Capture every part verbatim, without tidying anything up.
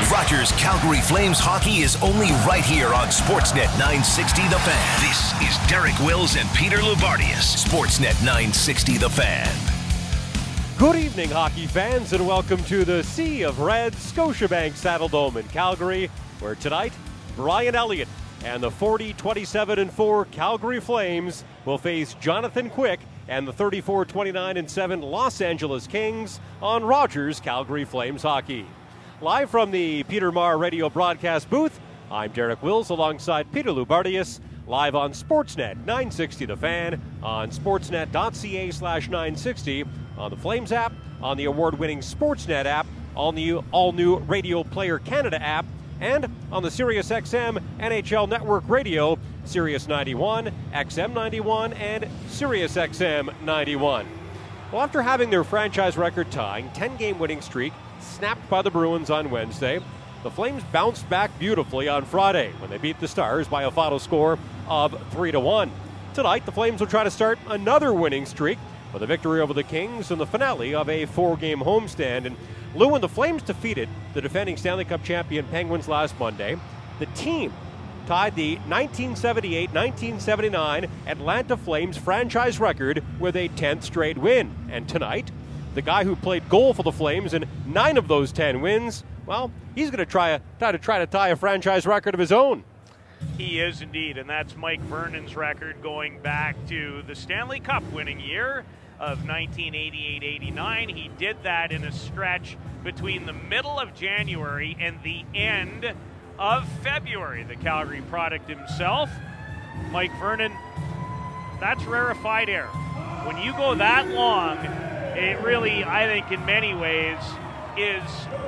Rogers Calgary Flames hockey is only right here on Sportsnet nine sixty The Fan. This is Derek Wills and Peter Loubardias. Sportsnet nine sixty The Fan. Good evening, hockey fans, and welcome to the Sea of Red, Scotiabank Saddledome in Calgary, where tonight, Brian Elliott and the forty, twenty-seven, and four Calgary Flames will face Jonathan Quick and the thirty-four, twenty-nine, and seven Los Angeles Kings on Rogers Calgary Flames hockey. Live from the Peter Maher radio broadcast booth, I'm Derek Wills alongside Peter Loubardias, live on Sportsnet nine sixty The Fan, on sportsnet.ca slash 960, on the Flames app, on the award-winning Sportsnet app, on the all-new Radio Player Canada app, and on the SiriusXM N H L Network Radio, Sirius ninety-one, X M ninety-one, and SiriusXM ninety-one. Well, after having their franchise record-tying ten-game winning streak snapped by the Bruins on Wednesday, the Flames bounced back beautifully on Friday when they beat the Stars by a final score of three to one. Tonight, the Flames will try to start another winning streak with a victory over the Kings in the finale of a four-game homestand. And Lou, when the Flames defeated the defending Stanley Cup champion Penguins last Monday, the team tied the nineteen seventy-eight nineteen seventy-nine Atlanta Flames franchise record with a tenth straight win. And tonight, the guy who played goal for the Flames in nine of those ten wins, well, he's going to try, a, try to try to tie a franchise record of his own. He is indeed, and that's Mike Vernon's record going back to the Stanley Cup winning year of nineteen eighty-eight eighty-nine. He did that in a stretch between the middle of January and the end of February. The Calgary product himself, Mike Vernon, that's rarefied air. When you go that long, it really, I think, in many ways, is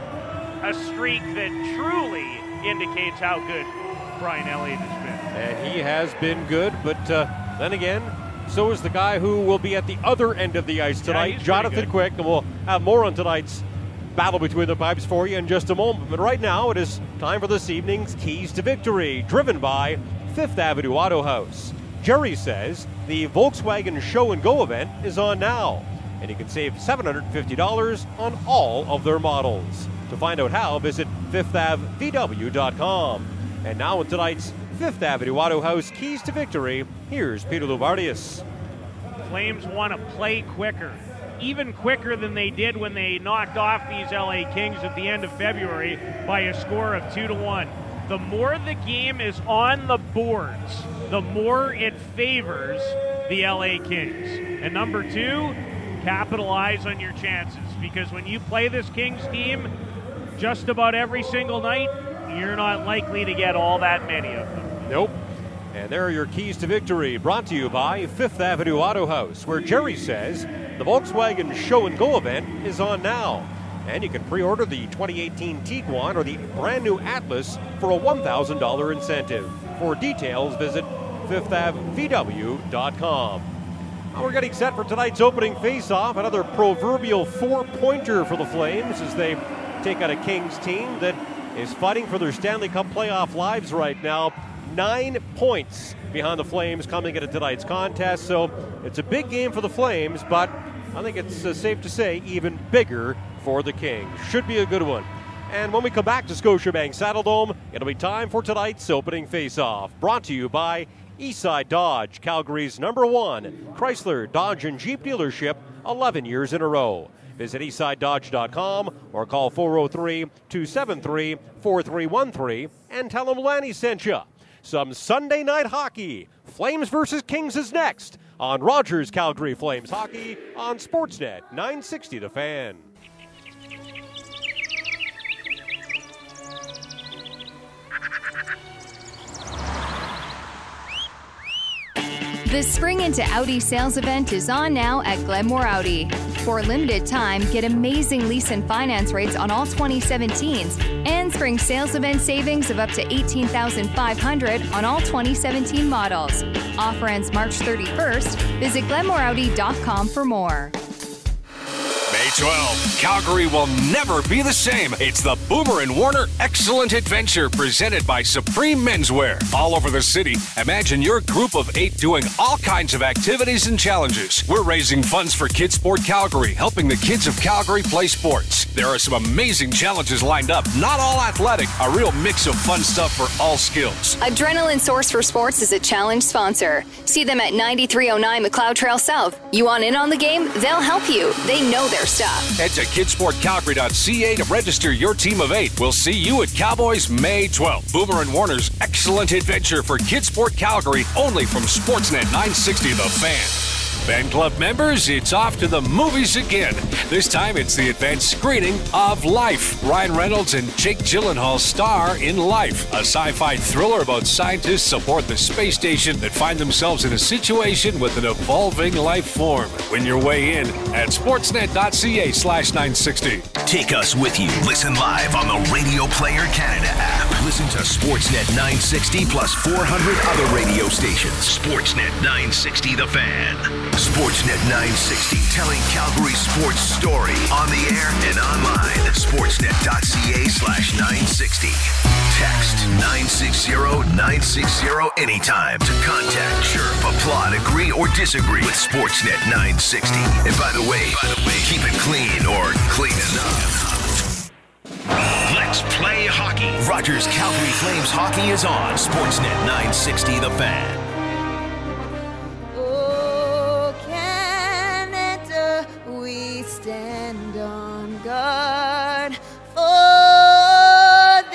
a streak that truly indicates how good Brian Elliott has been. And he has been good, but uh, then again, so is the guy who will be at the other end of the ice tonight, yeah, Jonathan Quick, and we'll have more on tonight's battle between the pipes for you in just a moment. But right now, it is time for this evening's Keys to Victory, driven by Fifth Avenue Auto House. Jerry says the Volkswagen Show and Go event is on now, and you can save seven hundred fifty dollars on all of their models. To find out how, visit fifth av v w dot com. And now in tonight's Fifth Avenue Auto House Keys to Victory, here's Peter Loubardias. Flames want to play quicker, even quicker than they did when they knocked off these L A Kings at the end of February by a score of two to one. The more the game is on the boards, the more it favors the L A Kings. And number two, capitalize on your chances, because when you play this Kings team just about every single night, you're not likely to get all that many of them. Nope. And there are your keys to victory, brought to you by Fifth Avenue Auto House, where Jerry says the Volkswagen Show and Go event is on now. And you can pre-order the twenty eighteen Tiguan or the brand new Atlas for a one thousand dollars incentive. For details, visit fifth av v w dot com. Now we're getting set for tonight's opening face-off. Another proverbial four-pointer for the Flames as they take on a Kings team that is fighting for their Stanley Cup playoff lives right now. Nine points behind the Flames coming into tonight's contest. So it's a big game for the Flames, but I think it's uh, safe to say even bigger for the Kings. Should be a good one. And when we come back to Scotiabank Saddledome, it'll be time for tonight's opening face-off. Brought to you by Eastside Dodge, Calgary's number one Chrysler, Dodge, and Jeep dealership, eleven years in a row. Visit eastside dodge dot com or call four oh three, two seven three, four three one three and tell them Lanny sent you. Some Sunday night hockey. Flames versus Kings is next on Rogers Calgary Flames hockey on Sportsnet nine sixty The Fan. The Spring into Audi sales event is on now at Glenmore Audi. For a limited time, get amazing lease and finance rates on all twenty seventeens and spring sales event savings of up to eighteen thousand five hundred dollars on all twenty seventeen models. Offer ends March thirty-first. Visit glenmore audi dot com for more. Made twelve. Calgary will never be the same. It's the Boomer and Warner Excellent Adventure presented by Supreme Menswear. All over the city, imagine your group of eight doing all kinds of activities and challenges. We're raising funds for Kids Sport Calgary, helping the kids of Calgary play sports. There are some amazing challenges lined up, not all athletic, a real mix of fun stuff for all skills. Adrenaline Source for Sports is a challenge sponsor. See them at ninety-three oh nine McLeod Trail South. You want in on the game? They'll help you. They know their stuff. Head to kids sport calgary dot c a to register your team of eight. We'll see you at Cowboys May twelfth. Boomer and Warner's Excellent Adventure for Kids Sport Calgary, only from Sportsnet nine sixty The Fan. Fan club members, it's off to the movies again. This time it's the advanced screening of Life. Ryan Reynolds and Jake Gyllenhaal star in Life, a sci-fi thriller about scientists aboard the space station that find themselves in a situation with an evolving life form. Win your way in at sportsnet dot c a slash nine sixty. Take us with you. Listen live on the Radio Player Canada app. Listen to Sportsnet nine sixty plus four hundred other radio stations. Sportsnet nine sixty The Fan. Sportsnet nine sixty, telling Calgary sports story on the air and online. sportsnet dot c a slash nine sixty. Text nine six zero nine six zero anytime to contact, chirp, applaud, agree, or disagree with Sportsnet nine sixty. And by the way, by the way, keep it clean or clean enough. Let's play hockey. Rogers Calgary Flames hockey is on Sportsnet nine sixty The Fan. Stand on guard for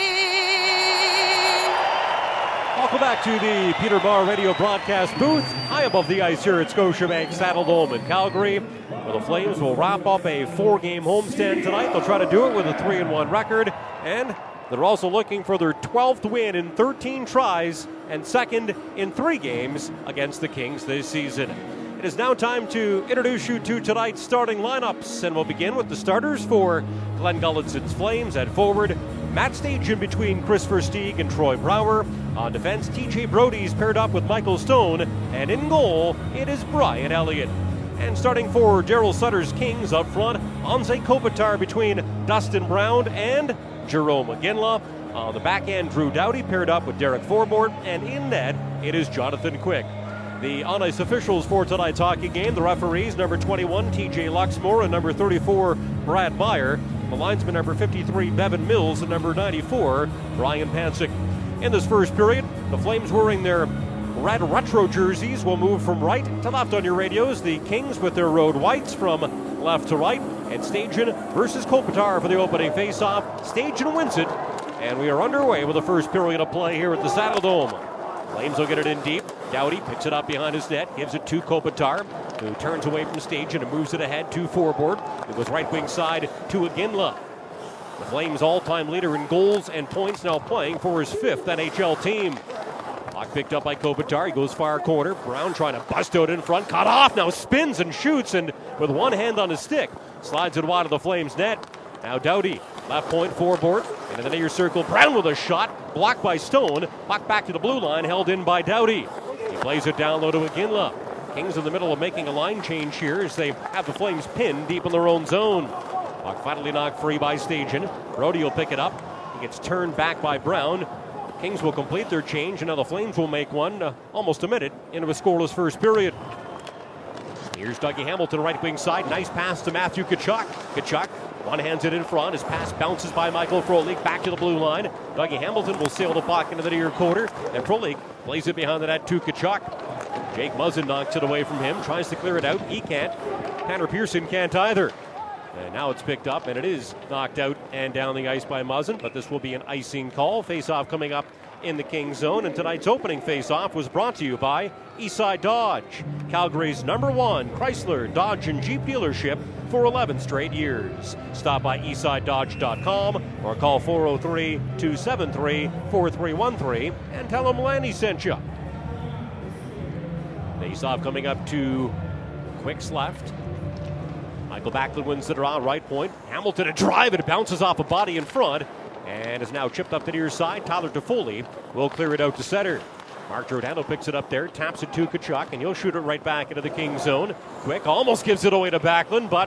thee. Welcome back to the Peter Barr radio broadcast booth, high above the ice here at Scotiabank Saddledome in Calgary, where the Flames will wrap up a four-game homestand tonight. They'll try to do it with a three and one record, and they're also looking for their twelfth win in thirteen tries and second in three games against the Kings this season. It is now time to introduce you to tonight's starting lineups, and we'll begin with the starters for Glenn Gullinson's Flames. At forward, Matt Stajan between Chris Versteeg and Troy Brouwer. On defense, T J Brodie's paired up with Michael Stone, and in goal, it is Brian Elliott. And starting for Daryl Sutter's Kings up front, Anze Kopitar between Dustin Brown and Jerome McGinley. On the back end, Drew Doughty paired up with Derek Forbort, and in net, it is Jonathan Quick. The on-ice officials for tonight's hockey game, the referees, number twenty-one, T J Luxmore, and number thirty-four, Brad Meyer. The linesman, number fifty-three, Bevan Mills, and number ninety-four, Brian Pancic. In this first period, the Flames wearing their red retro jerseys will move from right to left on your radios. The Kings with their road whites from left to right. And Stajan versus Kopitar for the opening faceoff. Stajan wins it, and we are underway with the first period of play here at the Saddledome. Flames will get it in deep. Doughty picks it up behind his net, gives it to Kopitar, who turns away from Stajan and moves it ahead to Forbort. It was right wing side to Iginla. The Flames all-time leader in goals and points, now playing for his fifth N H L team. Puck picked up by Kopitar. He goes far corner. Brown trying to bust out in front. Cut off. Now spins and shoots, and with one hand on his stick, slides it wide of the Flames net. Now Doughty, left point, Forbort. Into the near circle. Brown with a shot. Blocked by Stone. Puck back to the blue line. Held in by Doughty. He plays it down low to Iginla. Kings in the middle of making a line change here as they have the Flames pinned deep in their own zone. Puck finally knocked free by Stajan. Brodie will pick it up. He gets turned back by Brown. Kings will complete their change, and now the Flames will make one uh, almost a minute into a scoreless first period. Here's Dougie Hamilton, right wing side. Nice pass to Matthew Tkachuk. Tkachuk one hands it in front. His pass bounces by Michael Frolik back to the blue line. Dougie Hamilton will sail the puck into the near corner, and Frolik plays it behind the net to Tkachuk. Jake Muzzin knocks it away from him, tries to clear it out. He can't. Tanner Pearson can't either. And now it's picked up, and it is knocked out and down the ice by Muzzin, but this will be an icing call. Face-off coming up in the Kings zone, and tonight's opening face-off was brought to you by Eastside Dodge, Calgary's number one Chrysler, Dodge, and Jeep dealership for eleven straight years. Stop by eastside dodge dot com or call four oh three, two seven three, four three one three and tell them Lanny sent you. Face-off coming up to Quick's left. Michael Backlund wins the draw, right point. Hamilton a drive, and it bounces off a body in front and is now chipped up the near side. Tyler Toffoli will clear it out to center. Mark Giordano picks it up there, taps it to Tkachuk, and he'll shoot it right back into the Kings zone. Quick almost gives it away to Backlund, but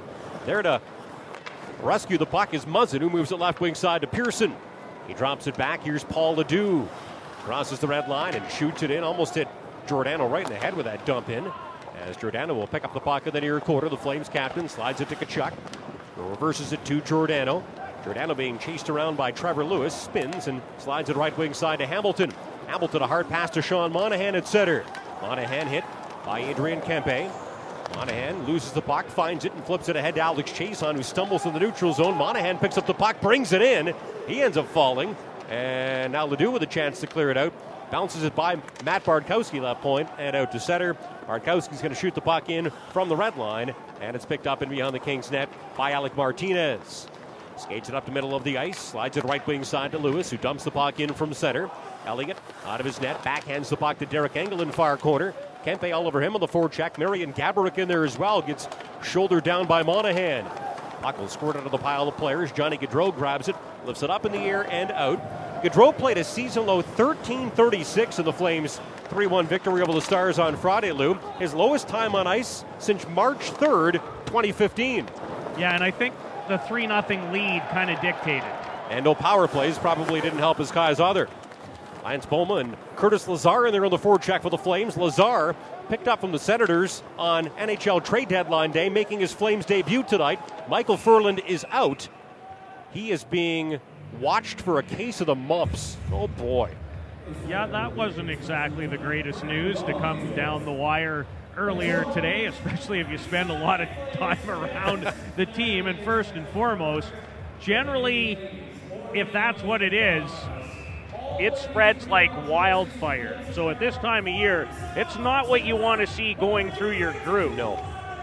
There to rescue the puck is Muzzin, who moves it left wing side to Pearson. He drops it back. Here's Paul Ledoux. Crosses the red line and shoots it in. Almost hit Giordano right in the head with that dump in. As Giordano will pick up the puck in the near quarter. The Flames captain slides it to Tkachuk. Reverses it to Giordano. Giordano being chased around by Trevor Lewis. Spins and slides it right wing side to Hamilton. Hamilton a hard pass to Sean Monahan at center. Monahan hit by Adrian Kempe. Monahan loses the puck, finds it, and flips it ahead to Alex Chason, who stumbles in the neutral zone. Monahan picks up the puck, brings it in. He ends up falling. And now Ledoux with a chance to clear it out. Bounces it by Matt Bartkowski left point and out to center. Bartkowski's going to shoot the puck in from the red line. And it's picked up and beyond the Kings net by Alec Martinez. Skates it up the middle of the ice. Slides it right wing side to Lewis, who dumps the puck in from center. Elliott out of his net. Backhands the puck to Derek Engel in far corner. Kempe all over him on the forecheck. Marian Gaborik in there as well. Gets shouldered down by Monahan. Puck will squirt out of the pile of players. Johnny Gaudreau grabs it, lifts it up in the air and out. Gaudreau played a season-low thirteen thirty-six in the Flames' three one victory over the Stars on Friday, Lou. His lowest time on ice since March third, twenty fifteen. Yeah, and I think the three nothing lead kind of dictated. And no power plays probably didn't help his cause either. Lance Boma and Curtis Lazar in there on the forecheck for the Flames. Lazar picked up from the Senators on N H L trade deadline day, making his Flames debut tonight. Michael Furland is out. He is being watched for a case of the mumps. Oh, boy. Yeah, that wasn't exactly the greatest news to come down the wire earlier today, especially if you spend a lot of time around the team. And first and foremost, generally, if that's what it is, it spreads like wildfire. So at this time of year, it's not what you want to see going through your group. No.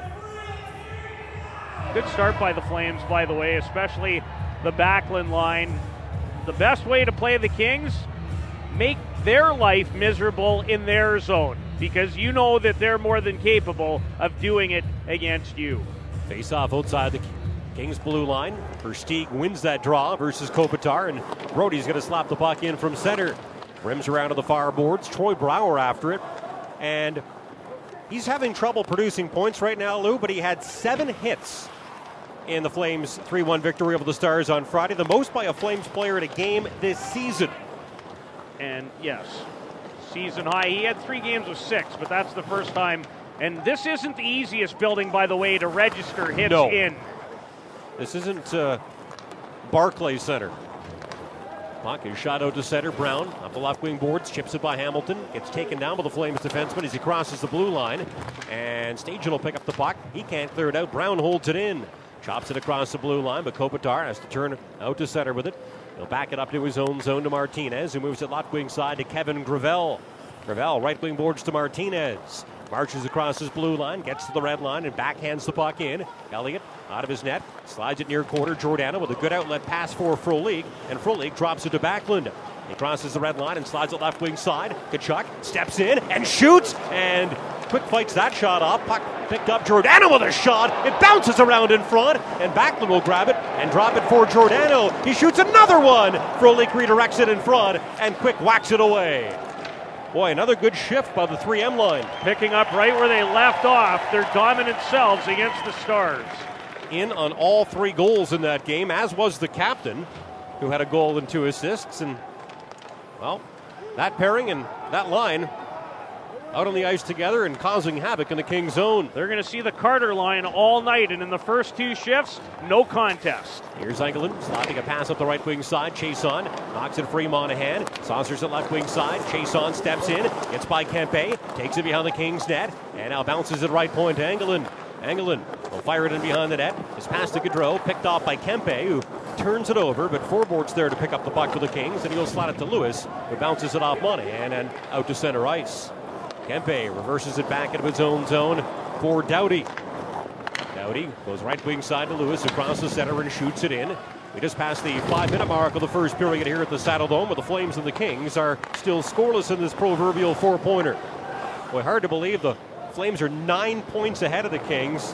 Good start by the Flames, by the way, especially the Backlund line. The best way to play the Kings, make their life miserable in their zone, because you know that they're more than capable of doing it against you. Face off outside the Kings blue line. Versteeg wins that draw versus Kopitar, and Brody's going to slap the puck in from center. Rims around to the far boards. Troy Brouwer after it. And he's having trouble producing points right now, Lou, but he had seven hits in the Flames three one victory over the Stars on Friday, the most by a Flames player in a game this season. And yes, season high. He had three games of six, but that's the first time. And this isn't the easiest building, by the way, to register hits no. in. This isn't uh, Barclays Center. Puck is shot out to center. Brown up the left wing boards, chips it by Hamilton. Gets taken down by the Flames defenseman as he crosses the blue line. And Stajan will pick up the puck. He can't clear it out. Brown holds it in. Chops it across the blue line, but Kopitar has to turn out to center with it. He'll back it up to his own zone to Martinez, who moves it left wing side to Kevin Gravel. Gravel right wing boards to Martinez. Marches across his blue line, gets to the red line, and backhands the puck in. Elliott out of his net, slides it near quarter. Giordano with a good outlet pass for Frolik, and Frolik drops it to Backlund. He crosses the red line and slides it left wing side. Tkachuk steps in and shoots, and quick fights that shot off. Puck picked up. Giordano with a shot. It bounces around in front, and Backlund will grab it and drop it for Giordano. He shoots another one. Frolik redirects it in front, and Quick whacks it away. Boy, another good shift by the three M line. Picking up right where they left off, their dominant selves against the Stars. In on all three goals in that game, as was the captain, who had a goal and two assists. And, well, that pairing and that line out on the ice together and causing havoc in the Kings zone. They're going to see the Carter line all night, and in the first two shifts, no contest. Here's Engelland slapping a pass up the right wing side. Chason knocks it free. Monahan saucers it left wing side. Chason steps in, gets by Kempe, takes it behind the Kings net, and now bounces it right point to Engelland. Engelland will fire it in behind the net. It's passed to Gaudreau, picked off by Kempe, who turns it over, but forward's there to pick up the puck for the Kings, and he'll slot it to Lewis, who bounces it off Monahan and out to center ice. Kempe reverses it back into his own zone for Doughty. Doughty goes right wing side to Lewis, across the center and shoots it in. We just passed the five-minute mark of the first period here at the Saddle Dome, where the Flames and the Kings are still scoreless in this proverbial four-pointer. Boy, hard to believe the Flames are nine points ahead of the Kings.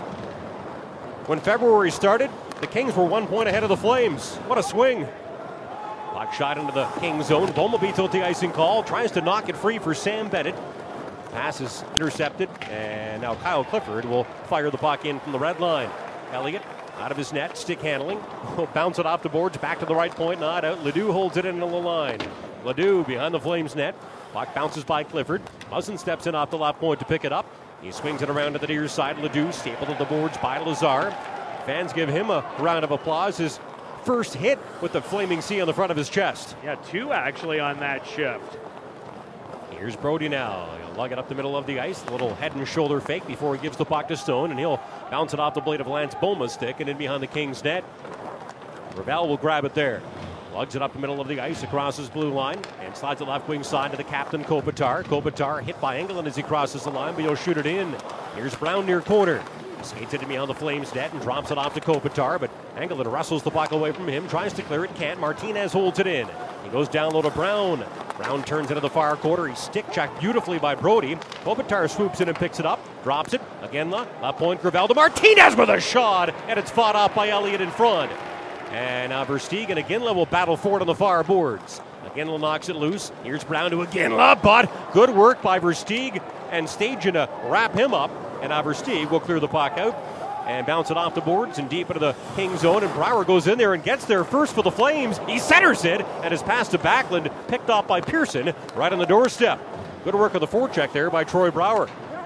When February started, the Kings were one point ahead of the Flames. What a swing. Puck shot into the Kings zone. Boma beats out the icing call, tries to knock it free for Sam Bennett. Pass is intercepted, and now Kyle Clifford will fire the puck in from the red line. Elliott out of his net, stick handling. Bounce it off the boards, back to the right point, not out. Ledoux holds it into the line. Ledoux behind the Flames net. Puck bounces by Clifford. Muzzin steps in off the left point to pick it up. He swings it around to the near side. Ledoux stapled to the boards by Lazar. Fans give him a round of applause. His first hit with the flaming C on the front of his chest. Yeah, two actually on that shift. Here's Brody now. He'll lug it up the middle of the ice. A little head and shoulder fake before he gives the puck to Stone, and he'll bounce it off the blade of Lance Boma's stick and in behind the Kings net. Ravel will grab it there. Lugs it up the middle of the ice across his blue line and slides it left wing side to the captain, Kopitar. Kopitar hit by Engelland as he crosses the line, but he'll shoot it in. Here's Brown near corner. Skates it in behind the Flames net and drops it off to Kopitar, but Engelland wrestles the puck away from him, tries to clear it, can't. Martinez holds it in. He goes down low to Brown. Brown turns into the far quarter. He's stick checked beautifully by Brody. Kopitar swoops in and picks it up, drops it. Again, left point, Gravel to Martinez with a shot, and it's fought off by Elliott in front. And now Versteegen and Iginla will battle for it on the far boards. Iginla knocks it loose. Here's Brown to Iginla, but good work by Versteeg and Stajan to wrap him up. And now Versteeg will clear the puck out and bounce it off the boards and deep into the King zone. And Brouwer goes in there and gets there first for the Flames. He centers it and is passed to Backlund, picked off by Pearson right on the doorstep. Good work on the forecheck there by Troy Brouwer.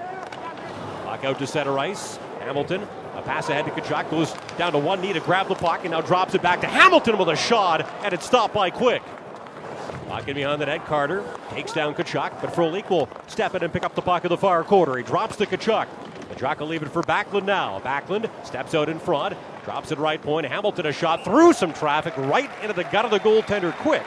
Puck out to center ice. Hamilton. A pass ahead to Tkachuk, goes down to one knee to grab the puck and now drops it back to Hamilton with a shot, and it's stopped by Quick. Puck in behind the net, Carter takes down Tkachuk, but Frolik will step in and pick up the puck in the far quarter. He drops to Tkachuk. Tkachuk will leave it for Backlund now. Backlund steps out in front, drops it right point. Hamilton a shot through some traffic right into the gut of the goaltender, Quick.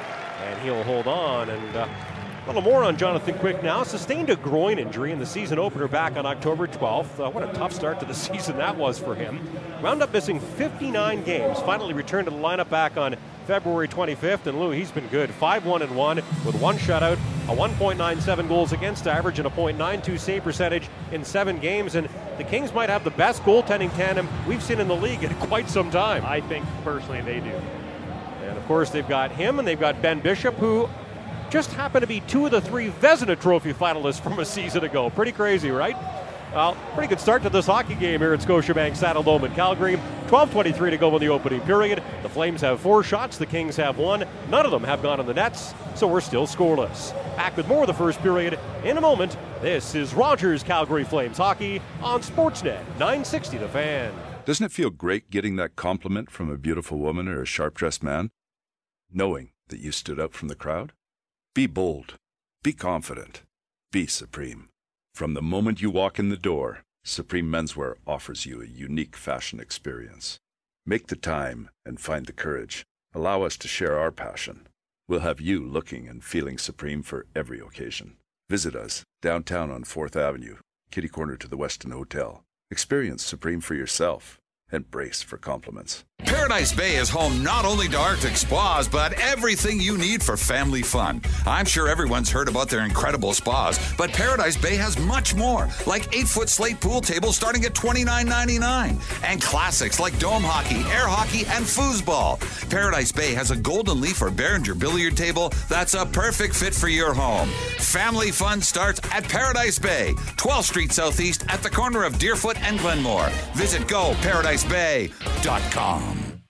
And he'll hold on and... Uh, A little more on Jonathan Quick now. Sustained a groin injury in the season opener back on October twelfth. Uh, what a tough start to the season that was for him. Wound up missing fifty-nine games. Finally returned to the lineup back on February twenty-fifth. And Lou, he's been good. five one and one with one shutout, a one point nine seven goals against average, and a point nine two save percentage in seven games. And the Kings might have the best goaltending tandem we've seen in the league in quite some time. I think personally they do. And of course they've got him and they've got Ben Bishop, who just happened to be two of the three Vezina Trophy finalists from a season ago. Pretty crazy, right? Well, pretty good start to this hockey game here at Scotiabank Saddledome in Calgary. twelve twenty-three to go in the opening period. The Flames have four shots. The Kings have one. None of them have gone on the nets, so we're still scoreless. Back with more of the first period in a moment. This is Rogers Calgary Flames hockey on Sportsnet nine sixty The Fan. Doesn't it feel great getting that compliment from a beautiful woman or a sharp-dressed man? Knowing that you stood out from the crowd? Be bold. Be confident. Be Supreme. From the moment you walk in the door, Supreme Menswear offers you a unique fashion experience. Make the time and find the courage. Allow us to share our passion. We'll have you looking and feeling Supreme for every occasion. Visit us downtown on fourth Avenue, kitty corner to the Westin Hotel. Experience Supreme for yourself and brace for compliments. Paradise Bay is home not only to Arctic spas, but everything you need for family fun. I'm sure everyone's heard about their incredible spas, but Paradise Bay has much more, like eight-foot slate pool tables starting at twenty-nine ninety-nine, and classics like dome hockey, air hockey, and foosball. Paradise Bay has a golden leaf or Behringer billiard table that's a perfect fit for your home. Family fun starts at Paradise Bay, twelfth Street Southeast at the corner of Deerfoot and Glenmore. Visit go paradise bay dot com.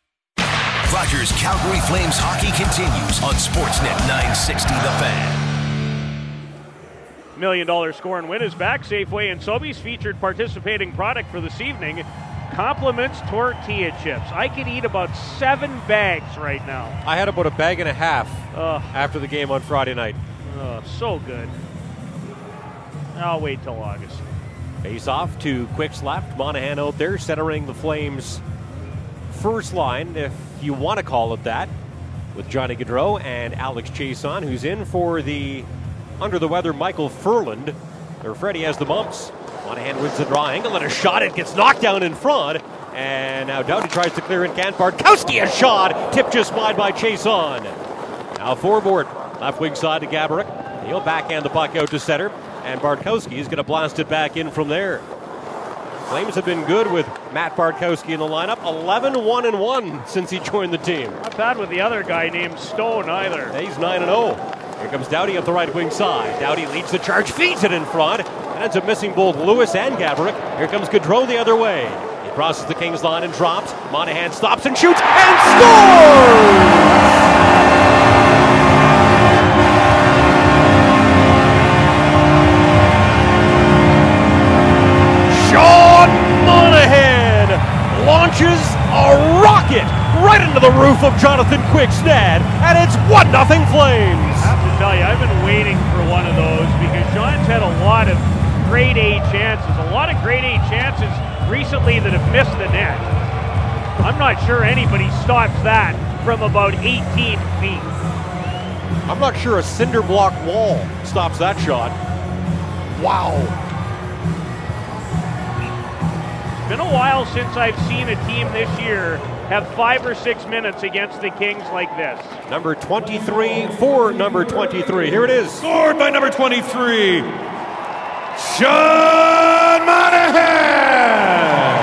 Rogers Calgary Flames hockey continues on Sportsnet nine sixty The Fan. Million dollar score and win is back. Safeway and Sobeys featured participating product for this evening. Compliments tortilla chips. I could eat about seven bags right now. I had about a bag and a half Ugh. after the game on Friday night. Oh, so good. I'll wait till August. Face off to Quick's left. Monahan out there centering the Flames' first line, if you want to call it that, with Johnny Gaudreau and Alex Chiasson, who's in for the under-the-weather Michael Furland. Or Freddie has the bumps. Monahan wins the draw angle and a shot. It gets knocked down in front. And now Doughty tries to clear in. Can't. Bartkowski, a shot. Tipped just wide by Chiasson. Now forward. Left wing side to Gaborik. He'll backhand the puck out to center. And Bartkowski is going to blast it back in from there. Flames have been good with Matt Bartkowski in the lineup. eleven one and one since he joined the team. Not bad with the other guy named Stone either. He's nine and oh. Here comes Doughty up the right wing side. Doughty leads the charge, feeds it in front, and ends up missing both Lewis and Gaborik. Here comes Gaudreau the other way. He Crosses the Kings line and drops. Monahan stops and shoots and scores! Sean Monahan launches a rocket right into the roof of Jonathan Quickstad, and it's one nothing Flames. I have to tell you, I've been waiting for one of those because Sean's had a lot of grade A chances, a lot of grade A chances recently that have missed the net. I'm not sure anybody stops that from about eighteen feet. I'm not sure a cinder block wall stops that shot. Wow. It's been a while since I've seen a team this year have five or six minutes against the Kings like this. Number twenty-three for number twenty-three. Here it is. Scored by number twenty-three, Sean Monahan.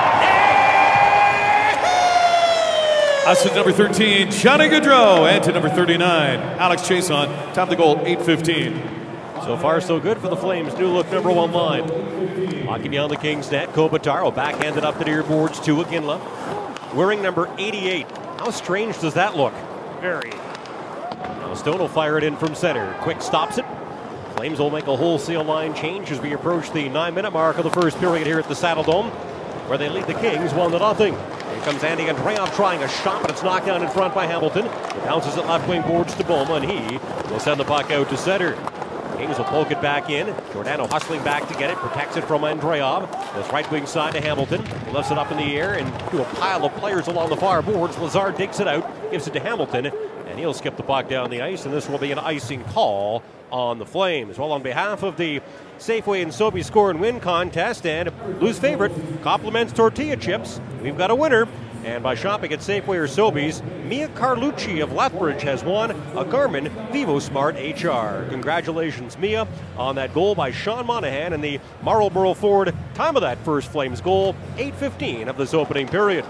Us to number thirteen, Johnny Gaudreau, and to number thirty-nine, Alex Chason. Top of the goal, eight fifteen. So far, so good for the Flames. New look number one line. Locking down the Kings net. Kopitar backhanded up the near boards to Iginla. Wearing number eighty-eight. How strange does that look? Very. Now Stone will fire it in from center. Quick stops it. Flames will make a wholesale line change as we approach the nine-minute mark of the first period here at the Saddle Dome, where they lead the Kings one to nothing. Here comes Andy Andreoff trying a shot, but it's knocked down in front by Hamilton. It bounces at left wing boards to Boma, and he will send the puck out to center. Kings will poke it back in. Giordano hustling back to get it, protects it from Andreoff. This right wing side to Hamilton. He lifts it up in the air and to a pile of players along the far boards. Lazar digs it out, gives it to Hamilton, and he'll skip the puck down the ice, and this will be an icing call on the Flames. Well, on behalf of the Safeway and Sobe Score and Win contest, and Blues favorite compliments tortilla chips, we've got a winner. And by shopping at Safeway or Sobeys, Mia Carlucci of Lethbridge has won a Garmin VivoSmart H R. Congratulations, Mia, on that goal by Sean Monahan and the Marlboro Ford. Time of that first Flames goal, eight fifteen of this opening period.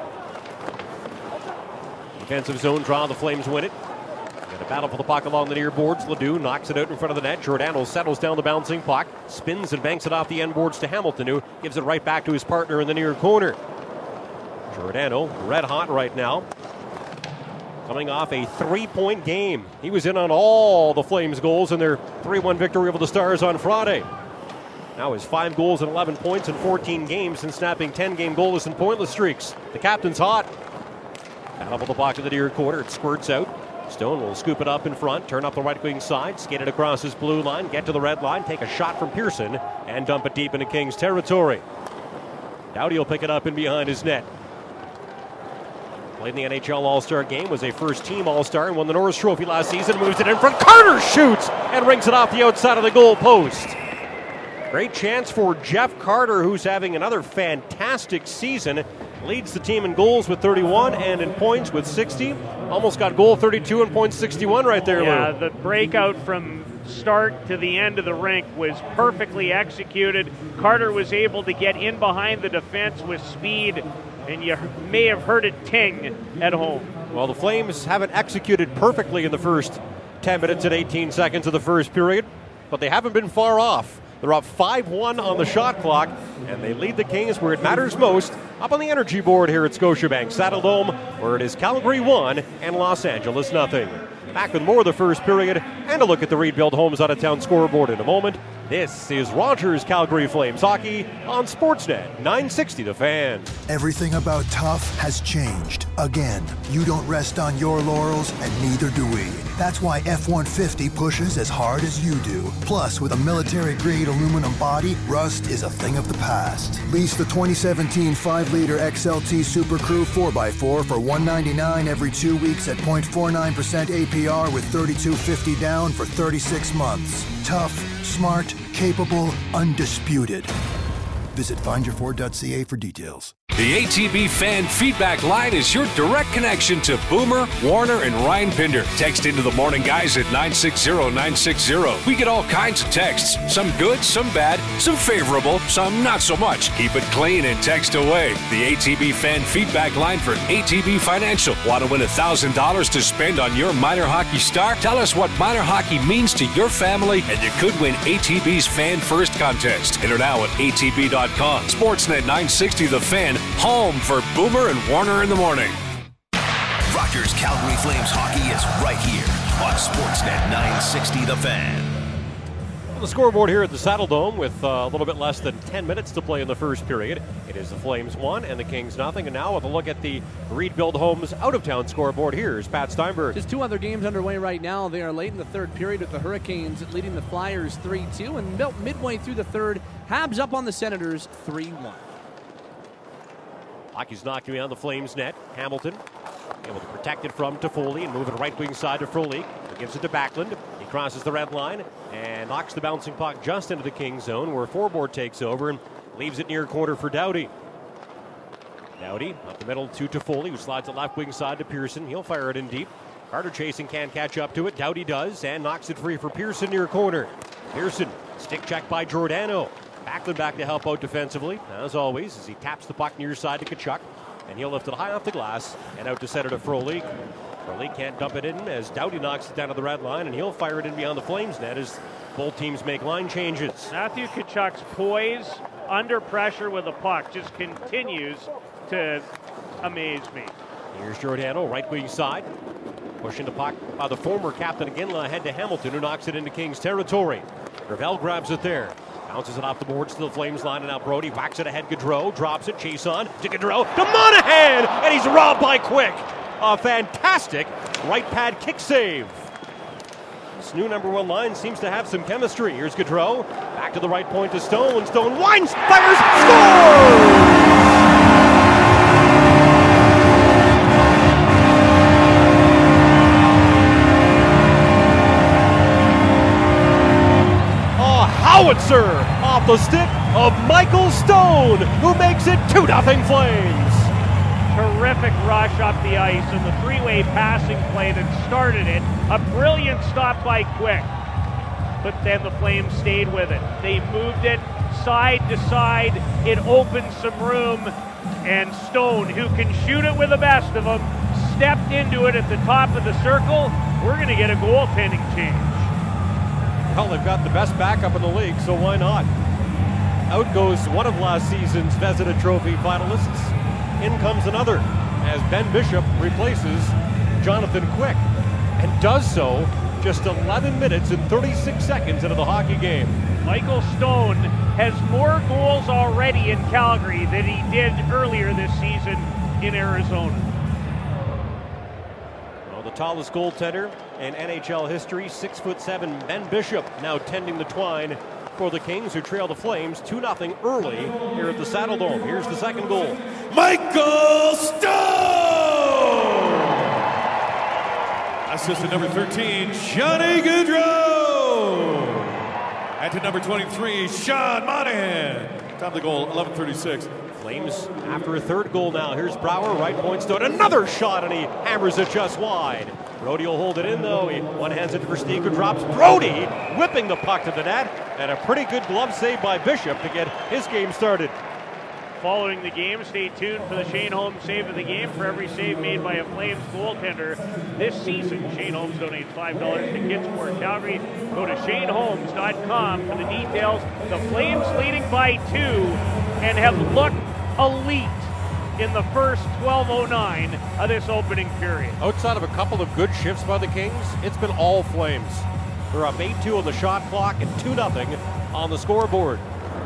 Defensive zone draw, the Flames win it. And a battle for the puck along the near boards. Ledoux knocks it out in front of the net. Giordano settles down the bouncing puck, spins and banks it off the end boards to Hamilton, who gives it right back to his partner in the near corner. Giordano, red hot right now. Coming off a three-point game. He was in on all the Flames goals in their three one victory over the Stars on Friday. Now his five goals and eleven points in fourteen games and snapping ten-game goalless and pointless streaks. The captain's hot. Out of the block of the near quarter, it squirts out. Stone will scoop it up in front, turn up the right wing side, skate it across his blue line, get to the red line, take a shot from Pearson, and dump it deep into Kings territory. Doughty will pick it up in behind his net. Played in the N H L All-Star game, was a first-team All-Star, and won the Norris Trophy last season. Moves it in front. Carter shoots and rings it off the outside of the goal post. Great chance for Jeff Carter, who's having another fantastic season. Leads the team in goals with thirty-one and in points with sixty. Almost got goal thirty-two and point sixty-one right there, Yeah, Lou. the breakout from start to the end of the rink was perfectly executed. Carter was able to get in behind the defense with speed, and you may have heard it ting at home. Well, the Flames haven't executed perfectly in the first ten minutes and eighteen seconds of the first period, but they haven't been far off. They're up five one on the shot clock, and they lead the Kings where it matters most, up on the energy board here at Scotiabank Saddle Dome, where it is Calgary one and Los Angeles nothing. Back with more of the first period and a look at the rebuild Homes Out of Town scoreboard in a moment. This is Rogers Calgary Flames hockey on Sportsnet nine sixty The Fan. Everything about tough has changed again. You don't rest on your laurels, and neither do we. That's why F one fifty pushes as hard as you do. Plus, with a military-grade aluminum body, rust is a thing of the past. Lease the twenty seventeen five liter X L T Super Crew four by four for one hundred ninety-nine dollars every two weeks at zero point four nine percent A P R with thirty-two fifty down for thirty-six months. Tough, smart, capable, undisputed. Visit find your ford dot c a for details. The A T B Fan Feedback Line is your direct connection to Boomer, Warner, and Ryan Pinder. Text into the morning guys at nine six zero nine six zero. We get all kinds of texts. Some good, some bad, some favorable, some not so much. Keep it clean and text away. The A T B Fan Feedback Line for A T B Financial. Want to win one thousand dollars to spend on your minor hockey star? Tell us what minor hockey means to your family, and you could win A T B's Fan First contest. Enter now at A T B dot dot com. Sportsnet nine sixty The Fan, home for Boomer and Warner in the morning. Rogers Calgary Flames hockey is right here on Sportsnet nine sixty The Fan. The scoreboard here at the Saddle Dome with uh, a little bit less than ten minutes to play in the first period. It is the Flames one and the Kings nothing. And now with a look at the Rebuild Homes out-of-town scoreboard, here's Pat Steinberg. Just two other games underway right now. They are late in the third period with the Hurricanes leading the Flyers three two. And midway through the third, Habs up on the Senators three one. Hockey's knocking around the Flames net. Hamilton able to protect it from Toffoli and move it right wing side to Frolik. He gives it to Backlund. He crosses the red line and knocks the bouncing puck just into the Kings zone, where Forward takes over and leaves it near corner for Doughty. Doughty up the middle to Toffoli, who slides the left wing side to Pearson. He'll fire it in deep. Carter chasing, can't catch up to it. Doughty does and knocks it free for Pearson near corner. Pearson, stick check by Giordano. Backlund back to help out defensively, as always, as he taps the puck near side to Tkachuk. And he'll lift it high off the glass and out to center to Frolik. Frolik can't dump it in as Doughty knocks it down to the red line, and he'll fire it in beyond the Flames net as both teams make line changes. Matthew Tkachuk's poise under pressure with the puck just continues to amaze me. Here's Giordano, right wing side. Pushing the puck by the former captain Iginla ahead to Hamilton, who knocks it into Kings territory. Gravel grabs it there. Bounces it off the boards to the Flames line, and now Brody whacks it ahead. Gaudreau drops it. Chase on to Gaudreau to Monahan, and he's robbed by Quick. A fantastic right pad kick save. This new number one line seems to have some chemistry. Here's Gaudreau back to the right point to Stone. Stone winds, fires, scores! Howitzer off the stick of Michael Stone, who makes it two nothing Flames. Terrific rush up the ice and the three-way passing play that started it. A brilliant stop by Quick. But then the Flames stayed with it. They moved it side to side. It opened some room. And Stone, who can shoot it with the best of them, stepped into it at the top of the circle. We're going to get a goaltending change. Well, they've got the best backup in the league, so why not? Out goes one of last season's Vezina Trophy finalists. In comes another, as Ben Bishop replaces Jonathan Quick, and does so just eleven minutes and thirty-six seconds into the hockey game. Michael Stone has more goals already in Calgary than he did earlier this season in Arizona. Well, the tallest goaltender in N H L history, six foot seven, Ben Bishop, now tending the twine for the Kings, who trail the Flames two nothing early here at the Saddle Dome. Here's the second goal. Michael Stone! Assist to number thirteen, Johnny Gaudreau. And to number twenty-three, Sean Monahan. Time of the goal, eleven thirty-six. Flames after a third goal now. Here's Brouwer, right point Stone. Another shot, and he hammers it just wide. Brody will hold it in, though. He one-hands it to Versteeg, who drops. Brody whipping the puck to the net. And a pretty good glove save by Bishop to get his game started. Following the game, stay tuned for the Shane Holmes save of the game. For every save made by a Flames goaltender this season, Shane Holmes donates five dollars to Kidsport Calgary. Go to Shane Holmes dot com for the details. The Flames leading by two and have looked elite in the first twelve oh nine of this opening period. Outside of a couple of good shifts by the Kings, it's been all Flames. They're up eight two on the shot clock and two nothing on the scoreboard.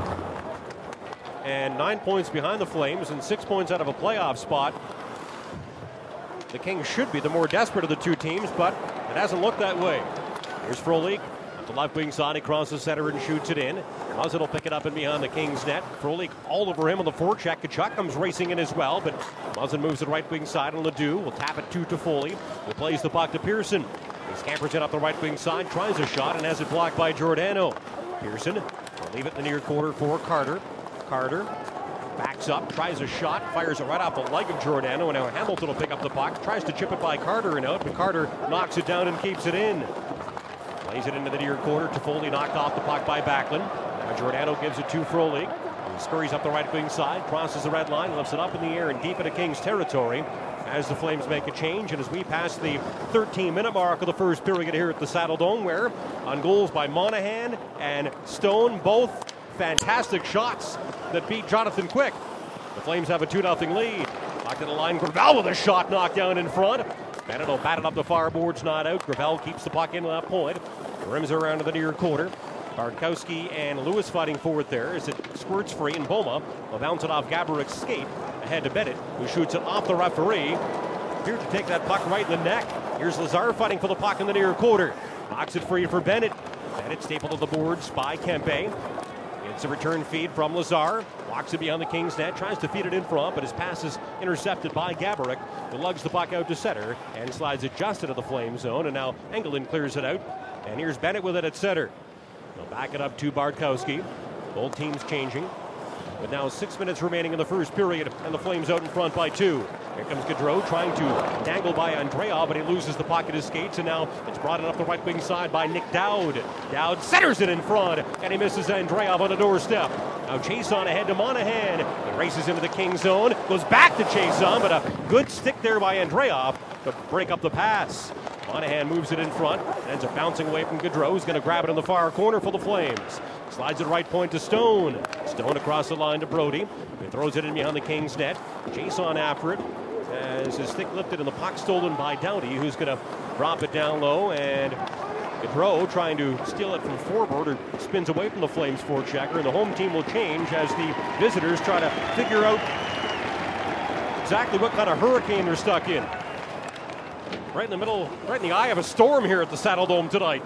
And nine points behind the Flames and six points out of a playoff spot. The Kings should be the more desperate of the two teams, but it hasn't looked that way. Here's Frolik. The left wing side, he crosses center and shoots it in. Muzzin will pick it up and behind the Kings net. Frolik all over him on the forecheck. Tkachuk comes racing in as well, but Muzzin moves the right wing side, and Ledoux will tap it to Toffoli, who plays the puck to Pearson. He scampers it up the right wing side, tries a shot, and has it blocked by Giordano. Pearson will leave it in the near corner for Carter. Carter backs up, tries a shot, fires it right off the leg of Giordano, and now Hamilton will pick up the puck, tries to chip it by Carter and out, but Carter knocks it down and keeps it in. Plays it into the near corner. Toffoli knocked off the puck by Backlund. Now Giordano gives it to Frolik. He scurries up the right wing side, crosses the red line, lifts it up in the air and deep into Kings territory as the Flames make a change. And as we pass the thirteen minute mark of the first period here at the Saddle Dome, where on goals by Monahan and Stone, both fantastic shots that beat Jonathan Quick. The Flames have a two nothing lead. Back to the line, Gravel with a shot knocked down in front. Bennett will bat it up the far boards, not out. Gravel keeps the puck in that point. Rims around to the near quarter. Bartkowski and Lewis fighting forward there as it squirts free, and Boma will bounce it off Gaborik's skate ahead to Bennett, who shoots it off the referee. Appeared to take that puck right in the neck. Here's Lazar fighting for the puck in the near quarter. Knocks it free for Bennett. Bennett stapled to the boards by Kempe. It's a return feed from Lazar. Walks it behind the Kings net, tries to feed it in front, but his pass is intercepted by Gaborik, who lugs the puck out to center and slides it just into the Flame zone. And now Engelland clears it out. And here's Bennett with it at center. They'll back it up to Bartkowski. Both teams changing. With now six minutes remaining in the first period, and the Flames out in front by two. Here comes Gaudreau trying to dangle by Andreoff, but he loses the puck at his skates, and now it's brought in up the right wing side by Nick Dowd. Dowd centers it in front, and he misses Andreoff on the doorstep. Now Chason ahead to Monahan. He races into the King zone, goes back to Chason, but a good stick there by Andreoff to break up the pass. Monahan moves it in front, ends up bouncing away from Gaudreau, who's going to grab it in the far corner for the Flames. Slides it right point to Stone. Stone across the line to Brody. He throws it in behind the Kings net. Chason after it as his stick lifted and the puck stolen by Doughty, who's going to drop it down low. And Gaudreau trying to steal it from forward, or spins away from the Flames forechecker. And the home team will change as the visitors try to figure out exactly what kind of hurricane they're stuck in. Right in the middle, right in the eye of a storm here at the Saddle Dome tonight.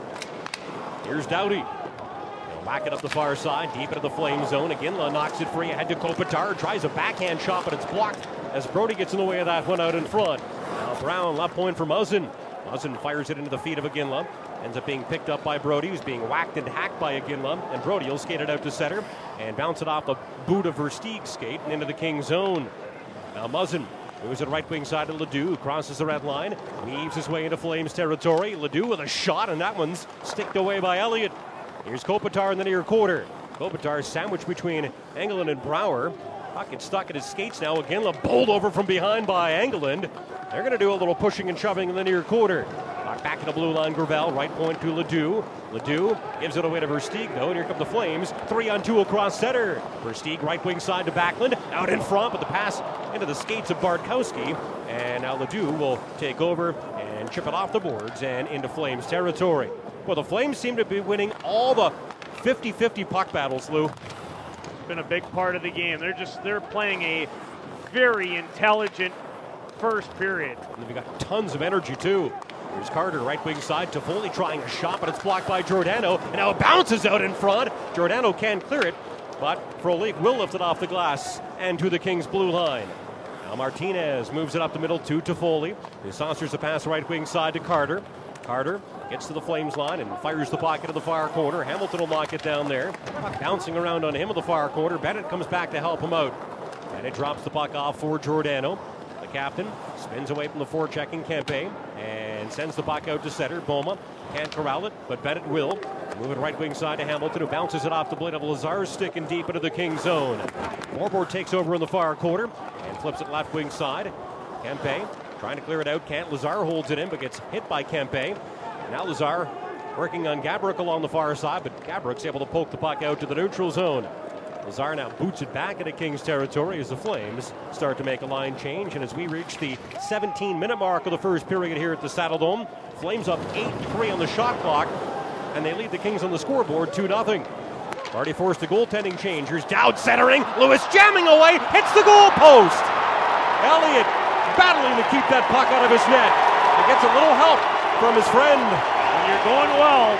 Here's Doughty. They'll whack it up the far side, deep into the Flame zone. Iginla knocks it free ahead to Kopitar. Tries a backhand shot, but it's blocked as Brody gets in the way of that one out in front. Now Brown, left point for Muzzin. Muzzin fires it into the feet of Iginla. Ends up being picked up by Brody, who's being whacked and hacked by Iginla. And Brody will skate it out to center and bounce it off the boot of Versteeg's skate and into the King zone. Now Muzzin moves it right wing side to Ledoux, crosses the red line, weaves his way into Flames territory. Ledoux with a shot, and that one's sticked away by Elliott. Here's Kopitar in the near quarter. Kopitar sandwiched between Engelland and Brouwer. Puck gets stuck at his skates now. Iginla bowled over from behind by Engelland. They're going to do a little pushing and shoving in the near quarter. Back to the blue line, Gravel, right point to Ledoux. Ledoux gives it away to Versteeg, though, and here come the Flames. Three on two across center. Versteeg, right wing side to Backlund, out in front, but the pass into the skates of Bartkowski. And now Ledoux will take over and chip it off the boards and into Flames territory. Well, the Flames seem to be winning all the fifty-fifty puck battles, Lou. It's been a big part of the game. They're just, they're playing a very intelligent first period. And they've got tons of energy, too. Here's Carter, right wing side. Toffoli trying a shot, but it's blocked by Giordano. And now it bounces out in front. Giordano can clear it, but Frolik will lift it off the glass and to the Kings' blue line. Now Martinez moves it up the middle to Toffoli. He saucers the pass right wing side to Carter. Carter gets to the Flames line and fires the puck into the far corner. Hamilton will knock it down there. Puck bouncing around on him in the far corner. Bennett comes back to help him out. And it drops the puck off for Giordano. The captain spins away from the forechecking Kempe and sends the puck out to center. Boma can't corral it, but Bennett will. Move it right wing side to Hamilton, who bounces it off the blade of Lazar's stick and deep into the King zone. Forboard takes over in the far quarter and flips it left wing side. Kempe trying to clear it out. Can't. Lazar holds it in, but gets hit by Kempe. Now Lazar working on Gaborik along the far side, but Gaborik's able to poke the puck out to the neutral zone. Lazar now boots it back into Kings territory as the Flames start to make a line change. And as we reach the seventeen-minute mark of the first period here at the Saddle Dome, Flames up eight three on the shot clock, and they lead the Kings on the scoreboard two nothing. Already forced a goaltending change. Here's Dowd centering. Lewis jamming away. Hits the goal post. Elliott battling to keep that puck out of his net. He gets a little help from his friend. When you're going well,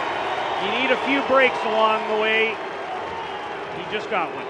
you need a few breaks along the way. He just got one.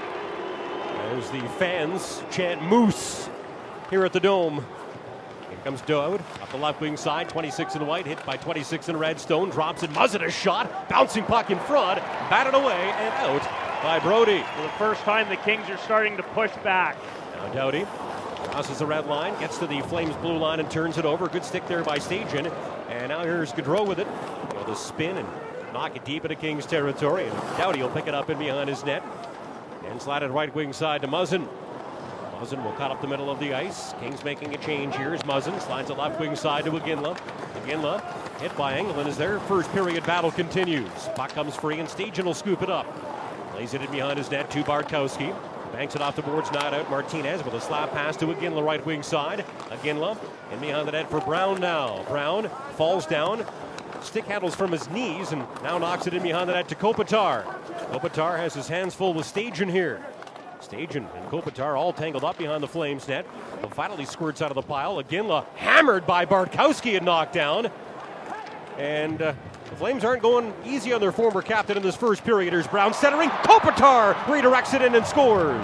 As the fans chant Moose here at the Dome. Here comes Dowd up the left wing side, twenty-six in white, hit by twenty-six in red. Stone drops it, Muzzin a shot, bouncing puck in front, batted away and out by Brody. For the first time, the Kings are starting to push back. Now Doughty crosses the red line, gets to the Flames blue line and turns it over. Good stick there by Stajan. And now here's Gaudreau with it. Go to spin and knock it deep into Kings territory, and Doughty will pick it up in behind his net and slide it right wing side to Muzzin. Muzzin will cut up the middle of the ice. Kings making a change here as Muzzin slides it left wing side to Iginla. Iginla hit by Engelland as their first period battle continues. Puck comes free and Stajan will scoop it up. Plays it in behind his net to Bartkowski. Banks it off the boards, not out. Martinez with a slap pass to Iginla, right wing side. Iginla in behind the net for Brown now. Brown falls down. Stick handles from his knees and now knocks it in behind the net to Kopitar. Kopitar has his hands full with Stajan here. Stajan and Kopitar all tangled up behind the Flames net. But finally squirts out of the pile. Iginla hammered by Bartkowski and knocked down. And uh, the Flames aren't going easy on their former captain in this first period. Here's Brown centering. Kopitar redirects it in and scores.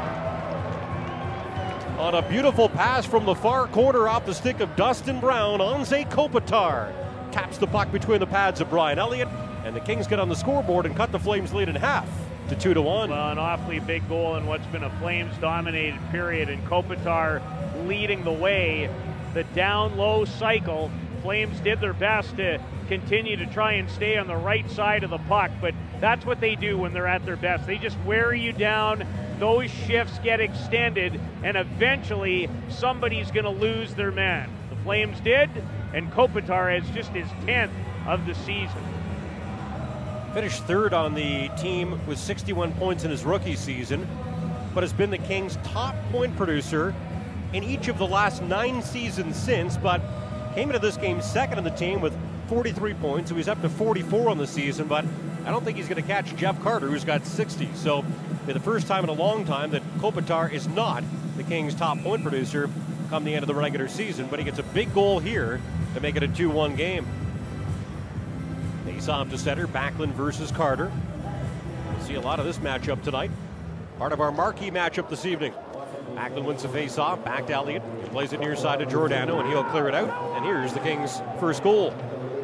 On a beautiful pass from the far corner off the stick of Dustin Brown, Anze Kopitar taps the puck between the pads of Brian Elliott, and the Kings get on the scoreboard and cut the Flames lead in half to two to one. Well, an awfully big goal in what's been a Flames-dominated period, and Kopitar leading the way. The down-low cycle. Flames did their best to continue to try and stay on the right side of the puck, but that's what they do when they're at their best. They just wear you down. Those shifts get extended, and eventually somebody's going to lose their man. The Flames did, and Kopitar has just his tenth of the season. Finished third on the team with sixty-one points in his rookie season, but has been the Kings' top point producer in each of the last nine seasons since, but came into this game second on the team with forty-three points, so he's up to forty-four on the season, but I don't think he's going to catch Jeff Carter, who's got sixty. So for the first time in a long time that Kopitar is not the Kings' top point producer come the end of the regular season, but he gets a big goal here to make it a two one game. Face off to center, Backlund versus Carter. We'll see a lot of this matchup tonight. Part of our marquee matchup this evening. Backlund wins the face-off, back to Elliott. He plays it near side to Giordano, and he'll clear it out. And here's the Kings' first goal.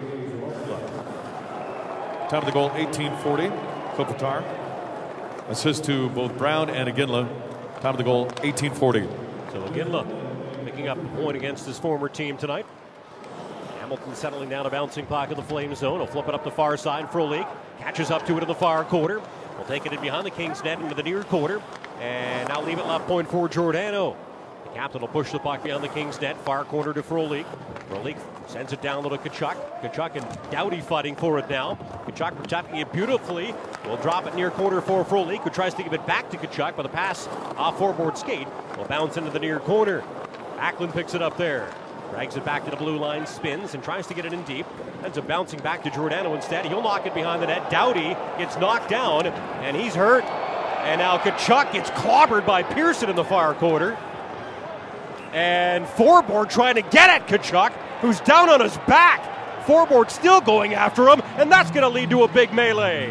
Time of the goal, eighteen forty. Kopitar. Assist to both Brown and Iginla. Time of the goal, eighteen forty. So Iginla picking up a point against his former team tonight. Hamilton settling down a bouncing puck in the Flame zone. He'll flip it up the far side. Frolik catches up to it in the far quarter. We'll take it in behind the Kings net into the near quarter. And now leave it left point for Giordano. The captain will push the puck behind the Kings net. Far corner to Frolik. Frolik sends it down to Tkachuk. Tkachuk and Doughty fighting for it now. Tkachuk protecting it beautifully. Will drop it near corner for Frolik, who tries to give it back to Tkachuk, but the pass off forward skate will bounce into the near corner. Backlund picks it up there. Drags it back to the blue line, spins, and tries to get it in deep. Ends up bouncing back to Giordano instead. He'll knock it behind the net. Doughty gets knocked down, and he's hurt. And now Tkachuk gets clobbered by Pearson in the far corner. And Forbort trying to get at Tkachuk, who's down on his back. Forbort still going after him, and that's going to lead to a big melee.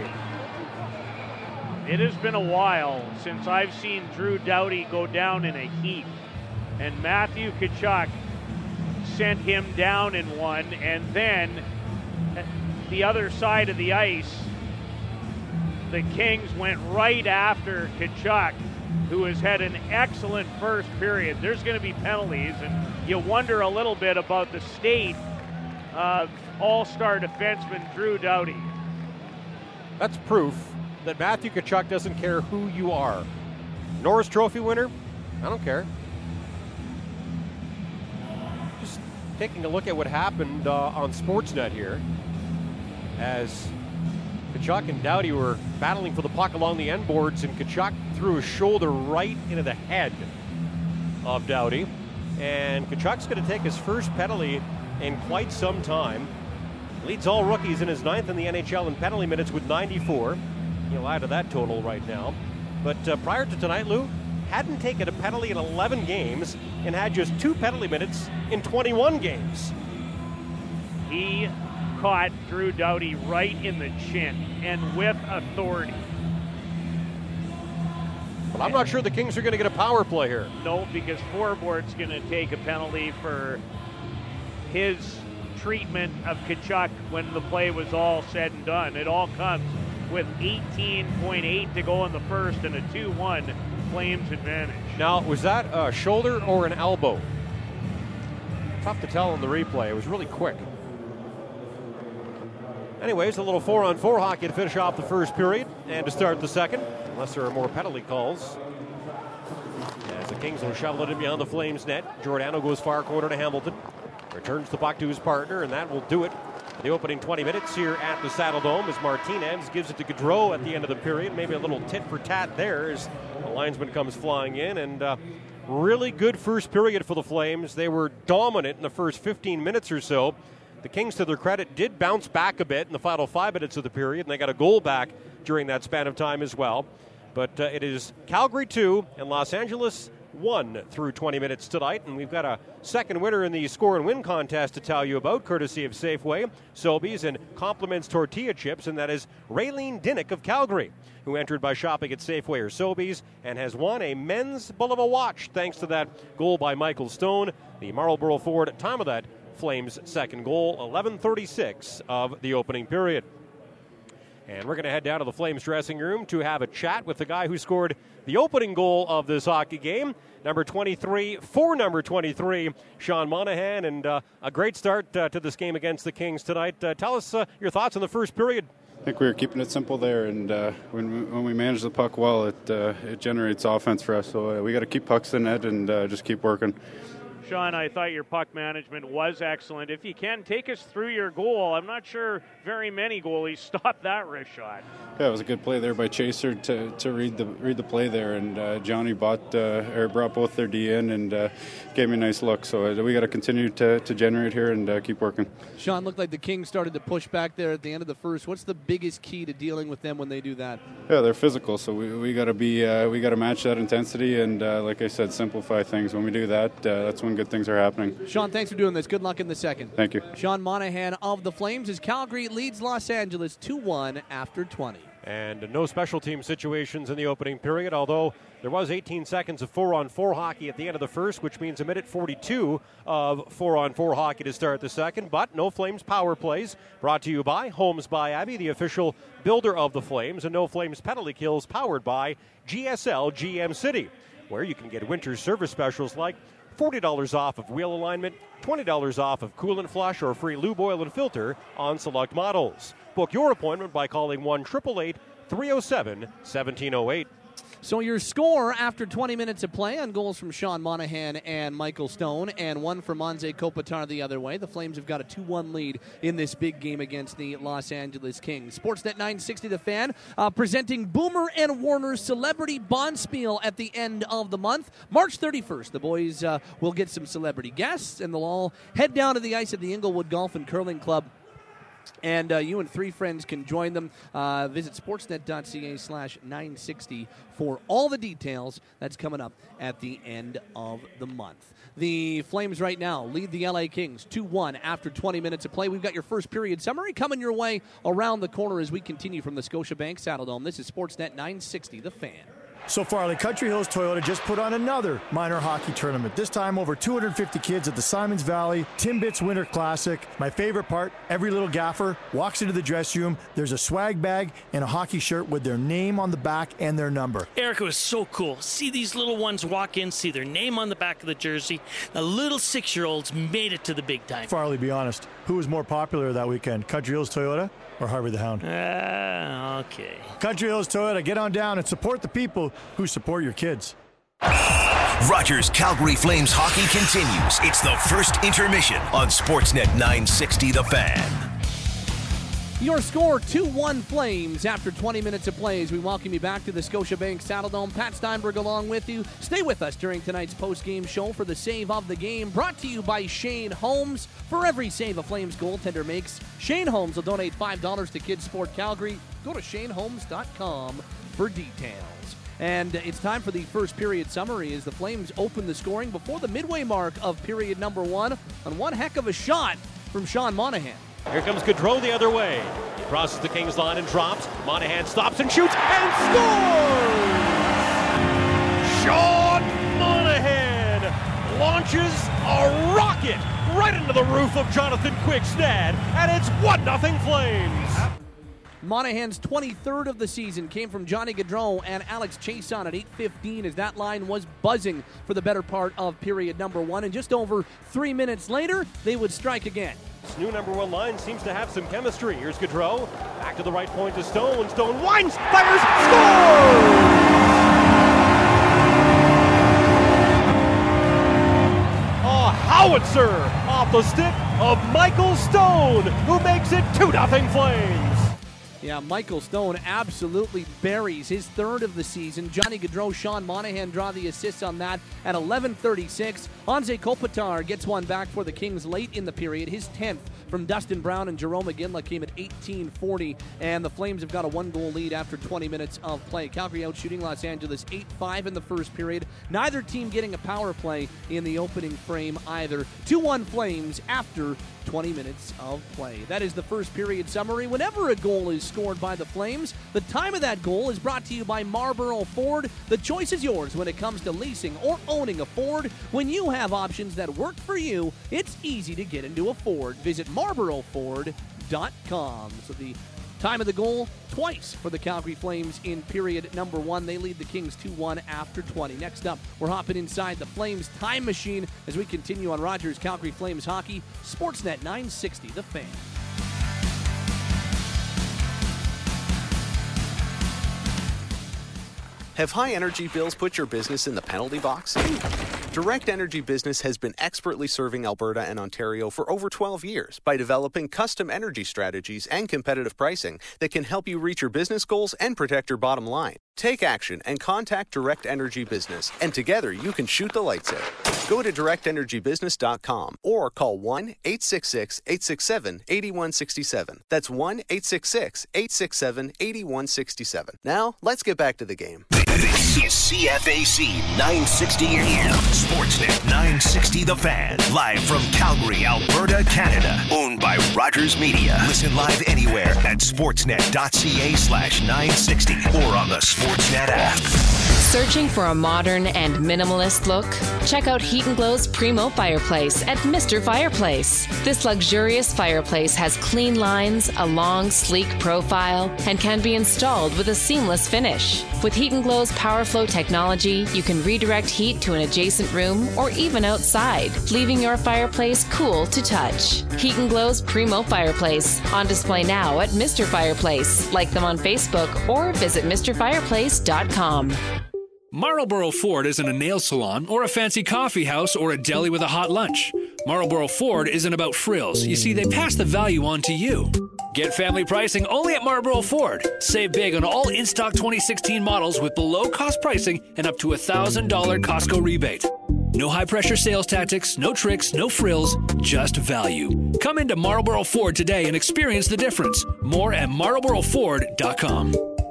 It has been a while since I've seen Drew Doughty go down in a heap. And Matthew Tkachuk sent him down in one, and then at the other side of the ice, the Kings went right after Tkachuk, who has had an excellent first period. There's going to be penalties, and you wonder a little bit about the state of all-star defenseman Drew Doughty. That's proof that Matthew Tkachuk doesn't care who you are. Norris Trophy winner? I don't care. Just taking a look at what happened uh, on Sportsnet here as Tkachuk and Doughty were battling for the puck along the end boards, and Tkachuk threw his shoulder right into the head of Doughty. And Tkachuk's going to take his first penalty in quite some time. Leads all rookies in his ninth in the N H L in penalty minutes with ninety-four. He'll add to that total right now. But uh, prior to tonight, Lou hadn't taken a penalty in eleven games and had just two penalty minutes in twenty-one games. He caught Drew Doughty right in the chin, and with authority. But I'm not sure the Kings are going to get a power play here. No, because Forbort's going to take a penalty for his treatment of Tkachuk when the play was all said and done. It all comes with eighteen point eight to go in the first and a two one Flames advantage. Now, was that a shoulder or an elbow? Tough to tell on the replay. It was really quick. Anyways, a little four-on-four hockey to finish off the first period and to start the second, unless there are more penalty calls. As the Kings will shovel it in beyond the Flames net. Giordano goes far corner to Hamilton. Returns the puck to his partner, and that will do it The opening twenty minutes here at the Saddle Dome as Martinez gives it to Gaudreau at the end of the period. Maybe a little tit for tat there as the linesman comes flying in. And uh, really good first period for the Flames. They were dominant in the first fifteen minutes or so. The Kings, to their credit, did bounce back a bit in the final five minutes of the period, and they got a goal back during that span of time as well. But uh, it is Calgary two and Los Angeles one through twenty minutes tonight, and we've got a second winner in the score and win contest to tell you about, courtesy of Safeway, Sobeys, and Compliments Tortilla Chips, and that is Raylene Dinnick of Calgary, who entered by shopping at Safeway or Sobeys and has won a men's Bulova watch thanks to that goal by Michael Stone, the Marlboro forward at time of that Flames' second goal, eleven thirty-six of the opening period. And we're going to head down to the Flames dressing room to have a chat with the guy who scored the opening goal of this hockey game, number twenty-three, for number twenty-three, Sean Monahan, and uh, a great start uh, to this game against the Kings tonight. Uh, tell us uh, your thoughts on the first period. I think we were keeping it simple there, and uh, when we, when we manage the puck well, it uh, it generates offense for us. So uh, we got to keep pucks in net and uh, just keep working. Sean, I thought your puck management was excellent. If you can, take us through your goal. I'm not sure very many goalies stopped that wrist shot. Yeah, it was a good play there by Chaser to, to read the read the play there, and uh, Johnny bought uh, or brought both their D in and uh, gave me a nice look. So uh, we got to continue to to generate here and uh, keep working. Sean, looked like the Kings started to push back there at the end of the first. What's the biggest key to dealing with them when they do that? Yeah, they're physical, so we we got to be uh, we got to match that intensity, and uh, like I said, simplify things. When we do that, uh, that's when good things are happening. Sean, thanks for doing this. Good luck in the second. Thank you. Sean Monahan of the Flames as Calgary leads Los Angeles two one after twenty. And no special team situations in the opening period, although there was eighteen seconds of four-on-four hockey at the end of the first, which means a minute forty-two of four-on-four hockey to start the second. But no Flames power plays, brought to you by Homes by Abbey, the official builder of the Flames, and no Flames penalty kills, powered by G S L G M City, where you can get winter service specials like forty dollars off of wheel alignment, twenty dollars off of coolant flush, or free lube oil and filter on select models. Book your appointment by calling one eight eight eight, three oh seven, one seven oh eight. So your score after twenty minutes of play on goals from Sean Monahan and Michael Stone, and one from Anze Kopitar the other way. The Flames have got a two one lead in this big game against the Los Angeles Kings. Sportsnet nine sixty The Fan uh, presenting Boomer and Warner's Celebrity Bonspiel at the end of the month. March thirty-first, the boys uh, will get some celebrity guests, and they'll all head down to the ice at the Inglewood Golf and Curling Club. And uh, you and three friends can join them. Uh, visit sportsnet.ca slash 960 for all the details. That's coming up at the end of the month. The Flames right now lead the L A Kings two one after twenty minutes of play. We've got your first period summary coming your way around the corner as we continue from the Scotiabank Saddle Dome. This is Sportsnet nine sixty, The Fan. So Farley, Country Hills Toyota just put on another minor hockey tournament. This time over two hundred fifty kids at the Simons Valley Timbits Winter Classic. My favorite part, every little gaffer walks into the dressing room. There's a swag bag and a hockey shirt with their name on the back and their number. Eric, it was so cool. See these little ones walk in, see their name on the back of the jersey. The little six-year-olds made it to the big time. Farley, be honest, who was more popular that weekend, Country Hills Toyota or Harvey the Hound? Uh, okay. Country Hills Toyota, get on down and support the people who support your kids. Rogers Calgary Flames hockey continues. It's the first intermission on Sportsnet nine sixty The Fan. Your score, two one Flames after twenty minutes of play as we welcome you back to the Scotiabank Saddle Dome. Pat Steinberg along with you. Stay with us during tonight's post-game show for the save of the game, brought to you by Shane Holmes. For every save a Flames goaltender makes, Shane Holmes will donate five dollars to Kids Sport Calgary. Go to shane holmes dot com for details. And it's time for the first period summary as the Flames open the scoring before the midway mark of period number one on one heck of a shot from Sean Monahan. Here comes Gaudreau the other way. He crosses the Kings line and drops. Monahan stops and shoots and scores! Sean Monahan launches a rocket right into the roof of Jonathan Quickstad, and it's one nothing Flames. Monahan's twenty-third of the season came from Johnny Gaudreau and Alex Chason at eight fifteen as that line was buzzing for the better part of period number one. And just over three minutes later, they would strike again. This new number one line seems to have some chemistry. Here's Gaudreau, back to the right point to Stone. Stone winds, fires, scores! Oh, howitzer off the stick of Michael Stone, who makes it two nothing Flames. Yeah, Michael Stone absolutely buries his third of the season. Johnny Gaudreau, Sean Monahan draw the assists on that at eleven thirty-six. Anze Kopitar gets one back for the Kings late in the period, his tenth from Dustin Brown, and Jerome McGinley came at eighteen forty, and the Flames have got a one-goal lead after twenty minutes of play. Calgary out shooting Los Angeles eight five in the first period. Neither team getting a power play in the opening frame either. two one Flames after twenty minutes of play. That is the first period summary. Whenever a goal is scored by the Flames, the time of that goal is brought to you by Marlboro Ford. The choice is yours when it comes to leasing or owning a Ford. When you have options that work for you, it's easy to get into a Ford. Visit Marlboro Ford dot com. So the time of the goal, twice for the Calgary Flames in period number one. They lead the Kings two one after twenty. Next up, we're hopping inside the Flames time machine as we continue on Rogers Calgary Flames Hockey, Sportsnet nine sixty, The Fan. Have high energy bills put your business in the penalty box? Direct Energy Business has been expertly serving Alberta and Ontario for over twelve years by developing custom energy strategies and competitive pricing that can help you reach your business goals and protect your bottom line. Take action and contact Direct Energy Business, and together you can shoot the lights out. Go to direct energy business dot com or call one eight six six, eight six seven, eight one six seven. That's one eight six six, eight six seven, eight one six seven. Now, let's get back to the game. This is C F A C nine sixty A M, Sportsnet nine sixty The Fan, live from Calgary, Alberta, Canada. Owned by Rogers Media. Listen live anywhere at sportsnet.ca slash 960 or on the Sportsnet app. Searching for a modern and minimalist look? Check out Heat and Glow's Primo Fireplace at Mister Fireplace. This luxurious fireplace has clean lines, a long, sleek profile, and can be installed with a seamless finish. With Heat and Glow's PowerFlow technology, you can redirect heat to an adjacent room or even outside, leaving your fireplace cool to touch. Heat and Glow's Primo Fireplace, on display now at Mister Fireplace. Like them on Facebook or visit Mr Fireplace dot com. Marlboro Ford isn't a nail salon or a fancy coffee house or a deli with a hot lunch. Marlboro Ford isn't about frills. You see, they pass the value on to you. Get family pricing only at Marlboro Ford. Save big on all in-stock twenty sixteen models with below-cost pricing and up to a one thousand dollars Costco rebate. No high-pressure sales tactics, no tricks, no frills, just value. Come into Marlboro Ford today and experience the difference. More at Marlboro Ford dot com.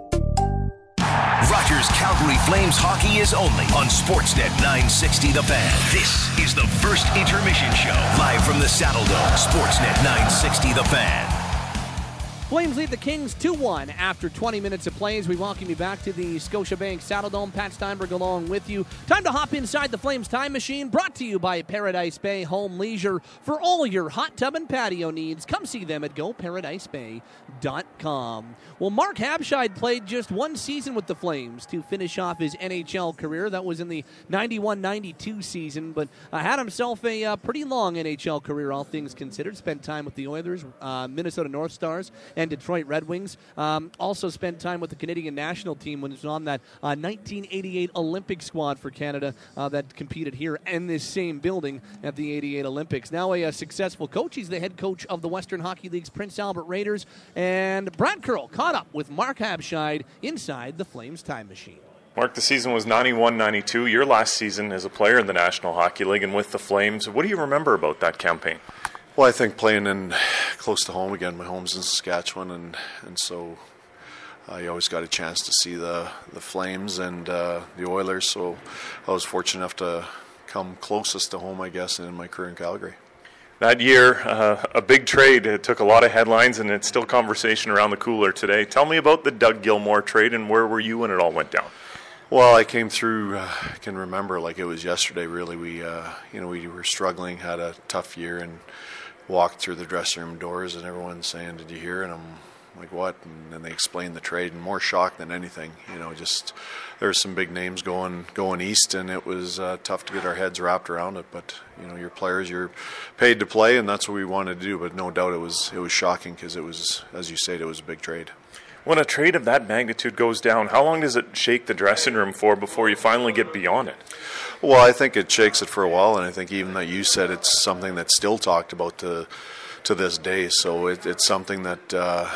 Rogers Calgary Flames hockey is only on Sportsnet nine sixty The Fan. This is the first intermission show, live from the Saddle Dome. Sportsnet nine sixty The Fan. Flames lead the Kings two one after twenty minutes of play as we welcome you back to the Scotiabank Saddle Dome. Pat Steinberg along with you. Time to hop inside the Flames time machine, brought to you by Paradise Bay Home Leisure. For all your hot tub and patio needs, come see them at go paradise bay dot com. Well, Mark Habscheid played just one season with the Flames to finish off his N H L career. That was in the ninety-one ninety-two season, but uh, had himself a uh, pretty long N H L career, all things considered. Spent time with the Oilers, uh, Minnesota North Stars, and Detroit Red Wings. Um, also spent time with the Canadian national team when he was on that uh, nineteen eighty-eight Olympic squad for Canada uh, that competed here in this same building at the eighty-eight Olympics. Now a, a successful coach. He's the head coach of the Western Hockey League's Prince Albert Raiders. And Brad Curl caught up with Mark Habscheid inside the Flames time machine. Mark, the season was ninety-one ninety-two, your last season as a player in the National Hockey League and with the Flames. What do you remember about that campaign? Well, I think playing in close to home again. My home's in Saskatchewan, and and so uh, you always got a chance to see the the Flames and uh, the Oilers. So I was fortunate enough to come closest to home, I guess, in my career in Calgary. That year, uh, a big trade. It took a lot of headlines, and it's still conversation around the cooler today. Tell me about the Doug Gilmour trade, and where were you when it all went down? Well, I came through, uh, I can remember like it was yesterday, really. We, uh, you know, we were struggling, had a tough year, and walked through the dressing room doors, and everyone's saying, "Did you hear?" And I'm like, "What?" And then they explained the trade, and more shocked than anything. You know, just there were some big names going going east, and it was uh, tough to get our heads wrapped around it. But you know, your players, you're paid to play, and that's what we wanted to do. But no doubt, it was it was shocking because it was, as you said, it was a big trade. When a trade of that magnitude goes down, how long does it shake the dressing room for before you finally get beyond it? Well, I think it shakes it for a while, and I think even that you said it's something that's still talked about to to this day. So it, it's something that uh,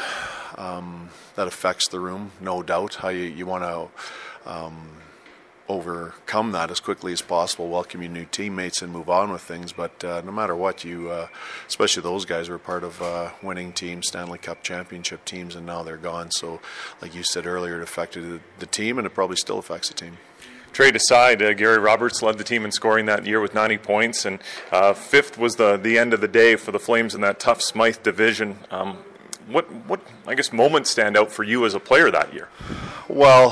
um, that affects the room, no doubt. How you, you want to um, overcome that as quickly as possible, welcome your new teammates, and move on with things. But uh, no matter what, you, uh, especially those guys, were part of uh, winning teams, Stanley Cup championship teams, and now they're gone. So, like you said earlier, it affected the team, and it probably still affects the team. Trade aside, uh, Gary Roberts led the team in scoring that year with ninety points, and uh, fifth was the the end of the day for the Flames in that tough Smythe division. Um, what what I guess moments stand out for you as a player that year? Well,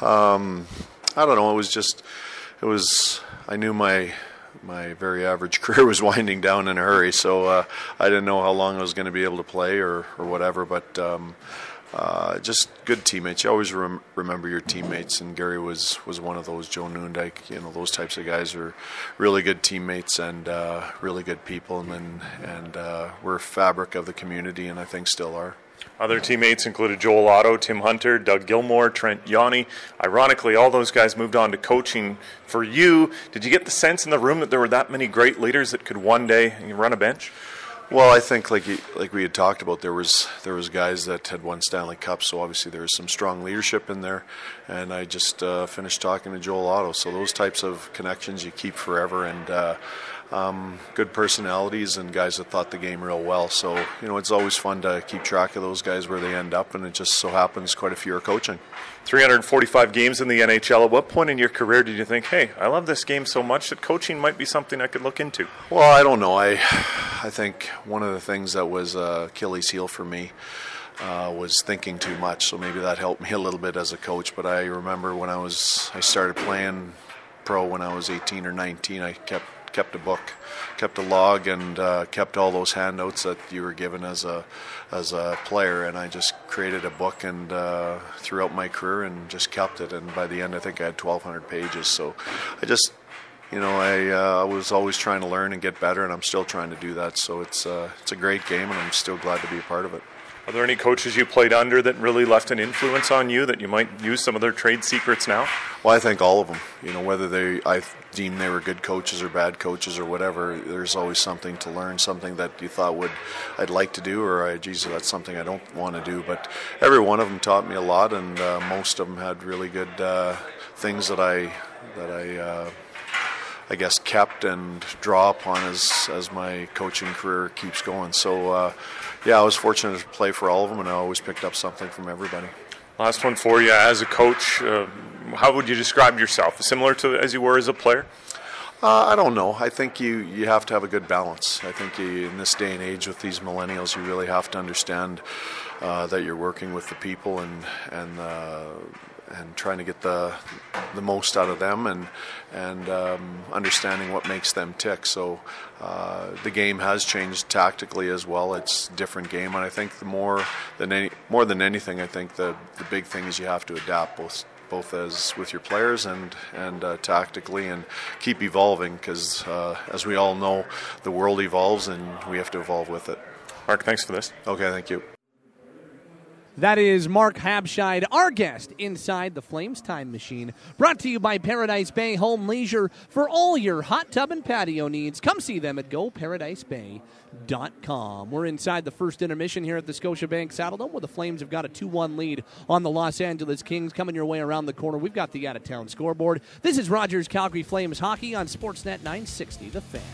um, I don't know. It was just, it was, I knew my my very average career was winding down in a hurry, so uh, I didn't know how long I was going to be able to play or, or whatever, but um, uh, just good teammates. You always rem- remember your teammates, and Gary was, was one of those. Joe Noondike, you know, those types of guys are really good teammates and uh, really good people, and, and, and uh, we're a fabric of the community, and I think still are. Other teammates included Joel Otto, Tim Hunter, Doug Gilmour, Trent Yawney. Ironically, all those guys moved on to coaching. For you, did you get the sense in the room that there were that many great leaders that could one day run a bench? Well, I think like like we had talked about, there was there was guys that had won Stanley Cups, so obviously there was some strong leadership in there. And I just uh, finished talking to Joel Otto, so those types of connections you keep forever, and uh, um, good personalities and guys that thought the game real well. So you know, it's always fun to keep track of those guys where they end up, and it just so happens quite a few are coaching. three hundred forty-five games in the N H L. At what point in your career did you think, hey, I love this game so much that coaching might be something I could look into? Well, I don't know. I I think one of the things that was uh, Achilles' heel for me uh, was thinking too much. So maybe that helped me a little bit as a coach. But I remember when I was I started playing pro when I was eighteen or nineteen, I kept kept a book, kept a log, and uh, kept all those handouts that you were given as a as a player, and I just created a book and uh, throughout my career and just kept it, and by the end I think I had twelve hundred pages. So I just, you know, I uh, was always trying to learn and get better, and I'm still trying to do that. So it's uh, it's a great game, and I'm still glad to be a part of it. Are there any coaches you played under that really left an influence on you that you might use some of their trade secrets now? Well, I think all of them. You know, whether they I deem they were good coaches or bad coaches or whatever, there's always something to learn, something that you thought would I'd like to do, or I, geez, that's something I don't want to do. But every one of them taught me a lot, and uh, most of them had really good uh, things that I that I. Uh, I guess kept and draw upon as as my coaching career keeps going. So uh, yeah, I was fortunate to play for all of them, and I always picked up something from everybody. Last one for you. As a coach, uh, how would you describe yourself? Similar to as you were as a player? Uh, I don't know. I think you, you have to have a good balance. I think you, in this day and age with these millennials, you really have to understand uh, that you're working with the people and and uh, and trying to get the the most out of them, and and um, understanding what makes them tick. So uh, the game has changed tactically as well. It's a different game, and I think the more than any more than anything, I think the the big thing is you have to adapt both. both as with your players and and uh, tactically, and keep evolving, because uh, as we all know, the world evolves and we have to evolve with it. Mark, thanks for this. Okay, thank you. That is Mark Habscheid, our guest inside the Flames Time Machine, brought to you by Paradise Bay Home Leisure. For all your hot tub and patio needs, come see them at go paradise bay dot com. We're inside the first intermission here at the Scotiabank Saddledome, where the Flames have got a two one lead on the Los Angeles Kings. Coming your way around the corner, we've got the out-of-town scoreboard. This is Rogers Calgary Flames hockey on Sportsnet nine sixty, The Fan.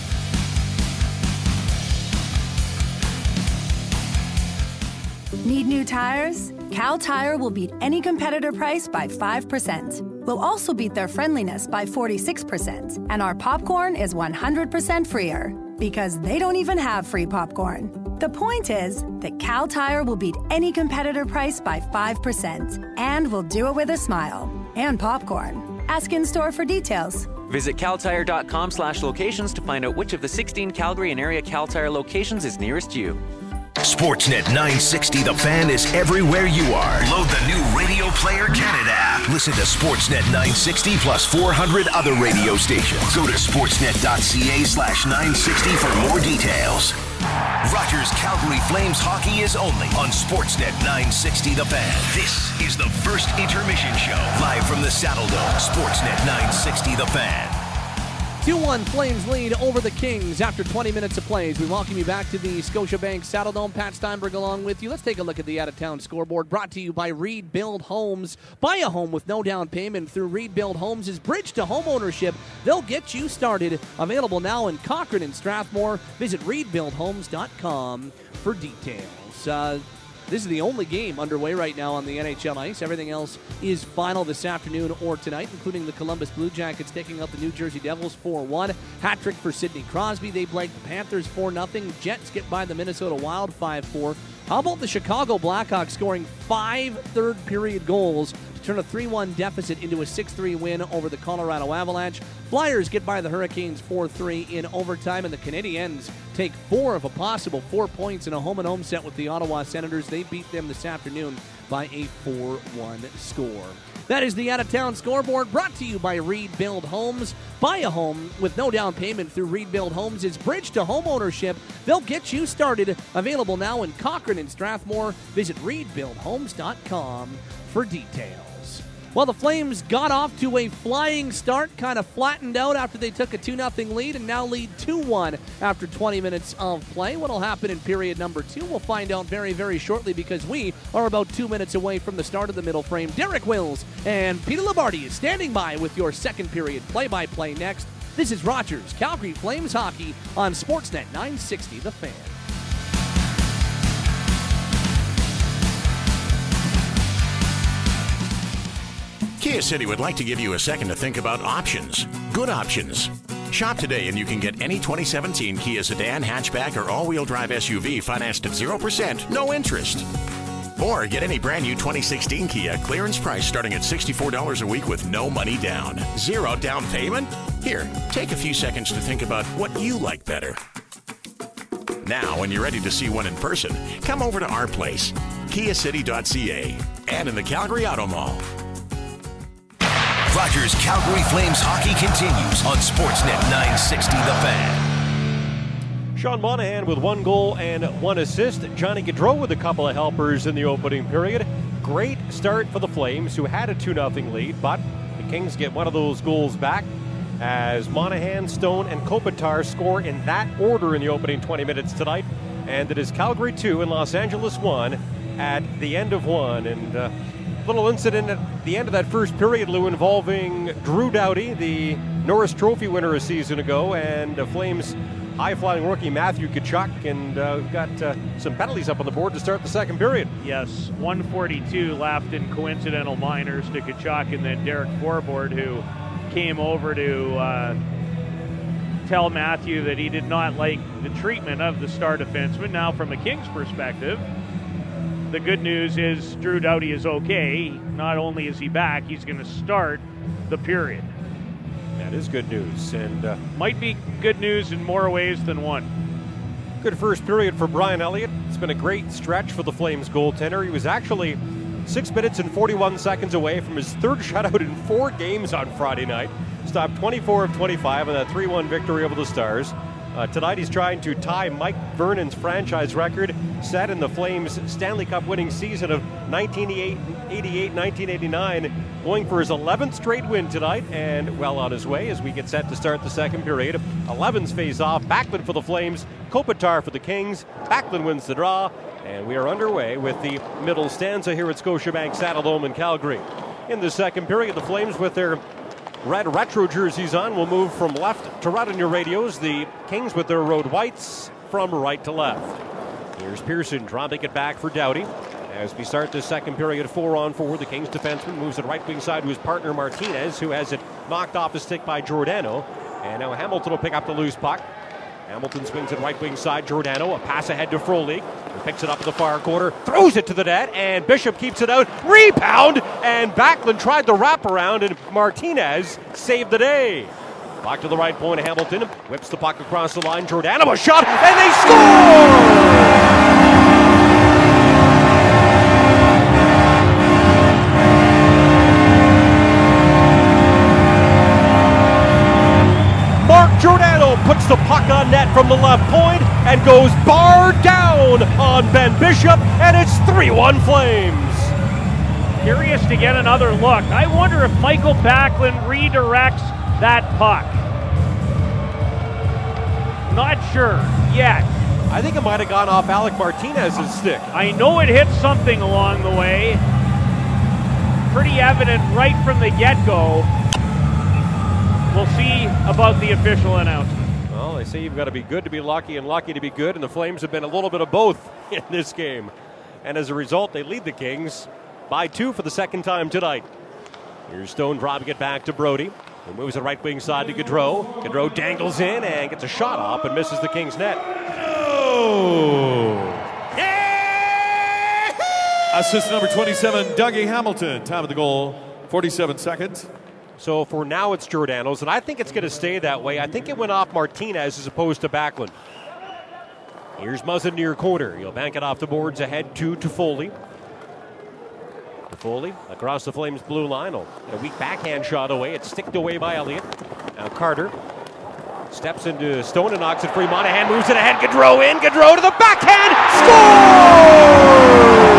Need new tires? Cal Tire will beat any competitor price by five percent. We'll also beat their friendliness by forty-six percent. And our popcorn is one hundred percent freer, because they don't even have free popcorn. The point is that Cal Tire will beat any competitor price by five percent. And we'll do it with a smile. And popcorn. Ask in-store for details. Visit caltire.com slash locations to find out which of the sixteen Calgary and area Cal Tire locations is nearest you. Sportsnet nine sixty The Fan is everywhere you are. Load the new Radio Player Canada app. Listen to Sportsnet nine sixty plus four hundred other radio stations. Go to sportsnet.ca slash 960 for more details. Rogers Calgary Flames hockey is only on Sportsnet nine sixty The Fan. This is the first intermission show, live from the Saddle Dome. Sportsnet nine sixty The Fan. two one Flames lead over the Kings after twenty minutes of play. As we welcome you back to the Scotiabank Saddle Dome. Pat Steinberg along with you. Let's take a look at the out-of-town scoreboard, brought to you by Reed Build Homes. Buy a home with no down payment through Reed Build Homes' Bridge to Home Ownership. They'll get you started. Available now in Cochrane and Strathmore. Visit reed build homes dot com for details. Uh, This is the only game underway right now on the N H L ice. Everything else is final this afternoon or tonight, including the Columbus Blue Jackets taking out the New Jersey Devils four one. Hat-trick for Sidney Crosby. They blank the Panthers four nothing. Jets get by the Minnesota Wild five four. How about the Chicago Blackhawks scoring five third-period goals to turn a three one deficit into a six three win over the Colorado Avalanche? Flyers get by the Hurricanes four three in overtime, and the Canadiens take four of a possible four points in a home-and-home set with the Ottawa Senators. They beat them this afternoon by a four one score. That is the out-of-town scoreboard, brought to you by Reed Build Homes. Buy a home with no down payment through Reed Build Homes. It's Bridge to Home Ownership. They'll get you started. Available now in Cochrane and Strathmore. Visit reed build homes dot com for details. Well, the Flames got off to a flying start, kind of flattened out after they took a two nothing lead, and now lead two one after twenty minutes of play. What will happen in period number two? We'll find out very, very shortly, because we are about two minutes away from the start of the middle frame. Derek Wills and Peter Labardi is standing by with your second period play-by-play next. This is Rogers Calgary Flames hockey on Sportsnet nine sixty The Fan. Kia City would like to give you a second to think about options. Good options. Shop today and you can get any twenty seventeen Kia sedan, hatchback, or all-wheel drive S U V financed at zero percent, no interest. Or get any brand new twenty sixteen Kia clearance price starting at sixty-four dollars a week with no money down. Zero down payment? Here, take a few seconds to think about what you like better. Now, when you're ready to see one in person, come over to our place, kia city dot c a, and in the Calgary Auto Mall. Rogers Calgary Flames hockey continues on Sportsnet nine sixty The Fan. Sean Monahan with one goal and one assist. Johnny Gaudreau with a couple of helpers in the opening period. Great start for the Flames, who had a two nothing lead, but the Kings get one of those goals back as Monahan, Stone, and Kopitar score in that order in the opening twenty minutes tonight. And it is Calgary two and Los Angeles one at the end of one. And uh, little incident at the end of that first period, Lou, involving Drew Doughty, the Norris Trophy winner a season ago, and the Flames high-flying rookie Matthew Tkachuk, and uh, we've got uh, some penalties up on the board to start the second period. Yes, one forty-two left in coincidental minors to Tkachuk, and then Derek Forbort, who came over to uh, tell Matthew that he did not like the treatment of the star defenseman. Now, from a Kings perspective, the good news is Drew Doughty is okay. Not only is he back, he's going to start the period. That is good news, and uh, might be good news in more ways than one. Good first period for Brian Elliott. It's been a great stretch for the Flames goaltender. He was actually six minutes and forty-one seconds away from his third shutout in four games on Friday night. Stopped twenty-four of twenty-five in that three one victory over the Stars. Uh, tonight he's trying to tie Mike Vernon's franchise record set in the Flames' Stanley Cup winning season of nineteen eighty-eight nineteen eighty-nine, going for his eleventh straight win tonight, and well on his way as we get set to start the second period. elevens face off. Backlund for the Flames, Kopitar for the Kings. Backlund wins the draw, and we are underway with the middle stanza here at Scotiabank Saddle Dome in Calgary. In the second period, the Flames, with their red retro jerseys on, will move from left to right on your radios. The Kings with their road whites from right to left. Here's Pearson trying to get back for Doughty. As we start the second period, four on four, the Kings defenseman moves it right wing side to his partner Martinez, who has it knocked off his stick by Giordano. And now Hamilton will pick up the loose puck. Hamilton swings it right wing side. Giordano, a pass ahead to Frolik. He picks it up in the far corner, throws it to the net, and Bishop keeps it out. Rebound, and Backlund tried the wraparound, and Martinez saved the day. Back to the right point, Hamilton whips the puck across the line. Giordano, a shot, and they score! Mark Giordano puts the puck on net from the left point, and goes bar down on Ben Bishop, and it's three one Flames. Curious to get another look. I wonder if Michael Backlund redirects that puck. Not sure yet. I think it might have gone off Alec Martinez's stick. I know it hit something along the way. Pretty evident right from the get-go. We'll see about the official announcement. Well, they say you've got to be good to be lucky and lucky to be good, and the Flames have been a little bit of both in this game. And as a result, they lead the Kings by two for the second time tonight. Here's Stone dropping it back to Brody. He moves the right wing side to Gaudreau. Gaudreau dangles in and gets a shot off and misses the Kings' net. Oh! Yeah! Assist number twenty-seven, Dougie Hamilton. Time of the goal, forty-seven seconds. So for now it's Giordano's, and I think it's going to stay that way. I think it went off Martinez as opposed to Backlund. Here's Muzzin near corner. He'll bank it off the boards ahead to Toffoli. Toffoli across the Flames' blue line. Oh, a weak backhand shot away. It's sticked away by Elliott. Now Carter steps into Stone and knocks it free. Monahan moves it ahead. Gaudreau in. Gaudreau to the backhand. Scores!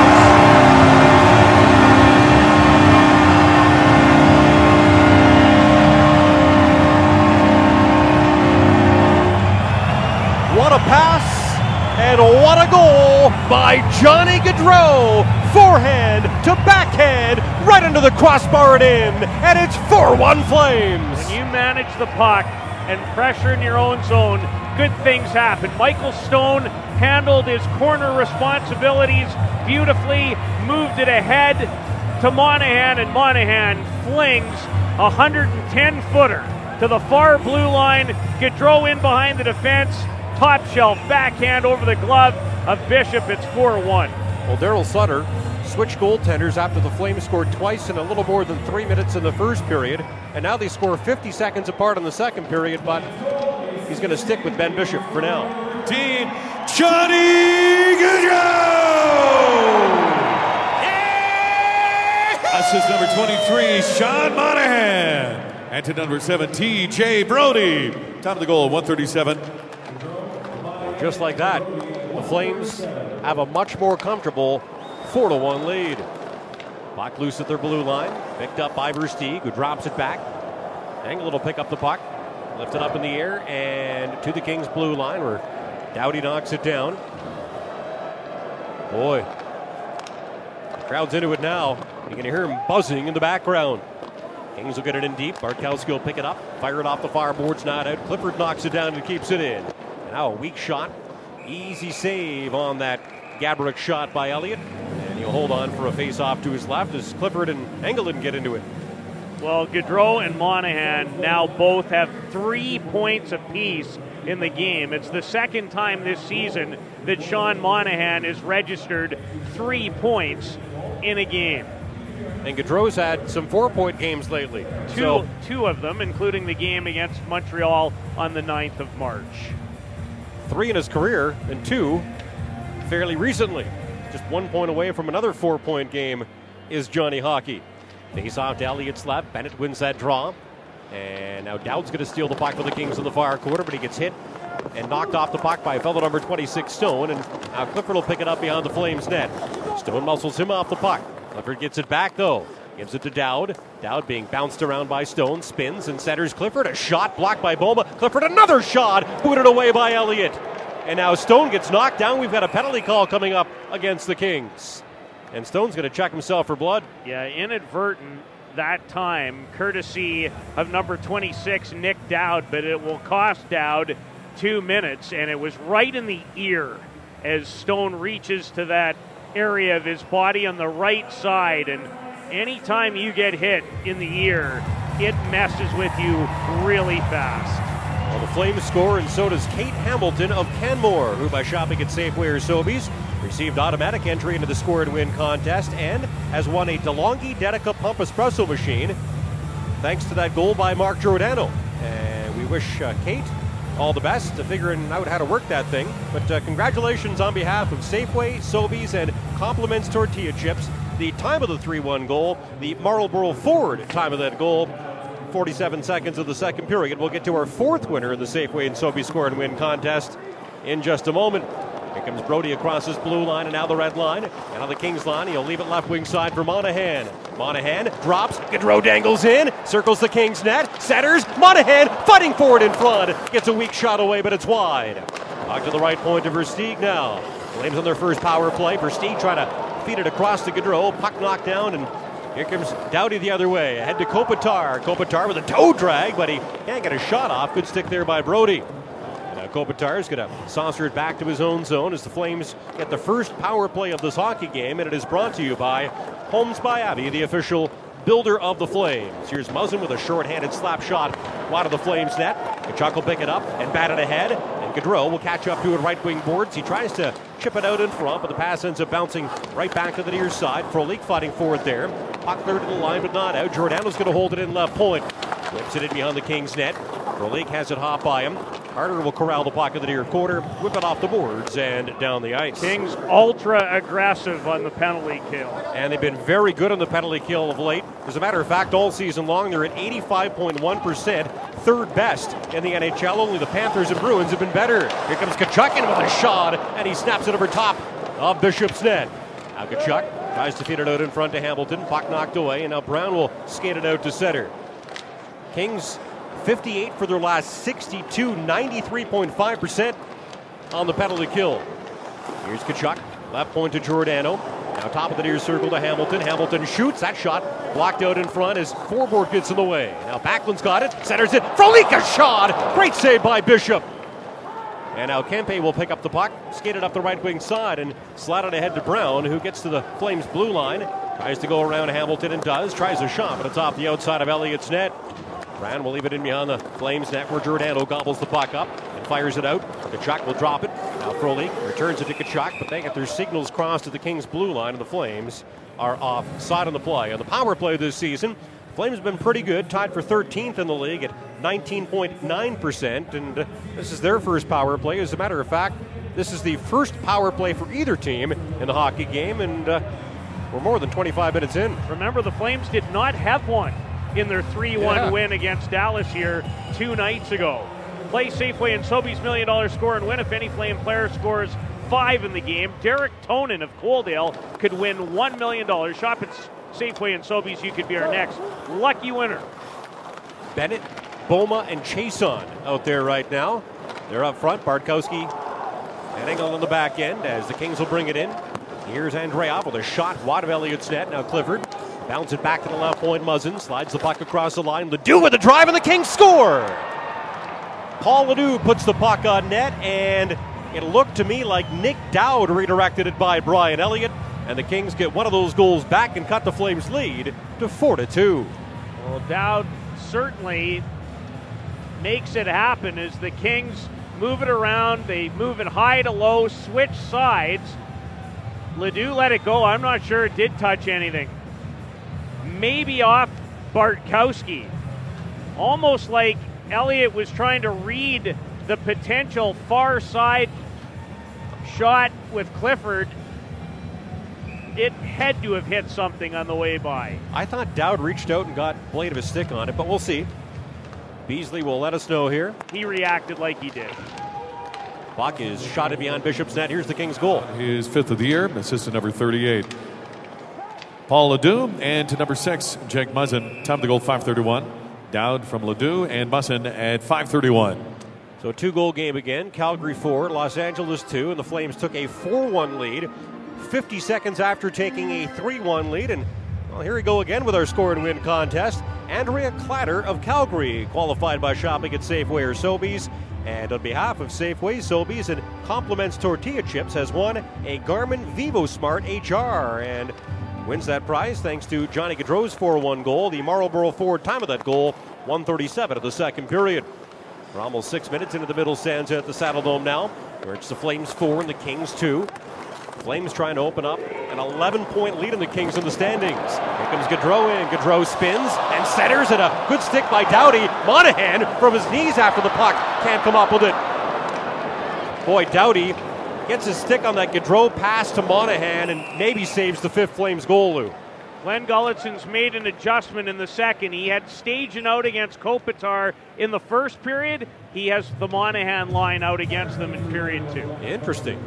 What a pass and what a goal by Johnny Gaudreau. Forehand to backhand, right into the crossbar and in, and it's four one Flames. When you manage the puck and pressure in your own zone, good things happen. Michael Stone handled his corner responsibilities beautifully, moved it ahead to Monahan, and Monahan flings a one hundred ten footer to the far blue line. Gaudreau in behind the defense, top shelf backhand over the glove of Bishop. It's four one. Well, Daryl Sutter switched goaltenders after the Flames scored twice in a little more than three minutes in the first period, and now they score fifty seconds apart in the second period, but he's going to stick with Ben Bishop for now. Team Johnny Gaudreau! Yeah! Assist number twenty-three, Sean Monahan. And to number seven, T J Brody. Time of the goal, one thirty-seven. Just like that, the Flames have a much more comfortable four to one lead. Puck loose at their blue line. Picked up by Versteeg, who drops it back. Engel will pick up the puck. Lift it up in the air and to the Kings' blue line where Doughty knocks it down. Boy, the crowd's into it now. You can hear him buzzing in the background. Kings will get it in deep. Bartkowski will pick it up. Fire it off the far boards, not out. Clifford knocks it down and keeps it in. And now a weak shot. Easy save on that Gaborik shot by Elliott. And he'll hold on for a face-off to his left as Clifford and Engel didn't get into it. Well, Gaudreau and Monahan now both have three points apiece in the game. It's the second time this season that Sean Monahan has registered three points in a game. And Gaudreau's had some four-point games lately. Two, so. two of them, including the game against Montreal on the ninth of March. Three in his career and two fairly recently. Just one point away from another four-point game is Johnny Hockey. Face off to Elliott's left. Bennett wins that draw. And now Dowd's going to steal the puck for the Kings in the far quarter, but he gets hit and knocked off the puck by fellow number twenty-six, Stone. And now Clifford will pick it up beyond the Flames net. Stone muscles him off the puck. Clifford gets it back, though. Gives it to Dowd. Dowd being bounced around by Stone. Spins and centers Clifford. A shot blocked by Boma. Clifford, another shot. Booted away by Elliott. And now Stone gets knocked down. We've got a penalty call coming up against the Kings. And Stone's going to check himself for blood. Yeah, inadvertent that time, courtesy of number twenty-six, Nick Dowd, but it will cost Dowd two minutes. And it was right in the ear as Stone reaches to that area of his body on the right side. And anytime you get hit in the ear, it messes with you really fast. Well, the Flames score, and so does Kate Hamilton of Canmore, who by shopping at Safeway or Sobeys received automatic entry into the Score and Win contest and has won a DeLonghi Dedica Pump Espresso machine thanks to that goal by Mark Giordano. And we wish uh, Kate all the best to figuring out how to work that thing. But uh, congratulations on behalf of Safeway, Sobeys, and Compliments Tortilla Chips. The time of the three one goal, the Marlboro Ford time of that goal, forty-seven seconds of the second period. We'll get to our fourth winner in the Safeway and Sobeys Score and Win contest in just a moment. Here comes Brodie across his blue line and now the red line. And on the Kings line, he'll leave it left wing side for Monahan. Monahan drops, Gaudreau dangles in, circles the Kings net, centers, Monahan fighting for it in front. Gets a weak shot away, but it's wide. Back to the right point to Versteeg now. Flames on their first power play. Versteeg trying to feed it across to Gaudreau. Puck knocked down, and here comes Doughty the other way. Ahead to Kopitar. Kopitar with a toe drag, but he can't get a shot off. Good stick there by Brodie. Now Kopitar is going to saucer it back to his own zone as the Flames get the first power play of this hockey game, and it is brought to you by Homes by Abbey, the official builder of the Flames. Here's Muzzin with a short-handed slap shot wide of the Flames net. Kachuk will pick it up and bat it ahead, and Gaudreau will catch up to it right wing boards. He tries to chip it out in front, but the pass ends up bouncing right back to the near side. Frolik fighting for it there. Puck cleared to the line, but not out. Giordano's going to hold it in left point. Whips it in behind the Kings net. Frolik has it hop by him. Carter will corral the puck in the near quarter, whip it off the boards and down the ice. Kings ultra aggressive on the penalty kill. And they've been very good on the penalty kill of late. As a matter of fact, all season long, they're at eighty-five point one percent, third best in the N H L. Only the Panthers and Bruins have been better. Here comes Kachuk in with a shot, and he snaps it over top of Bishop's net. Now Kachuk tries to feed it out in front to Hamilton. Puck knocked away, and now Brown will skate it out to center. Kings fifty-eight for their last sixty-two, ninety-three point five percent on the penalty kill. Here's Kachuk, left point to Giordano. Now top of the near circle to Hamilton. Hamilton shoots. That shot blocked out in front as Forbort gets in the way. Now Backlund's got it, centers it. Frolik a shot. Great save by Bishop. And now Kempe will pick up the puck, skate it up the right wing side, and slide it ahead to Brown, who gets to the Flames blue line. Tries to go around Hamilton and does. Tries a shot, but it's off the outside of Elliott's net. Brown will leave it in behind the Flames net where Giordano gobbles the puck up and fires it out. Kachuk will drop it. Now Frolik returns it to Kachuk, but they get their signals crossed to the Kings blue line, and the Flames are offside on the play. On the power play this season, Flames have been pretty good, tied for thirteenth in the league at nineteen point nine percent, and uh, this is their first power play. As a matter of fact, this is the first power play for either team in the hockey game, and uh, we're more than twenty-five minutes in. Remember, the Flames did not have one in their three one yeah. win against Dallas here two nights ago. Play Safeway and Sobeys million dollar score and win if any Flame player scores five in the game. Derek Tonin of Coaldale could win one million dollars. Shop at Safeway and Sobeys. You could be our next lucky winner. Bennett, Boma, and Chason out there right now. They're up front. Bartkowski and Engel on the back end as the Kings will bring it in. Here's Andreoff with a shot wide of Elliott's net. Now Clifford bounce it back to the left point. Muzzin slides the puck across the line. Ledoux with a drive, and the Kings score. Paul Ledoux puts the puck on net, and it looked to me like Nick Dowd redirected it by Brian Elliott, and the Kings get one of those goals back and cut the Flames' lead to four to two. Well, Dowd certainly makes it happen as the Kings move it around. They move it high to low, switch sides. Ledoux let it go. I'm not sure it did touch anything. Maybe off Bartkowski. Almost like Elliott was trying to read the potential far side shot with Clifford. It had to have hit something on the way by. I thought Dowd reached out and got blade of his stick on it, but we'll see. Beasley will let us know here. He reacted like he did. Puck is shot beyond Bishop's net. Here's the Kings' goal. His fifth of the year, assistant number thirty-eight. Paul Ledoux, and to number six, Jake Muzzin. Time of the goal, five thirty-one. Dowd from Ledoux and Muzzin at five thirty-one. So two-goal game again. Calgary four, Los Angeles two, and the Flames took a four one lead fifty seconds after taking a three one lead. And, well, here we go again with our score and win contest. Andrea Clatter of Calgary, qualified by shopping at Safeway or Sobeys. And on behalf of Safeway, Sobeys, and Compliments Tortilla Chips, has won a Garmin VivoSmart H R. And wins that prize thanks to Johnny Gaudreau's four one goal. The Marlboro Ford time of that goal, one thirty-seven of the second period. We're almost six minutes into the middle stanza at the Saddle Dome now, where it's the Flames four and the Kings two. Flames trying to open up an eleven-point lead in the Kings in the standings. Here comes Gaudreau in. Gaudreau spins and centers, and a good stick by Doughty. Monahan from his knees after the puck. Can't come up with it. Boy, Doughty gets his stick on that Gaudreau pass to Monahan and maybe saves the fifth Flames goal, Lou. Glenn Gullitson's made an adjustment in the second. He had Stajan out against Kopitar in the first period. He has the Monahan line out against them in period two. Interesting.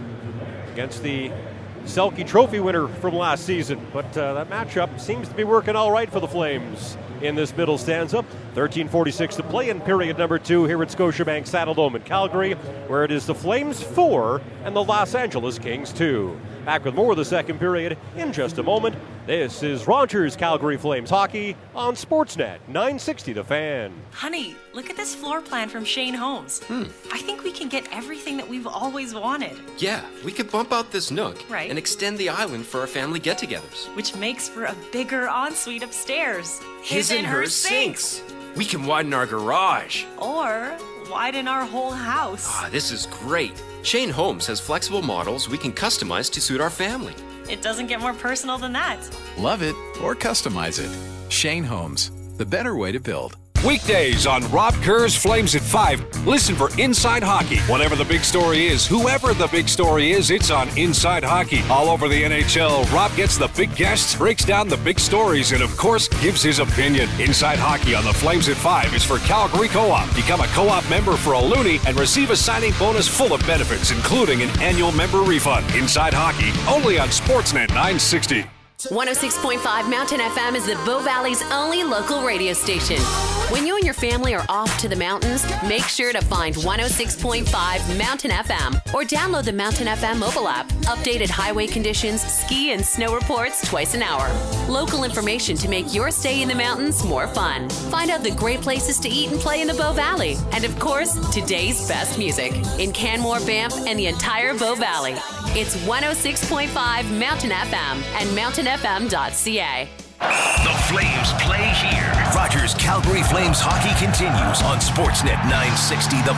Against the Selke Trophy winner from last season. But uh, that matchup seems to be working all right for the Flames in this middle stanza. thirteen forty-six to play in period number two here at Scotiabank Saddledome in Calgary, where it is the Flames four and the Los Angeles Kings two. Back with more of the second period in just a moment. This is Rogers Calgary Flames hockey on Sportsnet nine sixty The Fan. Honey, look at this floor plan from Shane Homes. Hmm. I think we can get everything that we've always wanted. Yeah, we could bump out this nook Right. and extend the island for our family get-togethers. Which makes for a bigger ensuite upstairs. His and her sinks. We can widen our garage. Or widen our whole house. Ah, this is great. Shane Homes has flexible models we can customize to suit our family. It doesn't get more personal than that. Love it or customize it. Shane Homes, the better way to build. Weekdays on Rob Kerr's Flames at five. Listen for Inside Hockey. Whatever the big story is, whoever the big story is, it's on Inside Hockey. All over the N H L, Rob gets the big guests, breaks down the big stories, and of course, gives his opinion. Inside Hockey on the Flames at five is for Calgary Co-op. Become a Co-op member for a loonie and receive a signing bonus full of benefits, including an annual member refund. Inside Hockey, only on Sportsnet nine sixty. one oh six point five Mountain F M is the Bow Valley's only local radio station. When you and your family are off to the mountains, make sure to find one oh six point five Mountain F M or download the Mountain F M mobile app. Updated highway conditions, ski and snow reports twice an hour. Local information to make your stay in the mountains more fun. Find out the great places to eat and play in the Bow Valley. And of course, today's best music in Canmore, Banff, and the entire Bow Valley. It's one oh six point five Mountain F M and mountain f m dot c a. The Flames play here. Rogers Calgary Flames hockey continues on Sportsnet nine sixty The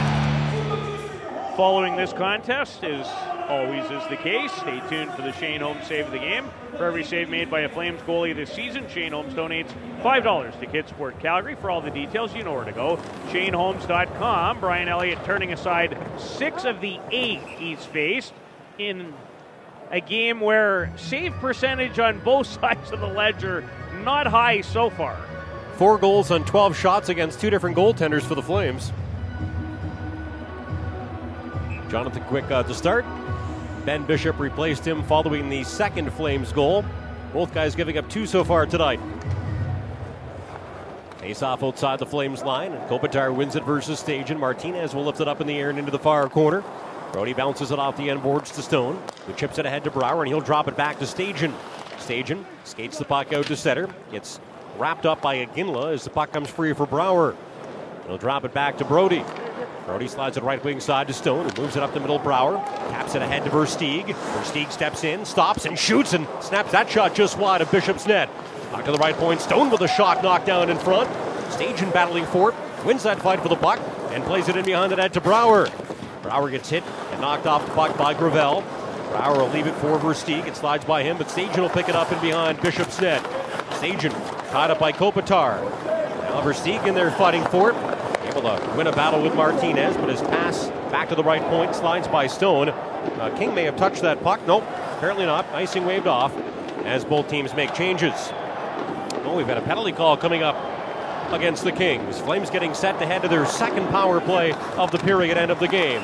Fan. Following this contest, as always is the case, stay tuned for the Shane Holmes save of the game. For every save made by a Flames goalie this season, Shane Holmes donates five dollars to Kids Sport Calgary. For all the details, you know where to go. Shane Holmes dot com. Brian Elliott turning aside six of the eight he's faced in a game where save percentage on both sides of the ledger not high so far. Four goals on twelve shots against two different goaltenders for the Flames. Jonathan Quick uh, to start. Ben Bishop replaced him following the second Flames goal. Both guys giving up two so far tonight. Face off outside the Flames line. And Kopitar wins it versus Stajan. Martinez will lift it up in the air and into the far corner. Brody bounces it off the end boards to Stone, who chips it ahead to Brouwer, and he'll drop it back to Stajan. Stajan skates the puck out to center. Gets wrapped up by Iginla as the puck comes free for Brouwer. He'll drop it back to Brody. Brody slides it right wing side to Stone, who moves it up the middle. Brouwer taps it ahead to Versteeg. Versteeg steps in, stops, and shoots, and snaps that shot just wide of Bishop's net. Back to the right point. Stone with a shot knocked down in front. Stajan battling for it, wins that fight for the puck, and plays it in behind the net to Brouwer. Brouwer gets hit and knocked off the puck by Gravel. Brouwer will leave it for Versteeg. It slides by him, but Stajan will pick it up in behind Bishop's net. Stajan caught up by Kopitar. Now Versteeg in there fighting for it. Able to win a battle with Martinez, but his pass back to the right point slides by Stone. Uh, King may have touched that puck. Nope, apparently not. Icing waved off as both teams make changes. Oh, we've got a penalty call coming up against the Kings. Flames getting set to head to their second power play of the period end of the game.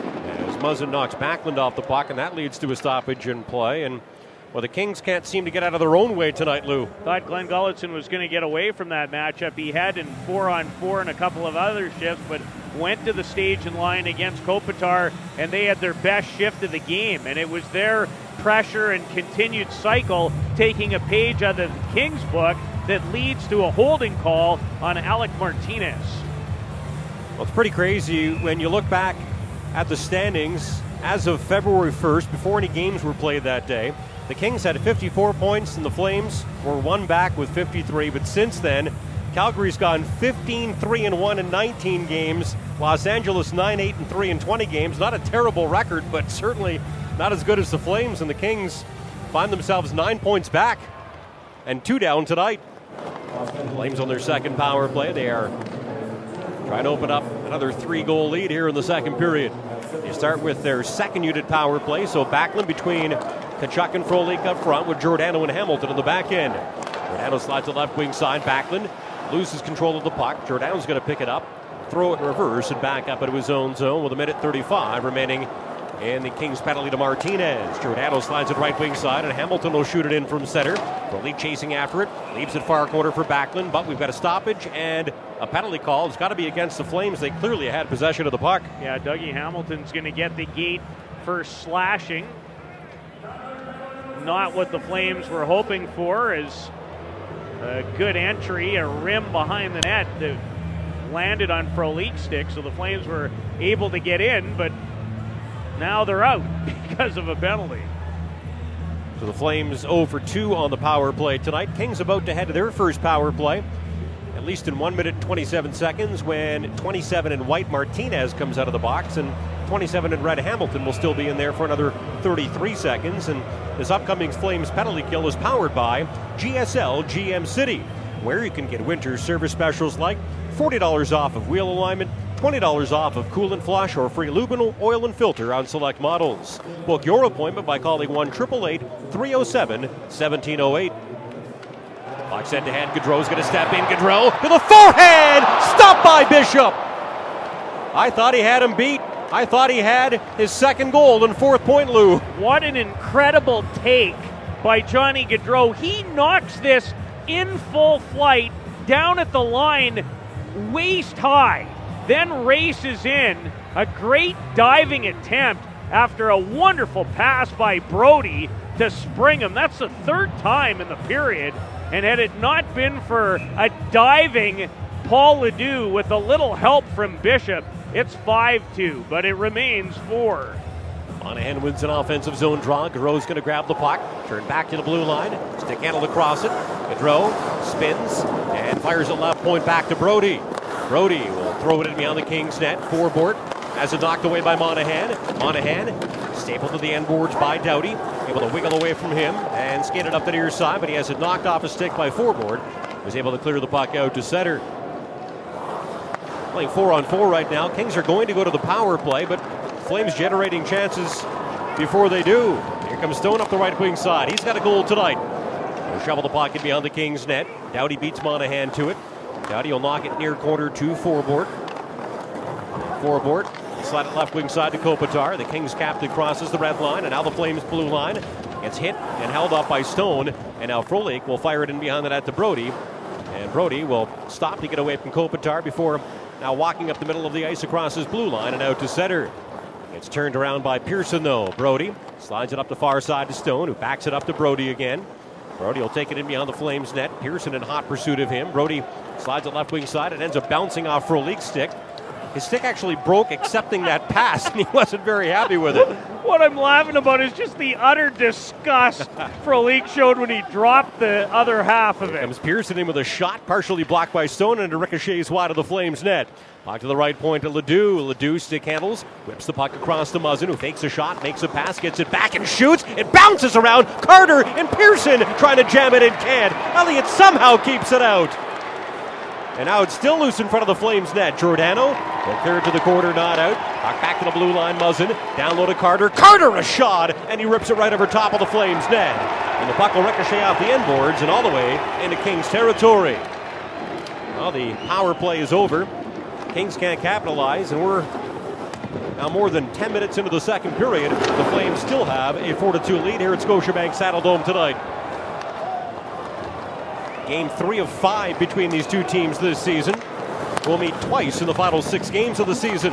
As Muzzin knocks Backlund off the puck, and that leads to a stoppage in play. And well, the Kings can't seem to get out of their own way tonight, Lou. Thought Glenn Gullitson was going to get away from that matchup he had in four on four and a couple of other shifts, but went to the stage and line against Kopitar, and they had their best shift of the game. And it was their pressure and continued cycle taking a page out of the Kings book that leads to a holding call on Alec Martinez. Well, it's pretty crazy when you look back at the standings as of February first, before any games were played that day. The Kings had fifty-four points and the Flames were one back with fifty-three, but since then, Calgary's gone fifteen three and one in nineteen games. Los Angeles nine eight and three in twenty games. Not a terrible record, but certainly not as good as the Flames, and the Kings find themselves nine points back and two down tonight. Flames on their second power play. They are trying to open up another three-goal lead here in the second period. They start with their second unit power play, so Backlund between Tkachuk and Frolik up front with Giordano and Hamilton in the back end. Giordano slides to left wing side. Backlund loses control of the puck. Giordano's going to pick it up, throw it in reverse, and back up into his own zone with a minute thirty-five remaining in the Kings penalty to Martinez. Giordano slides it right wing side, and Hamilton will shoot it in from center. Frolik chasing after it, leaves it far corner for Backlund, but we've got a stoppage and a penalty call. It's got to be against the Flames. They clearly had possession of the puck. Yeah, Dougie Hamilton's going to get the gate for slashing. Not what the Flames were hoping for, as a good entry, a rim behind the net that landed on Frolik's stick, so the Flames were able to get in, but now they're out because of a penalty. So the Flames oh for two on the power play tonight. Kings about to head to their first power play, at least in one minute and twenty-seven seconds, when twenty-seven in white Martinez comes out of the box, and twenty-seven in red Hamilton will still be in there for another thirty-three seconds. And this upcoming Flames penalty kill is powered by G S L G M City, where you can get winter service specials like forty dollars off of wheel alignment, twenty dollars off of coolant flush, or free lubricant, oil, and filter on select models. Book your appointment by calling one eight eight eight, three oh seven, one seven oh eight. Box end to hand, Gaudreau's going to step in. Gaudreau to the forehand! Stopped by Bishop! I thought he had him beat. I thought he had his second goal in Fourth Point, Lou. What an incredible take by Johnny Gaudreau. He knocks this in full flight down at the line, waist high, then races in. A great diving attempt after a wonderful pass by Brody to spring him. That's the third time in the period, and had it not been for a diving Paul Ledoux with a little help from Bishop, it's five two, but it remains four. Monahan wins an offensive zone draw. Gaudreau's going to grab the puck, turn back to the blue line, stick handle across it. Gaudreau spins and fires a left point back to Brody. Brody will throw it in beyond the Kings net. Forward has it knocked away by Monahan. Monahan stapled to the end boards by Doughty, able to wiggle away from him and skate it up the near side, but he has it knocked off a stick by Forward. Was able to clear the puck out to center. Playing four on four right now. Kings are going to go to the power play, but Flames generating chances before they do. Here comes Stone up the right wing side. He's got a goal tonight. He'll shovel the pocket beyond the Kings net. Doughty beats Monahan to it. Doughty will knock it near corner to Forward. Forward slide it left wing side to Kopitar. The Kings captain crosses the red line, and now the Flames blue line. It's hit and held up by Stone, and now Frolik will fire it in behind the net to Brody. And Brody will stop to get away from Kopitar before now walking up the middle of the ice across his blue line and out to center. It's turned around by Pearson, though. Brody slides it up the far side to Stone, who backs it up to Brody again. Brody will take it in beyond the Flames net. Pearson in hot pursuit of him. Brody slides it left wing side. It ends up bouncing off Frolik's stick. His stick actually broke accepting that pass, and he wasn't very happy with it. What I'm laughing about is just the utter disgust Frolik showed when he dropped the other half of it. Here comes Pearson in with a shot, partially blocked by Stone, and it ricochets wide of the Flames net. Back to the right point to Ledoux. Ledoux stick handles, whips the puck across to Muzzin, who fakes a shot, makes a pass, gets it back and shoots. It bounces around. Carter and Pearson trying to jam it in, can't. Elliott somehow keeps it out. And now it's still loose in front of the Flames net. Giordano will clear it to the corner, not out. Back, back to the blue line, Muzzin. Down low to Carter. Carter a shot, and he rips it right over top of the Flames net. And the puck will ricochet off the end boards and all the way into Kings territory. Well, the power play is over. Kings can't capitalize, and we're now more than ten minutes into the second period. The Flames still have a four to two lead here at Scotiabank Saddledome tonight. Game three of five between these two teams this season. We'll meet twice in the final six games of the season.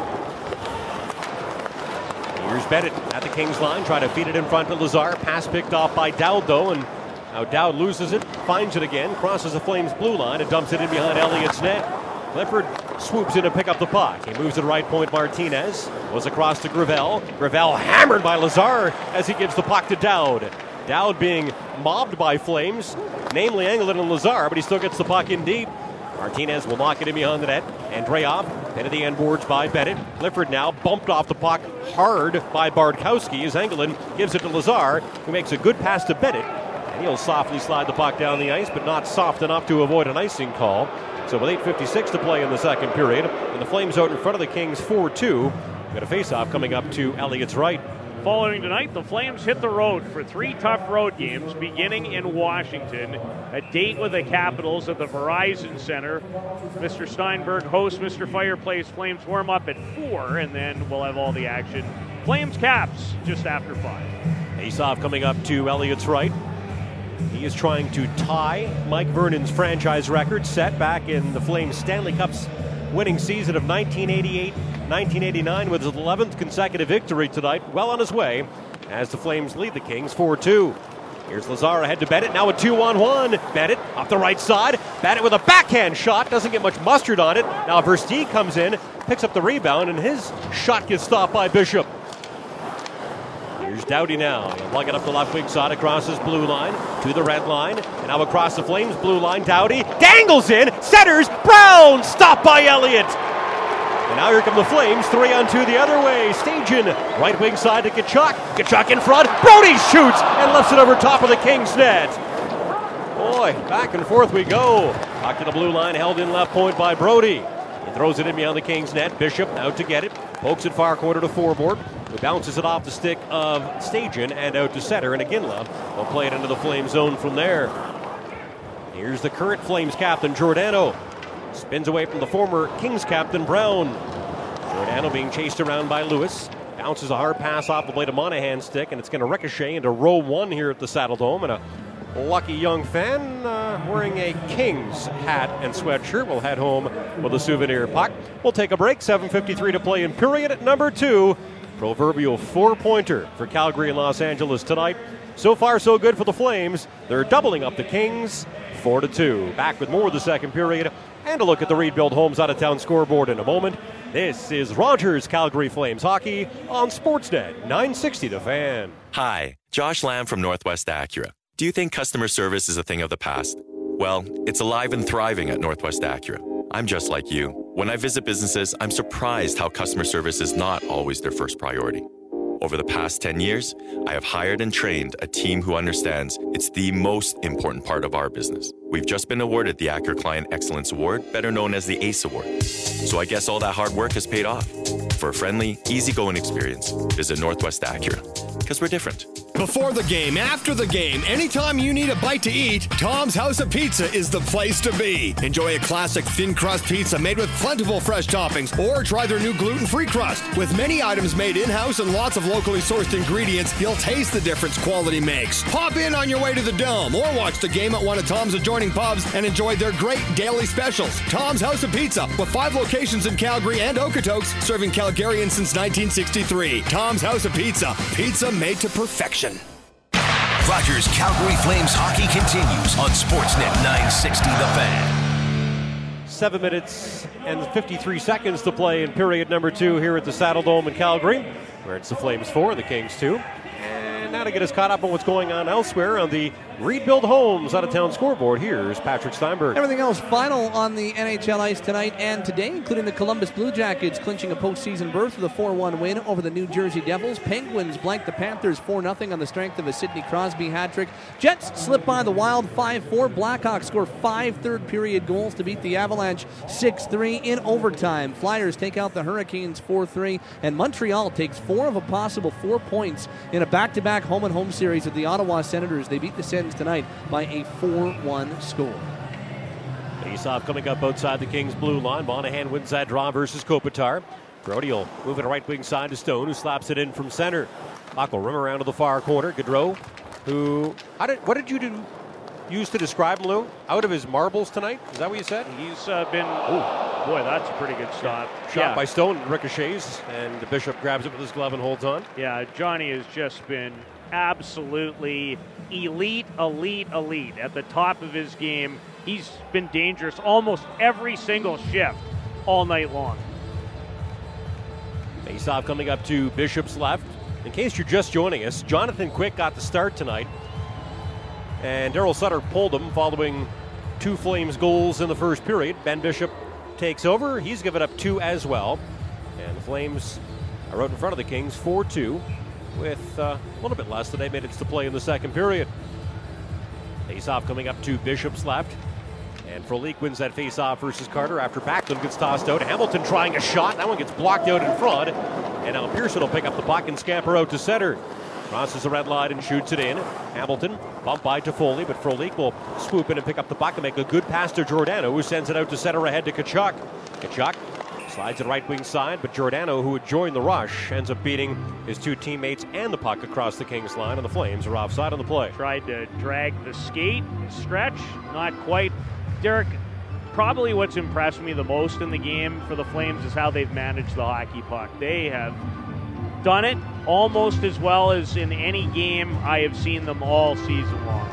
Here's Bennett at the Kings line, trying to feed it in front to Lazar. Pass picked off by Dowd, though, and now Dowd loses it, finds it again, crosses the Flames blue line, and dumps it in behind Elliott's net. Clifford swoops in to pick up the puck. He moves to the right point. Martinez goes across to Gravel. Gravel hammered by Lazar as he gives the puck to Dowd. Dowd being mobbed by Flames, namely Engelland and Lazar, but he still gets the puck in deep. Martinez will knock it in behind the net. Andreoff, then to the end boards by Bennett. Clifford now bumped off the puck hard by Bardkowski as Engelland gives it to Lazar, who makes a good pass to Bennett. And he'll softly slide the puck down the ice, but not soft enough to avoid an icing call. So with eight fifty-six to play in the second period, and the Flames out in front of the Kings four two. We've got a face-off coming up to Elliott's right. Following tonight, the Flames hit the road for three tough road games, beginning in Washington. A date with the Capitals at the Verizon Center. Mister Steinberg hosts Mister Fireplace. Flames warm up at four, and then we'll have all the action. Flames Caps just after five. Face-off coming up to Elliott's right. He is trying to tie Mike Vernon's franchise record set back in the Flames Stanley Cup's winning season of nineteen eighty-eight nineteen eighty-nine with his eleventh consecutive victory tonight. Well on his way as the Flames lead the Kings four two. Here's Lazar ahead to Bennett. Now a two on one. Bennett off the right side. Bennett with a backhand shot. Doesn't get much mustard on it. Now Versteeg comes in, picks up the rebound, and his shot gets stopped by Bishop. Here's Doughty now. He'll lug it up the left wing side across his blue line to the red line. And now across the Flames blue line. Doughty dangles in. Centers. Brown. Stopped by Elliott. And now here come the Flames. Three on two the other way. Stajan. Right wing side to Tkachuk. Tkachuk in front. Brody shoots and lifts it over top of the Kings net. Boy, back and forth we go. Back to the blue line. Held in left point by Brody. He throws it in beyond the Kings net. Bishop out to get it. Pokes it far corner to forward. He bounces it off the stick of Stajan and out to center. And Iginla will play it into the Flames zone from there. Here's the current Flames captain, Giordano. Spins away from the former Kings captain, Brown. Giordano being chased around by Lewis. Bounces a hard pass off the blade of Monahan's stick, and it's going to ricochet into row one here at the Saddle Dome. And a lucky young fan uh, wearing a Kings hat and sweatshirt will head home with a souvenir puck. We'll take a break. seven fifty-three to play in period at number two. Proverbial four-pointer for Calgary and Los Angeles tonight. So far, so good for the Flames. They're doubling up the Kings, four to two. Back with more of the second period and a look at the Rebuild Homes out-of-town scoreboard in a moment. This is Rogers Calgary Flames hockey on Sportsnet nine sixty The Fan. Hi, Josh Lamb from Northwest Acura. Do you think customer service is a thing of the past? Well, it's alive and thriving at Northwest Acura. I'm just like you. When I visit businesses, I'm surprised how customer service is not always their first priority. Over the past ten years, I have hired and trained a team who understands it's the most important part of our business. We've just been awarded the Acura Client Excellence Award, better known as the ACE Award. So I guess all that hard work has paid off. For a friendly, easygoing experience, visit Northwest Acura, because we're different. Before the game, after the game, anytime you need a bite to eat, Tom's House of Pizza is the place to be. Enjoy a classic thin crust pizza made with plentiful fresh toppings, or try their new gluten-free crust. With many items made in-house and lots of locally sourced ingredients, you'll taste the difference quality makes. Pop in on your way to the Dome, or watch the game at one of Tom's adjoining pubs and enjoy their great daily specials. Tom's House of Pizza, with five locations in Calgary and Okotoks, serving Calgarians since nineteen sixty-three. Tom's House of Pizza, pizza made to perfection. Rogers Calgary Flames hockey continues on Sportsnet nine sixty The Fan. Seven minutes and fifty-three seconds to play in period number two here at the Saddle Dome in Calgary, where it's the Flames four, the Kings two. And now to get us caught up on what's going on elsewhere on the Rebuild Homes out-of-town scoreboard, here's Patrick Steinberg. Everything else final on the N H L ice tonight and today, including the Columbus Blue Jackets clinching a postseason berth with a four one win over the New Jersey Devils. Penguins blanked the Panthers four nothing on the strength of a Sidney Crosby hat-trick. Jets slip by the Wild five four. Blackhawks score five third-period goals to beat the Avalanche six three in overtime. Flyers take out the Hurricanes four three, and Montreal takes four of a possible four points in a back-to-back home-and-home series of the Ottawa Senators. They beat the Sens tonight by a four one score. Face-off coming up outside the Kings blue line. Monahan wins that draw versus Kopitar. Brody will move it right wing side to Stone, who slaps it in from center. Puck will rim around to the far corner. Gaudreau, who how did what did you do, use to describe him, Lou? Out of his marbles tonight? Is that what you said? He's uh, been. Oh boy, that's a pretty good stop. Shot yeah. by Stone, ricochets, and the Bishop grabs it with his glove and holds on. Yeah, Johnny has just been absolutely elite, elite, elite at the top of his game. He's been dangerous almost every single shift all night long. Face-off coming up to Bishop's left. In case you're just joining us, Jonathan Quick got the start tonight, and Daryl Sutter pulled him following two Flames goals in the first period. Ben Bishop takes over. He's given up two as well, and the Flames are out in front of the Kings four two. With uh, a little bit less than eight minutes to play in the second period. Face-off coming up to Bishop's left. And Frolik wins that face-off versus Carter after Backlund gets tossed out. Hamilton trying a shot. That one gets blocked out in front. And now Pearson will pick up the puck and scamper out to center. Crosses the red line and shoots it in. Hamilton bumped by Toffoli, but Frolik will swoop in and pick up the puck and make a good pass to Giordano, who sends it out to center ahead to Tkachuk. Tkachuk slides it right wing side, but Giordano, who would join the rush, ends up beating his two teammates and the puck across the Kings line, and the Flames are offside on the play. Tried to drag the skate, stretch, not quite. Derek, probably what's impressed me the most in the game for the Flames is how they've managed the hockey puck. They have done it almost as well as in any game I have seen them all season long.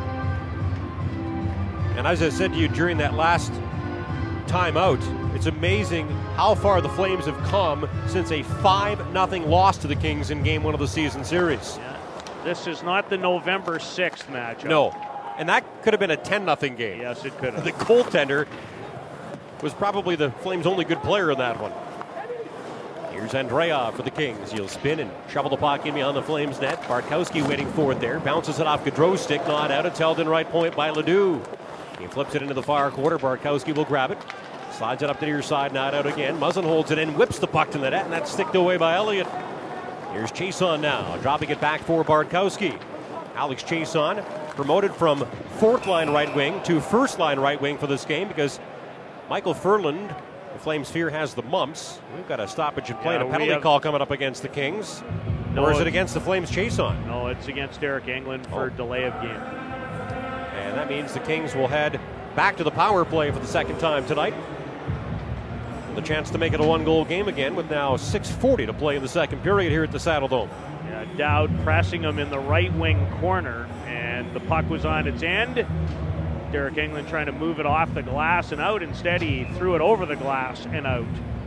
And as I said to you during that last timeout, it's amazing how far the Flames have come since a five nothing loss to the Kings in game one of the season series. Yeah. This is not the November sixth matchup. No. And that could have been a ten nothing game. Yes, it could have. The goaltender was probably the Flames' only good player in that one. Here's Andreoff for the Kings. He'll spin and shovel the puck in beyond the Flames net. Bartkowski waiting for it there. Bounces it off Gaudreau's stick. Not out. It's held in right point by Ledoux. He flips it into the far quarter. Bartkowski will grab it. Slides it up the near side. Not out again. Muzzin holds it in. Whips the puck to the net. And that's sticked away by Elliott. Here's Chason now. Dropping it back for Bartkowski. Alex Chason promoted from fourth line right wing to first line right wing for this game because Michael Ferland, the Flames fear, has the mumps. We've got a stoppage and play yeah, and a penalty have... call coming up against the Kings. No, or is it against the Flames Chason? No, it's against Eric Englund for oh. delay of game. And that means the Kings will head back to the power play for the second time tonight. The chance to make it a one-goal game again with now six forty to play in the second period here at the Saddledome. Yeah, Dowd pressing him in the right wing corner, and the puck was on its end. Derek Englund trying to move it off the glass and out. Instead, he threw it over the glass and out.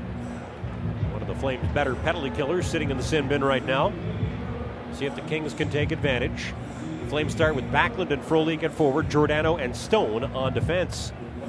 One of the Flames' better penalty killers sitting in the sin bin right now. See if the Kings can take advantage. The Flames start with Backlund and Frolik at forward, Giordano and Stone on defense.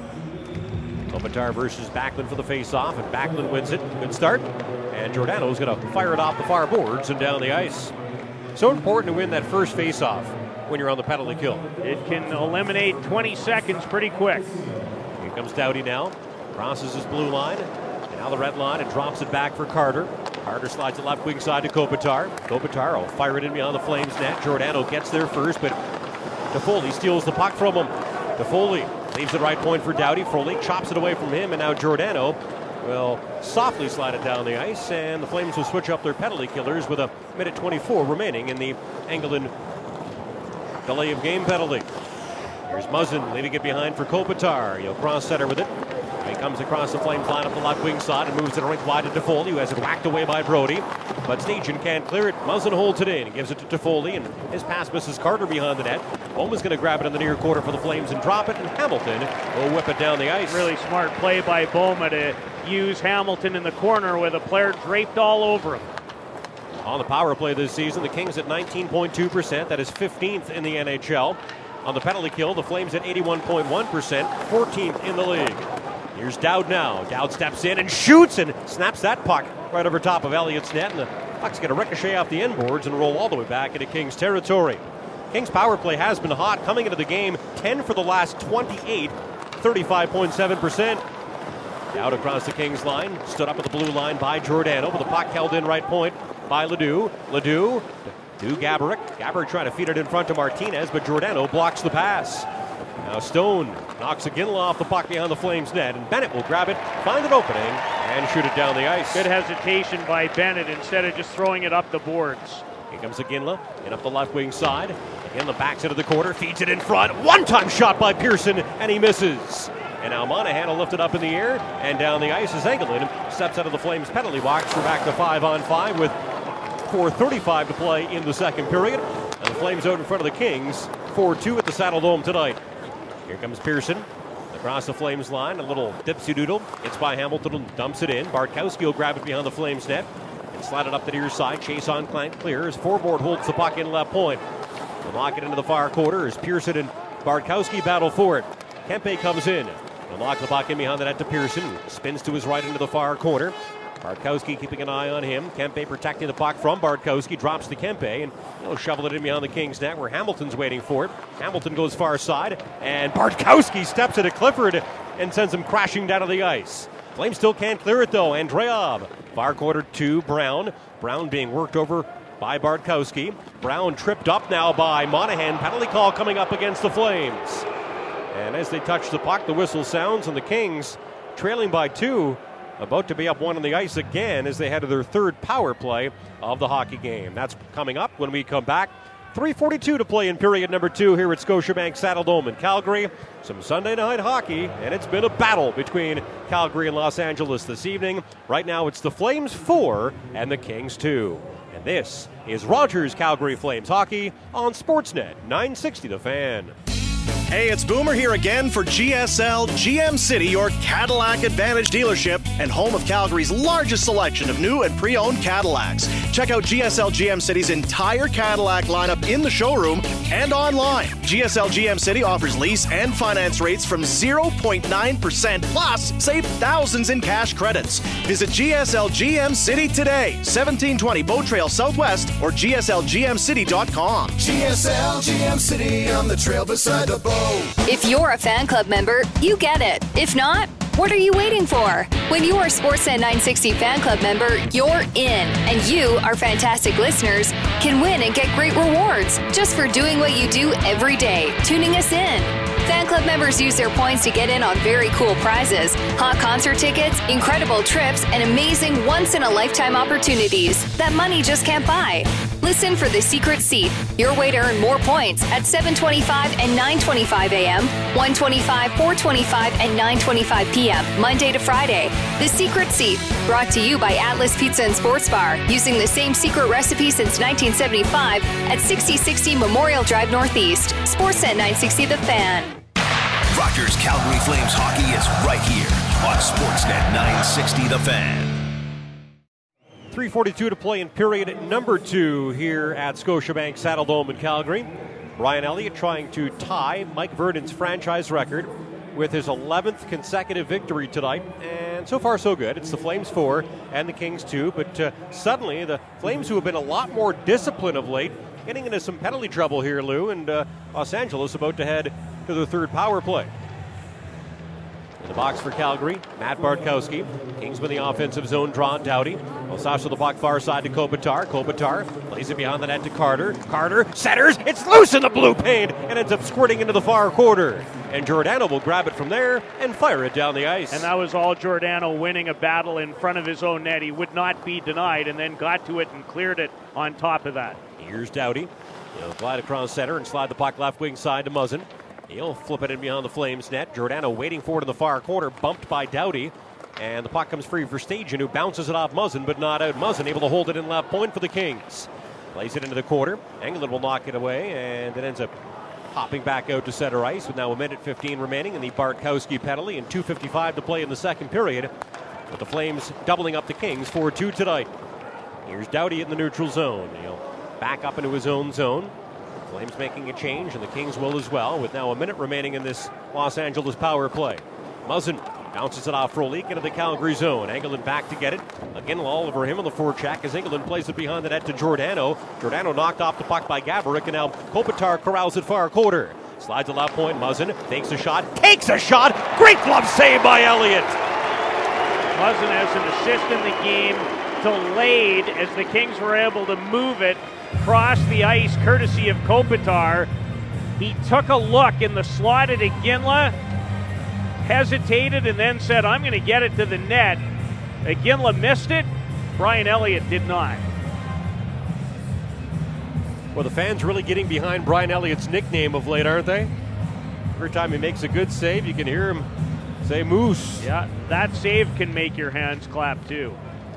Kopitar versus Backlund for the face-off, and Backlund wins it. Good start. And Giordano's going to fire it off the far boards and down the ice. So important to win that first face-off when you're on the penalty kill. It can eliminate twenty seconds pretty quick. Here comes Doughty now. Crosses his blue line. And now the red line and drops it back for Carter. Carter slides it left wing side to Kopitar. Kopitar will fire it in beyond the Flames net. Giordano gets there first, but Toffoli steals the puck from him. Toffoli leaves the right point for Doughty. Frolik chops it away from him, and now Giordano will softly slide it down the ice, and the Flames will switch up their penalty killers with a minute twenty-four remaining in the Engelland delay of game penalty. Here's Muzzin leaving it behind for Kopitar. He'll cross center with it. He comes across the Flames line up the left wing side and moves it right wide to Toffoli, who has it whacked away by Brody. But Stajan can't clear it. Muzzin holds it in and gives it to Toffoli, and his pass misses Carter behind the net. Bowman's going to grab it in the near quarter for the Flames and drop it, and Hamilton will whip it down the ice. Really smart play by Bowman to use Hamilton in the corner with a player draped all over him. On the power play this season, the Kings at nineteen point two percent. That is fifteenth in the N H L. On the penalty kill, the Flames at eighty-one point one percent, fourteenth in the league. Here's Dowd now. Dowd steps in and shoots and snaps that puck right over top of Elliott's net. And the puck's going to ricochet off the inboards and roll all the way back into Kings territory. Kings power play has been hot. Coming into the game, ten for the last twenty-eight, thirty-five point seven percent. Dowd across the Kings line. Stood up at the blue line by Giordano, with the puck held in right point by Ledoux. Ledoux to Gaborik. Gaborik trying to feed it in front to Martinez, but Giordano blocks the pass. Now Stone knocks a Ginla off the puck behind the Flames net, and Bennett will grab it, find an opening, and shoot it down the ice. Good hesitation by Bennett instead of just throwing it up the boards. Here comes Ginla, in up the left wing side. Ginla backs into the corner, feeds it in front. One-time shot by Pearson, and he misses. And now Monahan will lift it up in the air, and down the ice as Engelland steps out of the Flames penalty box. We're back to five on five with four thirty-five to play in the second period. And the Flames out in front of the Kings, four two at the Saddledome tonight. Here comes Pearson across the Flames line. A little dipsy-doodle. It's by Hamilton and dumps it in. Bartkowski will grab it behind the Flames net and slide it up the near side. Chase on Clank clear as Forward holds the puck in left point. They'll lock it into the far quarter as Pearson and Bartkowski battle for it. Kempe comes in. They'll lock the puck in behind the net to Pearson. Spins to his right into the far corner. Bartkowski keeping an eye on him. Kempe protecting the puck from Bartkowski. Drops to Kempe, and he'll shovel it in behind the Kings net where Hamilton's waiting for it. Hamilton goes far side, and Bartkowski steps into Clifford and sends him crashing down to the ice. Flames still can't clear it, though. Andreev, far quarter to Brown. Brown being worked over by Bartkowski. Brown tripped up now by Monahan. Penalty call coming up against the Flames. And as they touch the puck, the whistle sounds, and the Kings, trailing by two, about to be up one on the ice again as they head to their third power play of the hockey game. That's coming up when we come back. three forty-two to play in period number two here at Scotiabank Saddledome in Calgary. Some Sunday night hockey, and it's been a battle between Calgary and Los Angeles this evening. Right now it's the Flames four and the Kings two. And this is Rogers Calgary Flames hockey on Sportsnet nine sixty The Fan. Hey, it's Boomer here again for G S L G M City, your Cadillac Advantage dealership and home of Calgary's largest selection of new and pre-owned Cadillacs. Check out G S L G M City's entire Cadillac lineup in the showroom and online. G S L G M City offers lease and finance rates from zero point nine percent, plus save thousands in cash credits. Visit G S L G M City today, seventeen twenty Boat Trail Southwest, or G S L G M city dot com. G S L G M City on the trail beside the boat. If you're a fan club member, you get it. If not, what are you waiting for? When you are a Sportsnet nine sixty fan club member, you're in. And you, our fantastic listeners, can win and get great rewards just for doing what you do every day, tuning us in. Fan club members use their points to get in on very cool prizes, hot concert tickets, incredible trips, and amazing once-in-a-lifetime opportunities that money just can't buy. Listen for The Secret Seat, your way to earn more points at seven twenty-five and nine twenty-five a.m., one twenty-five, four twenty-five, and nine twenty-five p.m., Monday to Friday. The Secret Seat, brought to you by Atlas Pizza and Sports Bar, using the same secret recipe since nineteen seventy-five at sixty sixty Memorial Drive Northeast. Sportsnet nine sixty The Fan. Rogers Calgary Flames hockey is right here on Sportsnet nine sixty The Fan. three forty-two to play in period number two here at Scotiabank Saddledome in Calgary. Brian Elliott trying to tie Mike Vernon's franchise record with his eleventh consecutive victory tonight. And so far, so good. It's the Flames four and the Kings two. But uh, suddenly, the Flames, who have been a lot more disciplined of late, getting into some penalty trouble here, Lou. And uh, Los Angeles about to head to their third power play. In the box for Calgary, Matt Bartkowski. Kings with the offensive zone draw, Doughty. Osasha the puck far side to Kopitar. Kopitar plays it behind the net to Carter. Carter centers. It's loose in the blue paint and ends up squirting into the far quarter. And Giordano will grab it from there and fire it down the ice. And that was all Giordano winning a battle in front of his own net. He would not be denied and then got to it and cleared it on top of that. Here's Doughty. He'll glide across center and slide the puck left wing side to Muzzin. He'll flip it in behind the Flames net. Giordano waiting for it in the far corner, bumped by Doughty. And the puck comes free for Stajan, who bounces it off Muzzin, but not out. Muzzin able to hold it in left point for the Kings. Plays it into the quarter. Engelland will knock it away, and it ends up hopping back out to center ice with now a minute fifteen remaining in the Bartkowski penalty and two fifty-five to play in the second period. With the Flames doubling up the Kings four two tonight. Here's Doughty in the neutral zone. He'll back up into his own zone. Flames making a change, and the Kings will as well, with now a minute remaining in this Los Angeles power play. Muzzin bounces it off Frolik into the Calgary zone. Engelland back to get it. Again, all over him on the forecheck as Engelland plays it behind the net to Giordano. Giordano knocked off the puck by Gaborik, and now Kopitar corrals it far quarter. Slides to left point. Muzzin takes a shot. Takes a shot! Great glove save by Elliott! Muzzin has an assist in the game, delayed as the Kings were able to move it across the ice courtesy of Kopitar. He took a look in the slot at Iginla, hesitated, and then said, I'm going to get it to the net. Iginla missed it. Brian Elliott did not. Well, the fans really getting behind Brian Elliott's nickname of late, aren't they? Every time he makes a good save, you can hear him say Moose. Yeah, that save can make your hands clap too.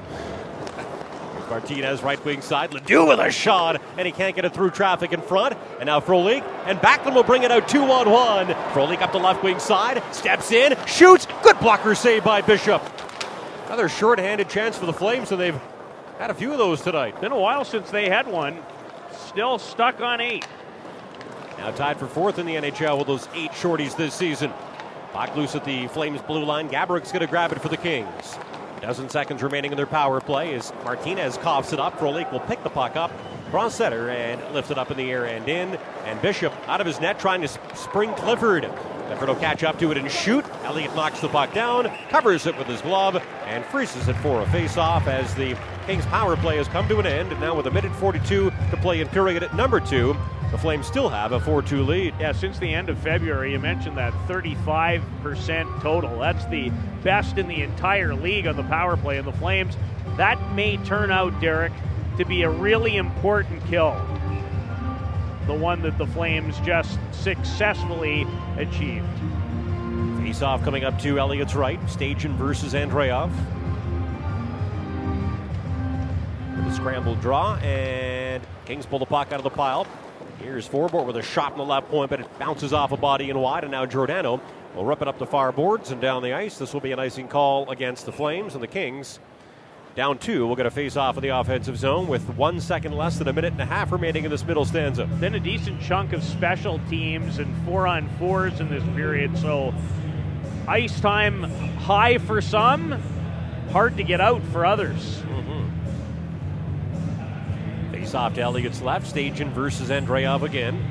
Martinez right wing side. Ledoux with a shot, and he can't get it through traffic in front. And now Frolik, and Backlund will bring it out two on one. Frolik up the left wing side, steps in, shoots. Good blocker save by Bishop. Another short-handed chance for the Flames, and they've had a few of those tonight. Been a while since they had one. Still stuck on eight. Now tied for fourth in the N H L with those eight shorties this season. Puck loose at the Flames blue line. Gaborik's going to grab it for the Kings. A dozen seconds remaining in their power play as Martinez coughs it up. Frolik will pick the puck up, cross center, and lift it up in the air and in. And Bishop out of his net trying to spring Clifford. Clifford will catch up to it and shoot. Elliott knocks the puck down, covers it with his glove, and freezes it for a face-off as the Kings' power play has come to an end. And now with a minute forty-two to play in period at number two, the Flames still have a four two lead. Yeah, since the end of February, you mentioned that thirty-five percent total. That's the best in the entire league on the power play. And the Flames, that may turn out, Derek, to be a really important kill. The one that the Flames just successfully achieved. Face-off coming up to Elliott's right. Stajan versus Andreov. With a scrambled draw, and Kings pull the puck out of the pile. Here's Forbort with a shot in the left point, but it bounces off a body and wide, and now Giordano will rip it up the far boards and down the ice. This will be an icing call against the Flames, and the Kings, down two, will get a face-off in the offensive zone with one second less than a minute and a half remaining in this middle stanza. Then a decent chunk of special teams and four-on-fours in this period, so ice time high for some, hard to get out for others. Face-off to Elliott's left. Stajan versus Andreov again.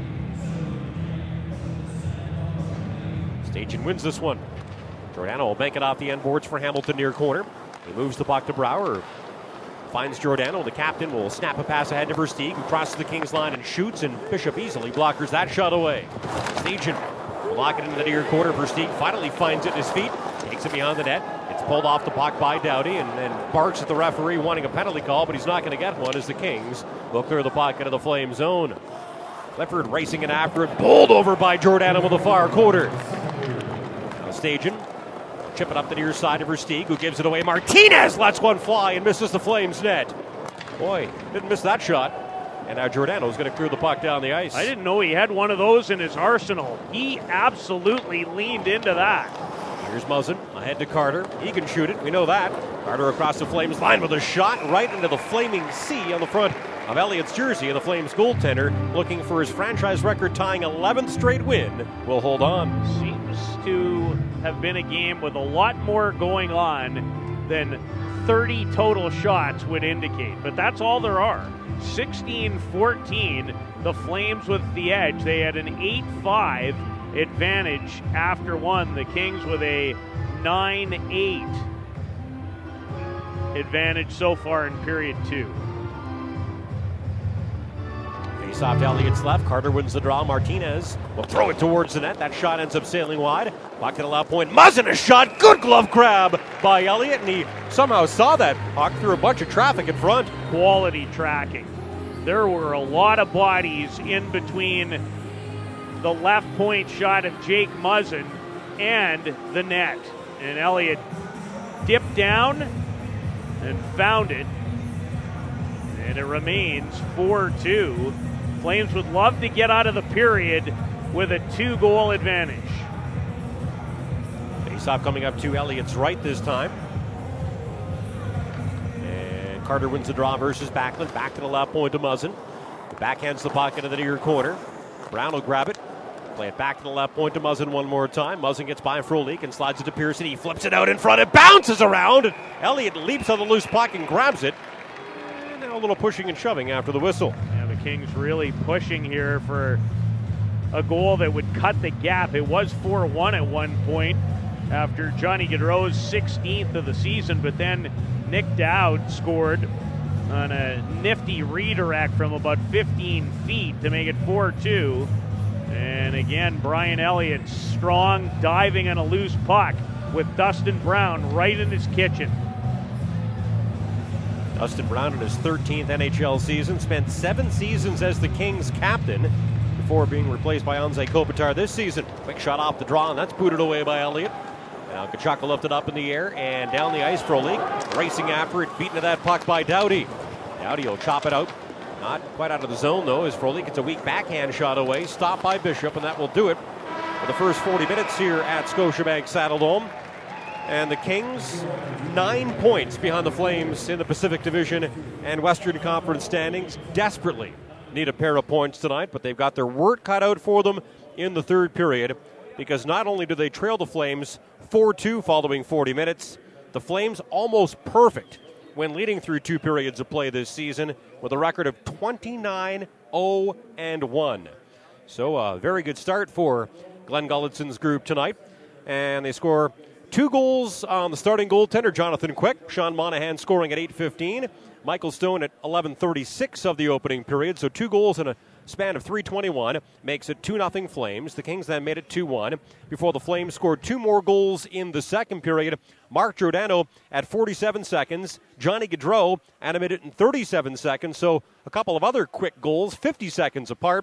Stajan wins this one. Giordano will bank it off the end boards for Hamilton near corner. He moves the puck to Brouwer. Finds Giordano. The captain will snap a pass ahead to Versteeg, who crosses the Kings line and shoots, and Bishop easily blockers that shot away. Stajan will lock it into the near corner. Versteeg finally finds it at his feet. Takes it beyond the net. It's pulled off the puck by Doughty and then barks at the referee wanting a penalty call, but he's not going to get one as the Kings will clear the puck into the Flame zone. Clifford racing it after it, bowled over by Giordano with the far quarter. Now Stajan chip it up the near side of Versteeg, who gives it away. Martinez lets one fly and misses the Flames net. Boy, didn't miss that shot. And now Giordano's going to clear the puck down the ice. I didn't know he had one of those in his arsenal. He absolutely leaned into that. Here's Muzzin, ahead to Carter. He can shoot it, we know that. Carter across the Flames line with a shot right into the flaming C on the front of Elliott's jersey. And the Flames goaltender, looking for his franchise record tying eleventh straight win, will hold on. Seems to have been a game with a lot more going on than thirty total shots would indicate. But that's all there are. sixteen fourteen, the Flames with the edge. They had an eight five advantage after one. The Kings with a nine eight advantage so far in period two. Face off to Elliott's left. Carter wins the draw. Martinez will throw it towards the net. That shot ends up sailing wide. Puck to the left point. Muzzin a shot. Good glove grab by Elliott, and he somehow saw that puck through a bunch of traffic in front. Quality tracking. There were a lot of bodies in between the left point shot of Jake Muzzin and the net. And Elliott dipped down and found it. And it remains four two. Flames would love to get out of the period with a two-goal advantage. Face-off coming up to Elliott's right this time. And Carter wins the draw versus Backlund. Back to the left point to Muzzin. Backhands the puck into the near corner. Brown will grab it. Play it back to the left point to Muzzin one more time. Muzzin gets by Frolik and slides it to Pearson. He flips it out in front. It bounces around. And Elliott leaps on the loose puck and grabs it. And now a little pushing and shoving after the whistle. Yeah, the Kings really pushing here for a goal that would cut the gap. It was four one at one point after Johnny Gaudreau's sixteenth of the season, but then Nick Dowd scored on a nifty redirect from about fifteen feet to make it four two. And again, Brian Elliott strong, diving on a loose puck with Dustin Brown right in his kitchen. Dustin Brown in his thirteenth N H L season, spent seven seasons as the Kings captain before being replaced by Anze Kopitar this season. Quick shot off the draw, and that's booted away by Elliott. Now Tkachuk lifted up in the air and down the ice. Frolik racing after it, beaten to that puck by Doughty. Doughty will chop it out. Not quite out of the zone, though, as Frolik gets a weak backhand shot away. Stopped by Bishop, and that will do it for the first forty minutes here at Scotiabank Saddledome. And the Kings, nine points behind the Flames in the Pacific Division and Western Conference standings. Desperately need a pair of points tonight, but they've got their work cut out for them in the third period, because not only do they trail the Flames four two following forty minutes, the Flames almost perfect when leading through two periods of play this season with a record of twenty-nine oh and one. So a very good start for Glenn Gullitson's group tonight. And they score two goals on the starting goaltender, Jonathan Quick. Sean Monahan scoring at eight fifteen. Michael Stone at eleven thirty-six of the opening period. So two goals in a span of three twenty-one makes it two nothing Flames. The Kings then made it two one before the Flames scored two more goals in the second period. Mark Giordano at forty-seven seconds. Johnny Gaudreau at a minute and thirty-seven seconds. So a couple of other quick goals, fifty seconds apart.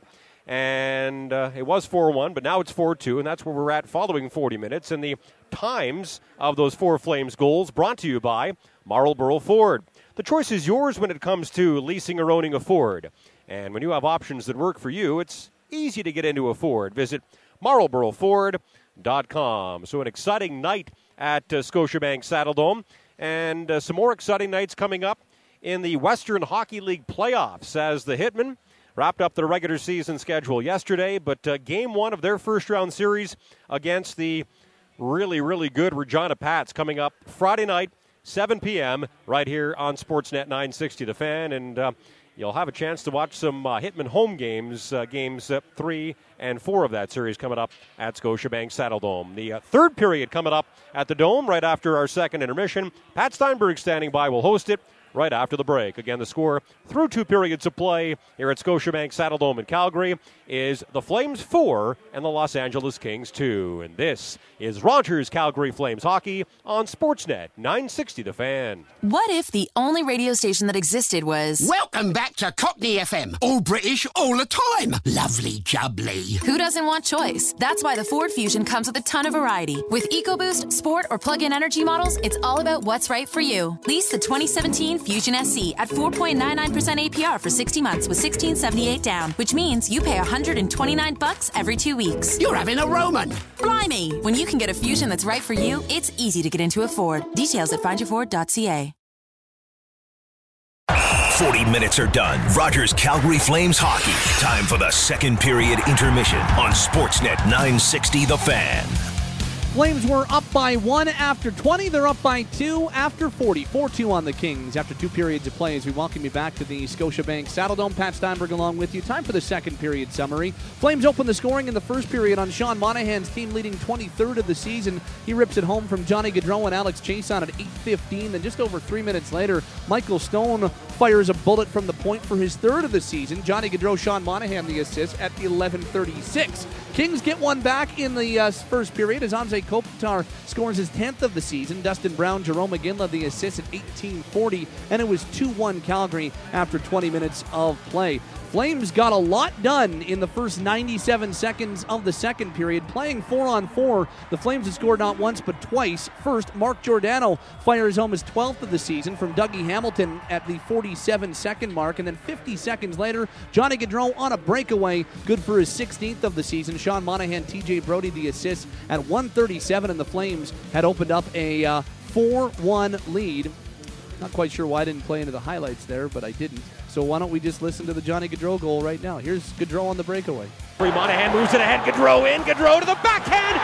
And uh, it was four one, but now it's four two, and that's where we're at following forty minutes. And the times of those four Flames goals brought to you by Marlboro Ford. The choice is yours when it comes to leasing or owning a Ford. And when you have options that work for you, it's easy to get into a Ford. Visit Marlboro Ford dot com. So an exciting night at uh, Scotiabank Saddledome, and uh, some more exciting nights coming up in the Western Hockey League playoffs as the Hitmen wrapped up their regular season schedule yesterday, but uh, game one of their first-round series against the really, really good Regina Pats coming up Friday night, seven p.m., right here on Sportsnet nine sixty The Fan, and uh, you'll have a chance to watch some uh, Hitman home games, uh, games uh, three and four of that series coming up at Scotiabank Saddledome. The uh, third period coming up at the Dome right after our second intermission. Pat Steinberg standing by will host it right after the break. Again, the score through two periods of play here at Scotiabank Saddledome in Calgary is the Flames four and the Los Angeles Kings two. And this is Rogers Calgary Flames hockey on Sportsnet nine sixty The Fan. What if the only radio station that existed was... Welcome back to Cockney F M. All British, all the time. Lovely jubbly. Who doesn't want choice? That's why the Ford Fusion comes with a ton of variety. With EcoBoost, Sport, or plug-in energy models, it's all about what's right for you. Lease the twenty seventeen Fusion S C at four point nine nine percent A P R for sixty months with sixteen seventy-eight down, which means you pay one hundred twenty-nine bucks every two weeks. You're having a Roman. Blimey! When you can get a Fusion that's right for you, it's easy to get into a Ford. Details at find your ford dot c a. forty minutes are done. Rogers Calgary Flames hockey. Time for the second period intermission on Sportsnet nine sixty The Fan. Flames were up by one after twenty. They're up by two after forty. four two on the Kings after two periods of play as we welcome you back to the Scotiabank Saddledome. Pat Steinberg along with you. Time for the second period summary. Flames open the scoring in the first period on Sean Monahan's team leading twenty-third of the season. He rips it home from Johnny Gaudreau and Alex Chason at eight fifteen. Then just over three minutes later, Michael Stone fires a bullet from the point for his third of the season. Johnny Gaudreau, Sean Monahan the assist at eleven thirty-six. Kings get one back in the uh, first period as Anze Kopitar scores his tenth of the season. Dustin Brown, Jerome McGinley the assist at eighteen forty, and it was two one Calgary after twenty minutes of play. Flames got a lot done in the first ninety-seven seconds of the second period. Playing four on four, the Flames had scored not once but twice. First, Mark Giordano fires home his twelfth of the season from Dougie Hamilton at the forty-seven second mark. And then fifty seconds later, Johnny Gaudreau on a breakaway, good for his sixteenth of the season. Sean Monahan, T J Brody the assist at one thirty-seven, and the Flames had opened up a uh, four one lead. Not quite sure why I didn't play into the highlights there, but I didn't. So why don't we just listen to the Johnny Gaudreau goal right now. Here's Gaudreau on the breakaway. Monahan moves it ahead. Gaudreau in. Gaudreau to the backhand.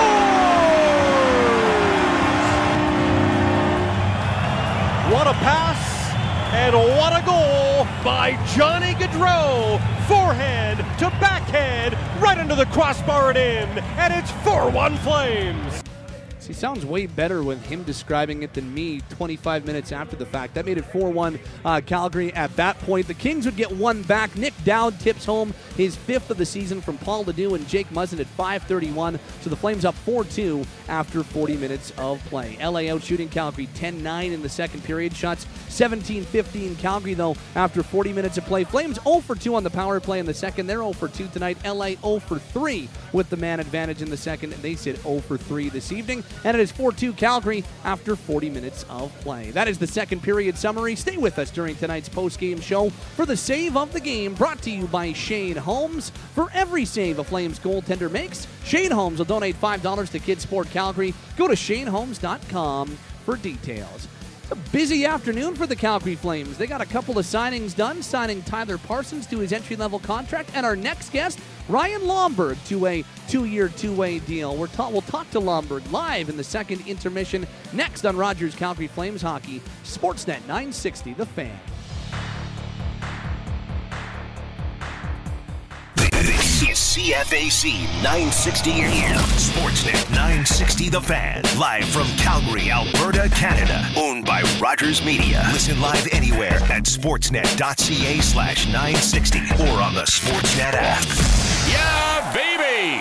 Scores! What a pass and what a goal by Johnny Gaudreau. Forehand to backhand right into the crossbar and in. And it's four one Flames. He sounds way better with him describing it than me twenty-five minutes after the fact. That made it four one uh, Calgary at that point. The Kings would get one back. Nick Dowd tips home his fifth of the season from Paul Ledoux and Jake Muzzin at five thirty-one. So the Flames up four two after forty minutes of play. L A out shooting Calgary ten nine in the second period. Shots seventeen fifteen Calgary, though, after forty minutes of play. Flames zero for two on the power play in the second. They're zero for two tonight. L A zero for three with the man advantage in the second. They sit zero for three this evening. And it is four two Calgary after forty minutes of play. That is the second period summary. Stay with us during tonight's post-game show for the save of the game, brought to you by Shane Holmes. For every save a Flames goaltender makes, Shane Holmes will donate five dollars to Kids Sport Calgary. Go to shane holmes dot com for details. It's a busy afternoon for the Calgary Flames. They got a couple of signings done, signing Tyler Parsons to his entry-level contract, and our next guest, Ryan Lomberg, to a two-year, two-way deal. We're ta- we'll talk to Lomberg live in the second intermission next on Rogers Calgary Flames Hockey, Sportsnet nine sixty, The Fan. This C F A C nine sixty A M. Sportsnet nine sixty The Fan. Live from Calgary, Alberta, Canada. Owned by Rogers Media. Listen live anywhere at sportsnet.ca slash 960 or on the Sportsnet app. Yeah, baby!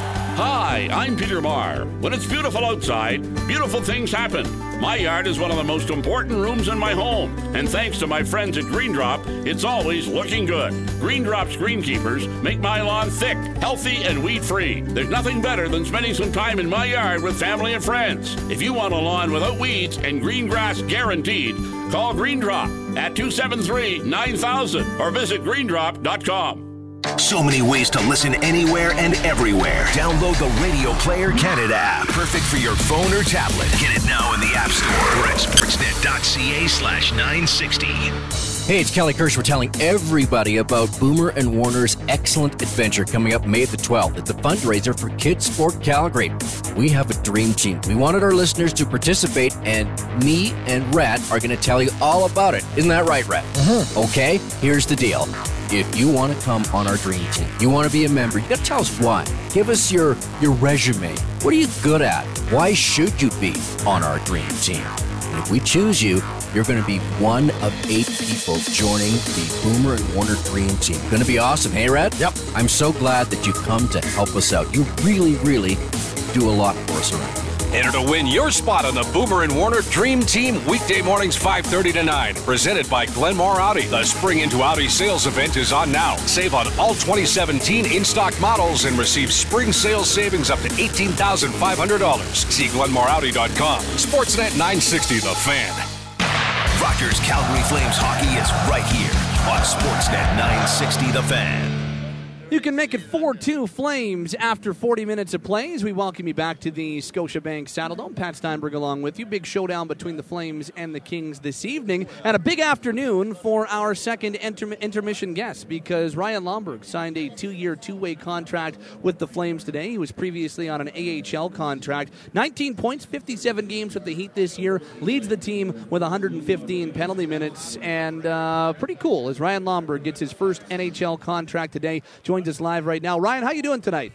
Hi, I'm Peter Marr. When it's beautiful outside, beautiful things happen. My yard is one of the most important rooms in my home, and thanks to my friends at Green Drop, it's always looking good. Green Drop's greenkeepers make my lawn thick, healthy, and weed-free. There's nothing better than spending some time in my yard with family and friends. If you want a lawn without weeds and green grass guaranteed, call Green Drop at two seven three, nine thousand or visit green drop dot com. So many ways to listen anywhere and everywhere. Download the Radio Player Canada app. Perfect for your phone or tablet. Get it now in the App Store or at sportsnet.ca slash 960. Hey, it's Kelly Kirsch. We're telling everybody about Boomer and Warner's excellent adventure coming up May the twelfth. It's a fundraiser for Kids Sport Calgary. We have a dream team. We wanted our listeners to participate, and me and Rhett are going to tell you all about it. Isn't that right, Rhett? Uh-huh. Okay, here's the deal. If you want to come on our dream team, you want to be a member, you got to tell us why. Give us your, your resume. What are you good at? Why should you be on our dream team? And if we choose you, you're going to be one of eight people joining the Boomer and Warner Dream Team. Going to be awesome, hey, Red? Yep. I'm so glad that you come to help us out. You really, really do a lot for us around here. Enter to win your spot on the Boomer and Warner Dream Team weekday mornings five thirty to nine. Presented by Glenmore Audi. The Spring Into Audi sales event is on now. Save on all twenty seventeen in-stock models and receive spring sales savings up to eighteen thousand five hundred dollars. See glenmore audi dot com. Sportsnet nine sixty The Fan. Rogers Calgary Flames hockey is right here on Sportsnet nine sixty The Fan. You can make it four two Flames after forty minutes of play as we welcome you back to the Scotiabank Saddledome. Pat Steinberg along with you. Big showdown between the Flames and the Kings this evening. And a big afternoon for our second inter- intermission guest because Ryan Lomberg signed a two-year, two-way contract with the Flames today. He was previously on an A H L contract. nineteen points, fifty-seven games with the Heat this year. Leads the team with one hundred fifteen penalty minutes. And uh, pretty cool as Ryan Lomberg gets his first N H L contract today. Joins us live right now. Ryan, how you doing tonight?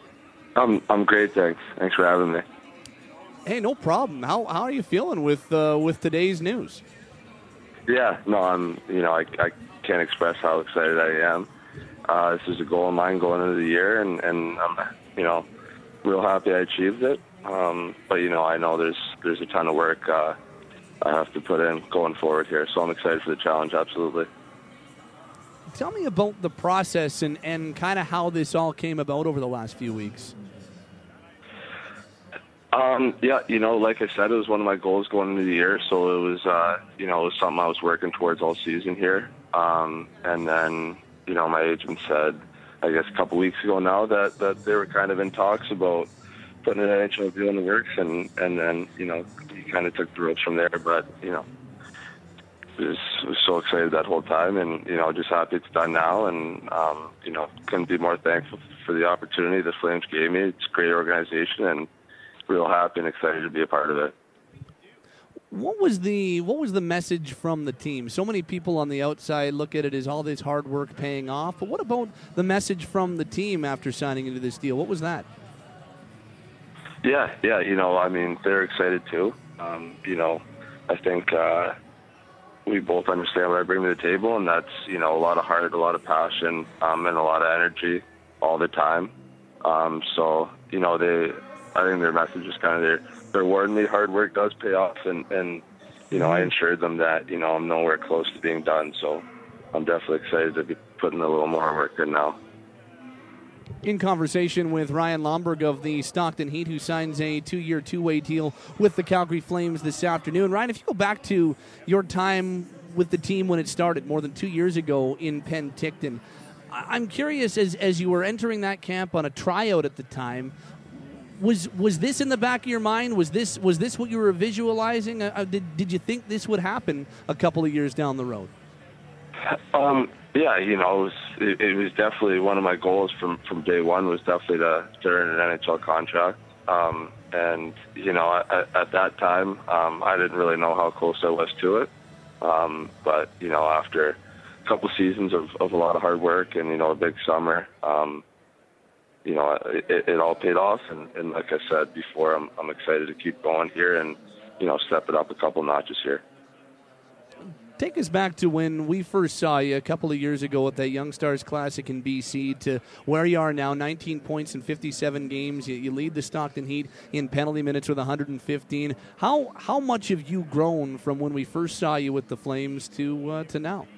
I'm I'm great, thanks. Thanks for having me. Hey, no problem. How how are you feeling with uh, with today's news? Yeah, no, I'm. You know, I I can't express how excited I am. Uh, this is a goal of mine going into the year, and and I'm you know real happy I achieved it. Um, but you know, I know there's there's a ton of work uh, I have to put in going forward here. So I'm excited for the challenge. Absolutely. Tell me about the process and, and kind of how this all came about over the last few weeks. Um, yeah, you know, like I said, it was one of my goals going into the year. So it was, uh, you know, it was something I was working towards all season here. Um, and then, you know, my agent said, I guess a couple weeks ago now that, that they were kind of in talks about putting an N H L deal in the works. And, and then, you know, he kind of took the ropes from there. But, you know, Was, was so excited that whole time, and you know, just happy it's done now, and um, you know, couldn't be more thankful for the opportunity the Flames gave me. It's a great organization, and real happy and excited to be a part of it. What was the what was the message from the team? So many people on the outside look at it as all this hard work paying off, but what about the message from the team after signing into this deal? What was that? Yeah, yeah, you know, I mean, they're excited too. Um, you know, I think. Uh, We both understand what I bring to the table, and that's, you know, a lot of heart, a lot of passion, um, and a lot of energy all the time. Um, so, you know, they, I think their message is kind of they're, they're warning me hard work does pay off, and, and, you know, I assured them that, you know, I'm nowhere close to being done. So I'm definitely excited to be putting a little more work in now. In conversation with Ryan Lomberg of the Stockton Heat, who signs a two-year, two-way deal with the Calgary Flames this afternoon. Ryan, if you go back to your time with the team when it started more than two years ago in Penticton, I'm curious, as as you were entering that camp on a tryout at the time, was was this in the back of your mind? Was this was this what you were visualizing? Uh, did did you think this would happen a couple of years down the road? Um. Yeah, you know, it was, it, it was definitely one of my goals from, from day one was definitely to, to earn an N H L contract. Um, and, you know, at, at that time, um, I didn't really know how close I was to it. Um, but, you know, after a couple seasons of, of a lot of hard work and, you know, a big summer, um, you know, it, it all paid off. And, and like I said before, I'm, I'm excited to keep going here and, you know, step it up a couple notches here. Take us back to when we first saw you a couple of years ago at that Young Stars Classic in B C to where you are now, nineteen points in fifty-seven games. You, you lead the Stockton Heat in penalty minutes with one hundred fifteen. How how much have you grown from when we first saw you with the Flames to uh, to now?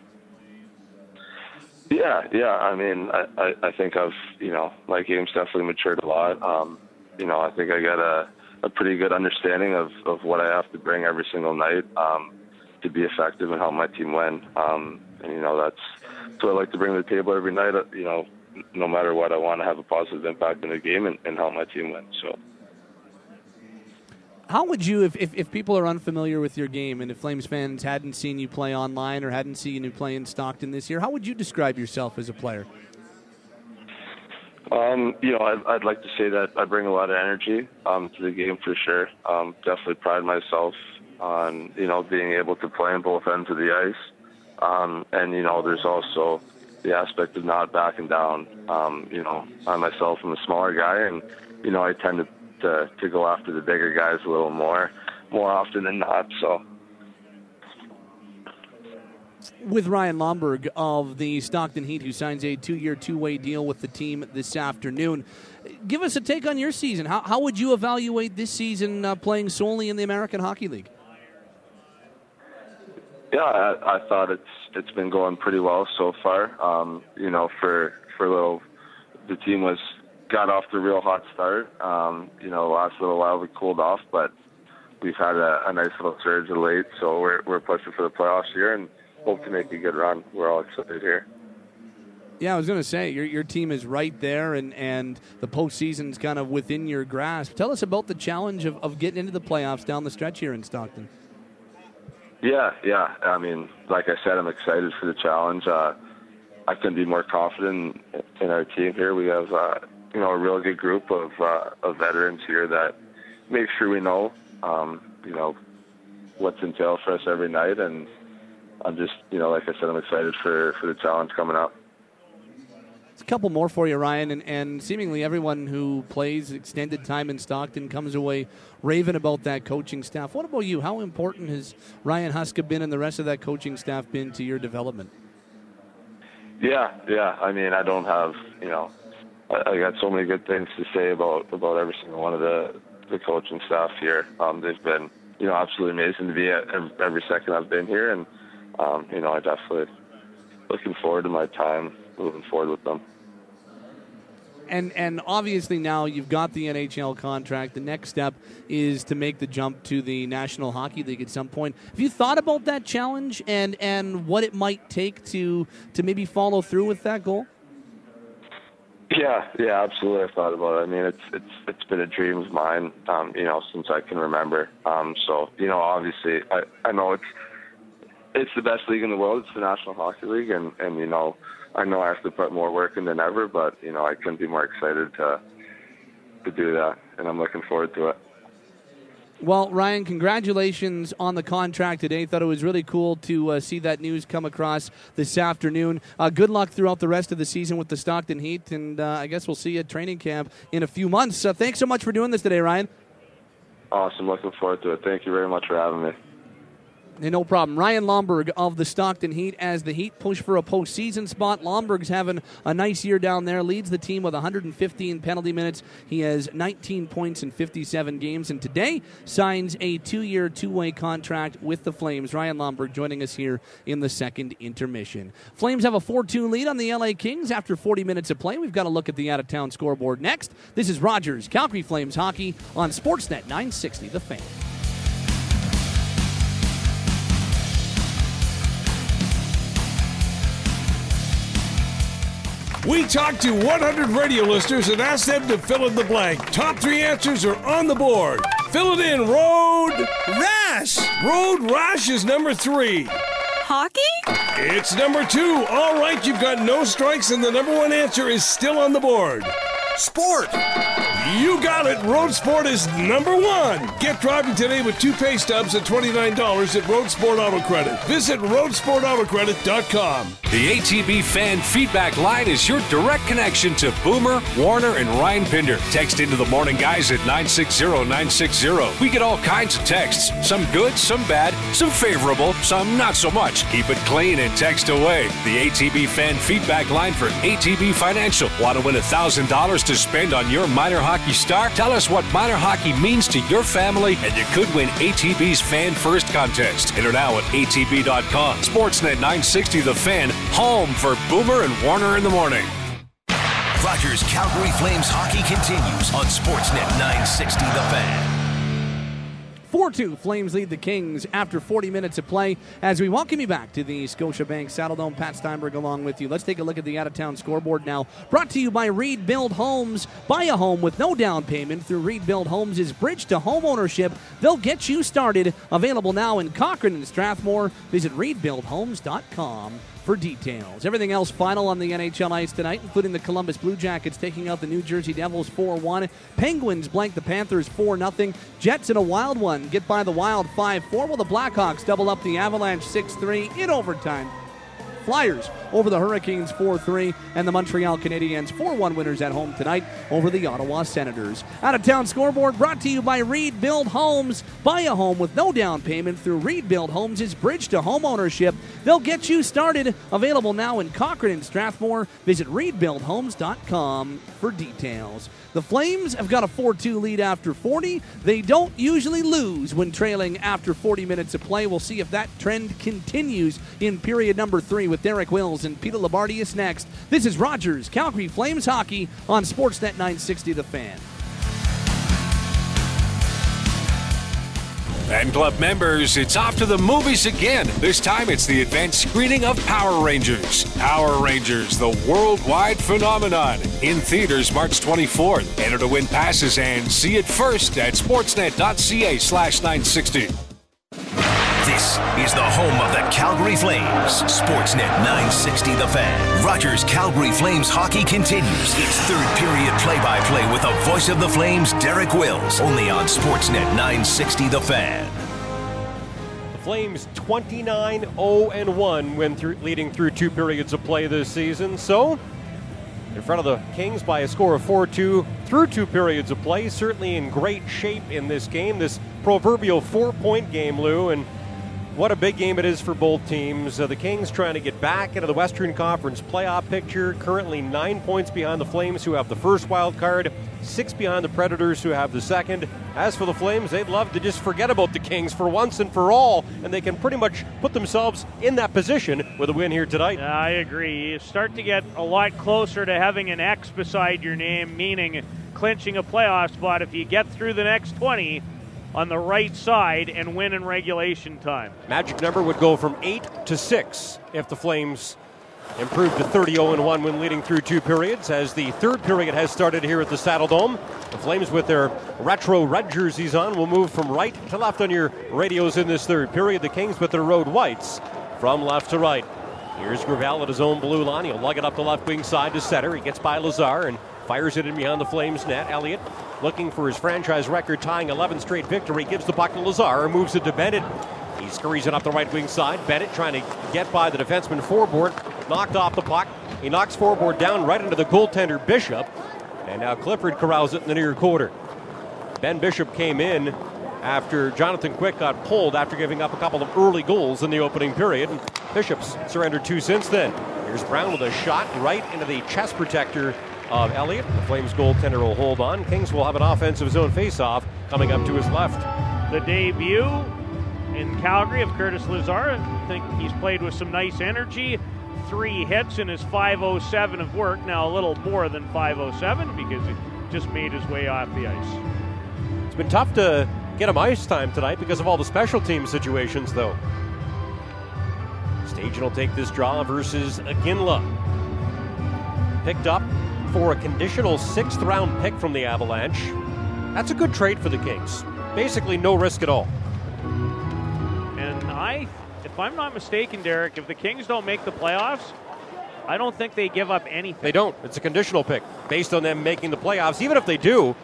Yeah, yeah. I mean, I, I, I think I've, you know, my game's definitely matured a lot. Um, you know, I think I got a, a pretty good understanding of, of what I have to bring every single night. Um, to be effective and help my team win. Um, and, you know, that's, that's what I like to bring to the table every night. You know, no matter what, I want to have a positive impact in the game and, and help my team win. So, how would you, if, if, if people are unfamiliar with your game and if Flames fans hadn't seen you play online or hadn't seen you play in Stockton this year, how would you describe yourself as a player? Um, you know, I'd, I'd like to say that I bring a lot of energy um, to the game for sure. Um, definitely pride myself on, you know, being able to play on both ends of the ice. Um, and, you know, there's also the aspect of not backing down. Um, you know, I myself am a smaller guy, and, you know, I tend to, to, to go after the bigger guys a little more, more often than not. So, with Ryan Lomberg of the Stockton Heat, who signs a two-year, two-way deal with the team this afternoon. Give us a take on your season. How, how would you evaluate this season uh, playing solely in the American Hockey League? Yeah, I, I thought it's it's been going pretty well so far. Um, you know, for for a little, the team was got off to a real hot start. Um, you know, last little while we cooled off, but we've had a, a nice little surge of late. So we're we're pushing for the playoffs here and hope to make a good run. We're all excited here. Yeah, I was going to say, your your team is right there, and, and the postseason's kind of within your grasp. Tell us about the challenge of, of getting into the playoffs down the stretch here in Stockton. Yeah, yeah. I mean, like I said, I'm excited for the challenge. Uh, I couldn't be more confident in, in our team here. We have, uh, you know, a real good group of uh, of veterans here that make sure we know, um, you know, what's entailed for us every night. And I'm just, you know, like I said, I'm excited for, for the challenge coming up. A couple more for you, Ryan, and, and seemingly everyone who plays extended time in Stockton comes away raving about that coaching staff. What about you? How important has Ryan Huska been and the rest of that coaching staff been to your development? Yeah, yeah. I mean, I don't have, you know, I, I got so many good things to say about, about every single one of the, the coaching staff here. Um, they've been, you know, absolutely amazing to be at every, every second I've been here, and, um, you know, I definitely looking forward to my time moving forward with them. And and obviously now you've got the N H L contract. The next step is to make the jump to the National Hockey League at some point. Have you thought about that challenge and, and what it might take to to maybe follow through with that goal? Yeah, yeah, absolutely. I've thought about it. I mean, it's it's it's been a dream of mine, um, you know, since I can remember. Um, so, you know, obviously, I, I know it's it's the best league in the world. It's the National Hockey League, and, and you know, I know I have to put more work in than ever, but, you know, I couldn't be more excited to to do that, and I'm looking forward to it. Well, Ryan, congratulations on the contract today. Thought it was really cool to uh, see that news come across this afternoon. Uh, good luck throughout the rest of the season with the Stockton Heat, and uh, I guess we'll see you at training camp in a few months. Uh, thanks so much for doing this today, Ryan. Awesome. Looking forward to it. Thank you very much for having me. And no problem. Ryan Lomberg of the Stockton Heat as the Heat push for a postseason spot. Lomberg's having a nice year down there, leads the team with one hundred fifteen penalty minutes. He has nineteen points in fifty-seven games, and today signs a two-year, two-way contract with the Flames. Ryan Lomberg joining us here in the second intermission. Flames have a four two lead on the L A Kings after forty minutes of play. We've got a look at the out-of-town scoreboard next. This is Rogers, Calgary Flames hockey on Sportsnet nine sixty, The Fan. We talked to one hundred radio listeners and asked them to fill in the blank. Top three answers are on the board. Fill it in, Road Rash. Road Rash is number three. Hockey? It's number two. All right, you've got no strikes, and the number one answer is still on the board. Sport. You got it. Road Sport is number one. Get driving today with two pay stubs at twenty-nine dollars at Road Sport Auto Credit. Visit road sport auto credit dot com. The A T B Fan Feedback Line is your direct connection to Boomer, Warner, and Ryan Pinder. Text into the morning guys at nine six zero nine six zero. We get all kinds of texts. Some good, some bad, some favorable, some not so much. Keep it clean and text away. The A T B Fan Feedback Line for A T B Financial. Want to win one thousand dollars to spend on your minor hockey star? Tell us what minor hockey means to your family, and you could win A T B's Fan First contest. Enter now at A T B dot com. Sportsnet nine sixty The Fan, home for Boomer and Warner in the morning. Rogers Calgary Flames hockey continues on Sportsnet nine sixty The Fan. four two, Flames lead the Kings after forty minutes of play. As we welcome you back to the Scotiabank Saddledome, Pat Steinberg along with you. Let's take a look at the out-of-town scoreboard now. Brought to you by Reed Build Homes. Buy a home with no down payment through Reed Build Homes' Bridge to Home Ownership. They'll get you started. Available now in Cochrane and Strathmore. Visit reed build homes dot com. for details. Everything else final on the N H L ice tonight, including the Columbus Blue Jackets taking out the New Jersey Devils four one. Penguins blank the Panthers four nothing. Jets in a wild one get by the Wild five four, while the Blackhawks double up the Avalanche six three in overtime. Flyers over the Hurricanes four three, and the Montreal Canadiens four one winners at home tonight over the Ottawa Senators. Out-of-town scoreboard brought to you by Reed Build Homes. Buy a home with no down payment through Reed Build Homes' Bridge to Home Ownership. They'll get you started. Available now in Cochrane and Strathmore. Visit reed build homes dot com for details. The Flames have got a four two lead after forty. They don't usually lose when trailing after forty minutes of play. We'll see if that trend continues in period number three with Derek Wills and Peter Labardius next. This is Rogers Calgary Flames Hockey on Sportsnet nine sixty The Fan. Fan Club members, it's off to the movies again. This time it's the advanced screening of Power Rangers. Power Rangers, the worldwide phenomenon. In theaters March twenty-fourth. Enter to win passes and see it first at sportsnet.ca slash 960. This is the home of the Calgary Flames. Sportsnet nine sixty The Fan. Rogers Calgary Flames hockey continues. It's third period play-by-play with the voice of the Flames, Derek Wills. Only on Sportsnet nine sixty The Fan. The Flames twenty-nine oh one when through, leading through two periods of play this season. So, in front of the Kings by a score of four two through two periods of play. Certainly in great shape in this game. This proverbial four-point game, Lou, and what a big game it is for both teams. Uh, the Kings trying to get back into the Western Conference playoff picture. Currently nine points behind the Flames, who have the first wild card, six behind the Predators, who have the second. As for the Flames, they'd love to just forget about the Kings for once and for all, and they can pretty much put themselves in that position with a win here tonight. I agree. You start to get a lot closer to having an X beside your name, meaning clinching a playoff spot if you get through the next twenty on the right side and win in regulation time. Magic number would go from eight to six if the Flames improved to thirty oh one when leading through two periods. As the third period has started here at the Saddledome, the Flames with their retro red jerseys on will move from right to left on your radios in this third period. The Kings with their road whites from left to right. Here's Gravel at his own blue line. He'll lug it up the left wing side to center. He gets by Lazar and fires it in behind the Flames net. Elliott looking for his franchise record, tying eleven straight victory. Gives the puck to Lazar, moves it to Bennett. He scurries it up the right wing side. Bennett trying to get by the defenseman forward. Knocked off the puck. He knocks forward down right into the goaltender Bishop. And now Clifford corrals it in the near quarter. Ben Bishop came in after Jonathan Quick got pulled after giving up a couple of early goals in the opening period. And Bishop's surrendered two since then. Here's Brown with a shot right into the chest protector of Elliott. The Flames goaltender will hold on. Kings will have an offensive zone faceoff coming up to his left. The debut in Calgary of Curtis Lazar. I think he's played with some nice energy. Three hits in his five oh seven of work. Now a little more than five oh seven because he just made his way off the ice. It's been tough to get him ice time tonight because of all the special team situations, though. Stajan will take this draw versus Iginla. Picked up for a conditional sixth round pick from the Avalanche. That's a good trade for the Kings. Basically no risk at all. And I, if I'm not mistaken, Derek, if the Kings don't make the playoffs, I don't think they give up anything. They don't. It's a conditional pick based on them making the playoffs. Even if they do,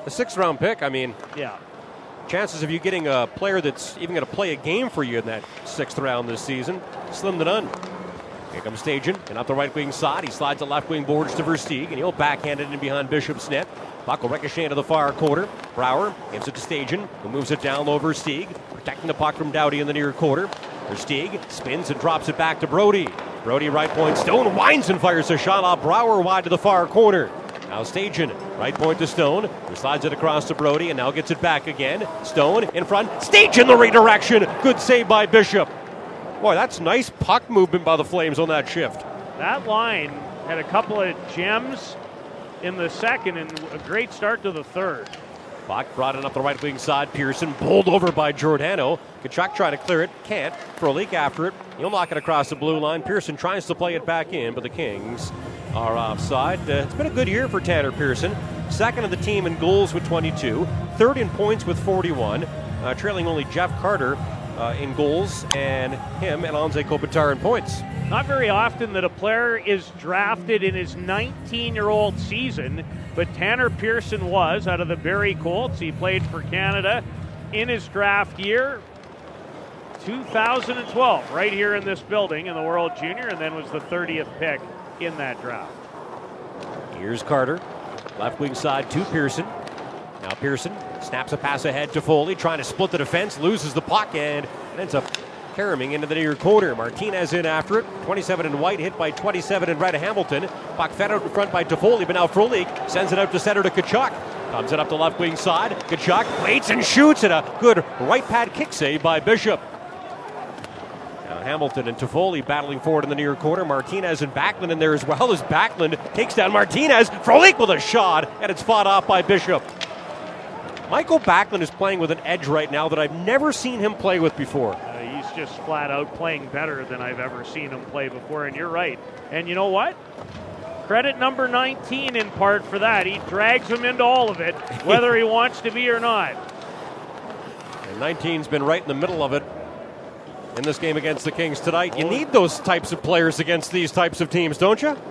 a sixth round pick, I mean, yeah. chances of you getting a player that's even going to play a game for you in that sixth round this season, slim to none. Here comes Stajan, and up the right wing side. He slides the left wing boards to Versteeg, and he'll backhand it in behind Bishop's net. Puck will ricochet into the far quarter. Brouwer gives it to Stajan, who moves it down low Versteeg, protecting the puck from Doughty in the near quarter. Versteeg spins and drops it back to Brody. Brody right point, Stone winds and fires a shot off Brouwer wide to the far corner. Now Stajan, right point to Stone, who slides it across to Brody and now gets it back again. Stone in front, Stajan the redirection. Good save by Bishop. Boy, that's nice puck movement by the Flames on that shift. That line had a couple of gems in the second and a great start to the third. Puck brought it up the right wing side. Pearson bowled over by Giordano. Tkachuk trying to clear it. Can't. Frolik after it. He'll knock it across the blue line. Pearson tries to play it back in, but the Kings are offside. Uh, it's been a good year for Tanner Pearson. Second of the team in goals with twenty-two. Third in points with forty-one. Uh, trailing only Jeff Carter uh, in goals and him and Anze Kopitar in points. Not very often that a player is drafted in his nineteen-year-old season, but Tanner Pearson was out of the Barrie Colts. He played for Canada in his draft year, two thousand twelve, right here in this building in the World Junior, and then was the thirtieth pick in that draft. Here's Carter, left wing side to Pearson. Now Pearson snaps a pass ahead to Foley, trying to split the defense, loses the puck, and ends up caroming into the near corner. Martinez in after it. twenty-seven in white, hit by twenty-seven in red Hamilton. Puck fed out in front by Toffoli, but now Frolik sends it out to center to Tkachuk. Comes it up the left wing side. Tkachuk waits and shoots, and a good right pad kick save by Bishop. Now Hamilton and Toffoli battling forward in the near corner. Martinez and Backlund in there as well as Backlund takes down Martinez. Frolik with a shot, and it's fought off by Bishop. Michael Backlund is playing with an edge right now that I've never seen him play with before. Uh, he's just flat out playing better than I've ever seen him play before, and you're right. And you know what? Credit number nineteen in part for that. He drags him into all of it, whether he wants to be or not. And nineteen's been right in the middle of it in this game against the Kings tonight. You need those types of players against these types of teams, don't you?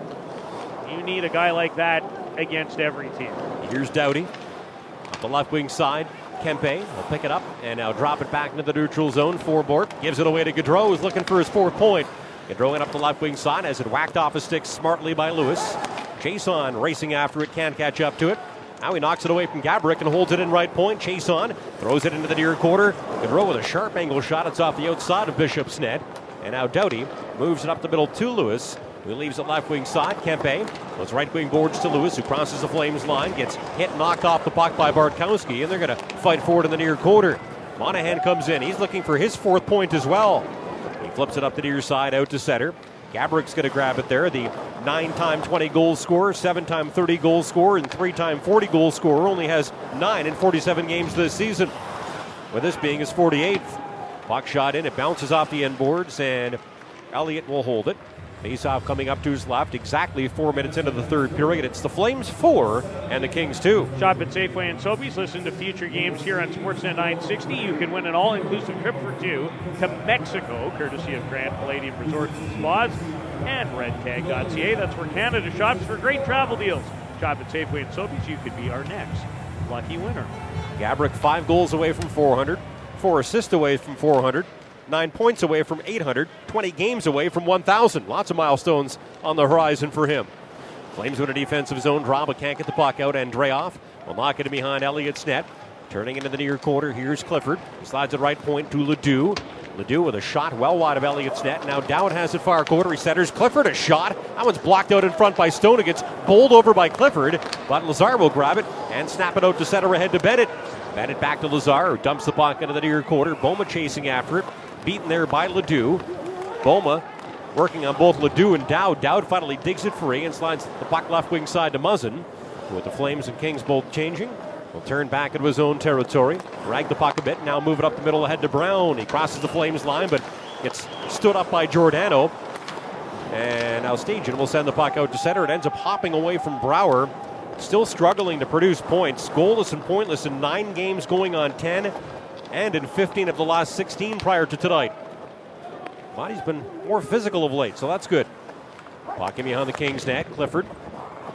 You need a guy like that against every team. Here's Doughty. Up the left wing side, Kempe will pick it up and now drop it back into the neutral zone. Forbort gives it away to Gaudreau, who's looking for his fourth point. Gaudreau in up the left wing side as it whacked off his stick smartly by Lewis. Jason racing after it, can't catch up to it. Now he knocks it away from Gabrick and holds it in right point. Jason throws it into the near quarter. Gaudreau with a sharp angle shot. It's off the outside of Bishop's net. And now Doughty moves it up the middle to Lewis, who leaves it left wing side. Kempe goes right wing boards to Lewis, who crosses the Flames line, gets hit, knocked off the puck by Bartkowski, and they're going to fight forward in the near quarter. Monahan comes in. He's looking for his fourth point as well. He flips it up the near side out to center. Gabrick's going to grab it there. The nine-time twenty-goal scorer, seven-time thirty-goal scorer, and three-time forty-goal scorer only has nine in forty-seven games this season, with this being his forty-eighth. Puck shot in. It bounces off the end boards, and Elliott will hold it. Faceoff coming up to his left, exactly four minutes into the third period. It's the Flames four and the Kings two. Shop at Safeway and Sobeys. Listen to future games here on Sportsnet nine sixty. You can win an all-inclusive trip for two to Mexico, courtesy of Grand Palladium Resorts and Spas and red tag dot c a. That's where Canada shops for great travel deals. Shop at Safeway and Sobeys. You could be our next lucky winner. Gabrick five goals away from four hundred, four assists away from four hundred. Nine points away from eight hundred, twenty games away from one thousand. Lots of milestones on the horizon for him. Flames win a defensive zone draw, but can't get the puck out. Andreoff will knock it in behind Elliott's net. Turning into the near quarter, here's Clifford. He slides it right point to Ledoux. Ledoux with a shot well wide of Elliott's net. Now Dowd has it far quarter. He centers. Clifford a shot. That one's blocked out in front by Stone. It gets bowled over by Clifford, but Lazar will grab it and snap it out to center ahead to Bennett. Bennett back to Lazar, who dumps the puck into the near quarter. Boma chasing after it. Beaten there by Ledoux. Boma working on both Ledoux and Dowd. Dowd finally digs it free and slides the puck left wing side to Muzzin. With the Flames and Kings both changing, he'll turn back into his own territory. Drag the puck a bit, now move it up the middle ahead to Brown. He crosses the Flames line, but gets stood up by Giordano. And now Stajan will send the puck out to center. It ends up hopping away from Brouwer. Still struggling to produce points. Goalless and pointless in nine games, going on ten. And in fifteen of the last sixteen prior to tonight. But he's been more physical of late, so that's good. Puck in behind the Kings net. Clifford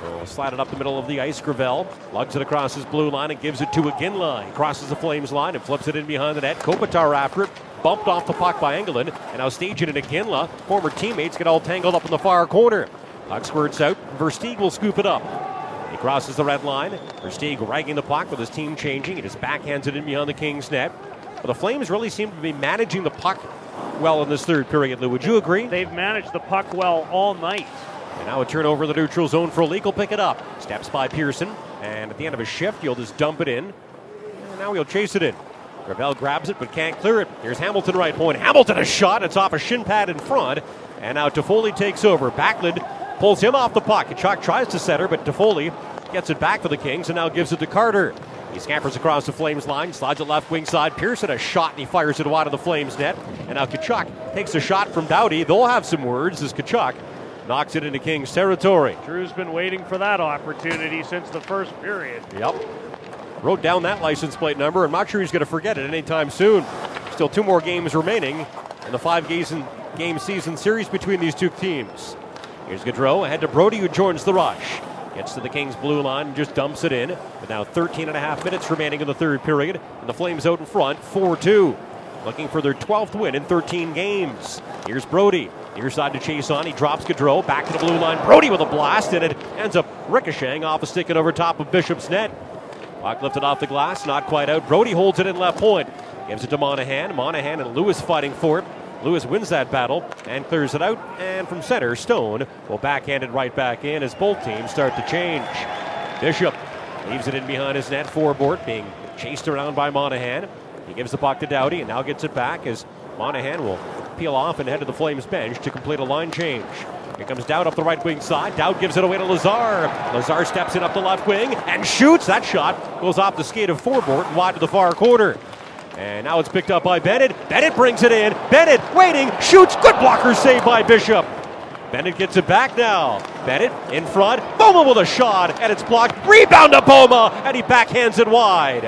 will slide it up the middle of the ice. Gravel lugs it across his blue line and gives it to Iginla. He crosses the Flames line and flips it in behind the net. Kopitar after it. Bumped off the puck by Engelland. And now staging it Iginla. Former teammates get all tangled up in the far corner. Puck squirts out. Versteeg will scoop it up. He crosses the red line. Versteeg ragging the puck with his team changing. He just backhands it in behind the Kings net. But the Flames really seem to be managing the puck well in this third period. Lou, would you agree? They've managed the puck well all night. And now a turnover in the neutral zone. Frolik will pick it up. Steps by Pearson. And at the end of his shift, he'll just dump it in. And now he'll chase it in. Gravel grabs it but can't clear it. Here's Hamilton right point. Hamilton a shot. It's off a shin pad in front. And now Toffoli takes over. Backlund pulls him off the puck. Tkachuk tries to center, but Toffoli gets it back for the Kings and now gives it to Carter. He scampers across the Flames line, slides it left wing side. Pearson a shot and he fires it wide of the Flames net. And now Tkachuk takes a shot from Doughty. They'll have some words as Tkachuk knocks it into Kings territory. Drew's been waiting for that opportunity since the first period. Yep. Wrote down that license plate number. I'm not sure he's going to forget it anytime soon. Still two more games remaining in the five-game season series between these two teams. Here's Gaudreau ahead to Brody, who joins the rush. Gets to the Kings' blue line and just dumps it in. But now thirteen and a half minutes remaining in the third period. And the Flames out in front, four two. Looking for their twelfth win in thirteen games. Here's Brody. Near side to chase on. He drops Gaudreau. Back to the blue line. Brody with a blast, and it ends up ricocheting off a stick and over top of Bishop's net. Puck lifted off the glass, not quite out. Brody holds it in left point. Gives it to Monahan. Monahan and Lewis fighting for it. Lewis wins that battle and clears it out. And from center, Stone will backhand it right back in as both teams start to change. Bishop leaves it in behind his net. Forbort being chased around by Monahan. He gives the puck to Doughty and now gets it back as Monahan will peel off and head to the Flames bench to complete a line change. Here comes Dowd up the right wing side. Dowd gives it away to Lazar. Lazar steps in up the left wing and shoots. That shot goes off the skate of Forbort and wide to the far corner. And now it's picked up by Bennett. Bennett brings it in. Bennett waiting, shoots. Good blocker save by Bishop. Bennett gets it back now. Bennett in front. Boma with a shot, and it's blocked. Rebound to Boma, and he backhands it wide.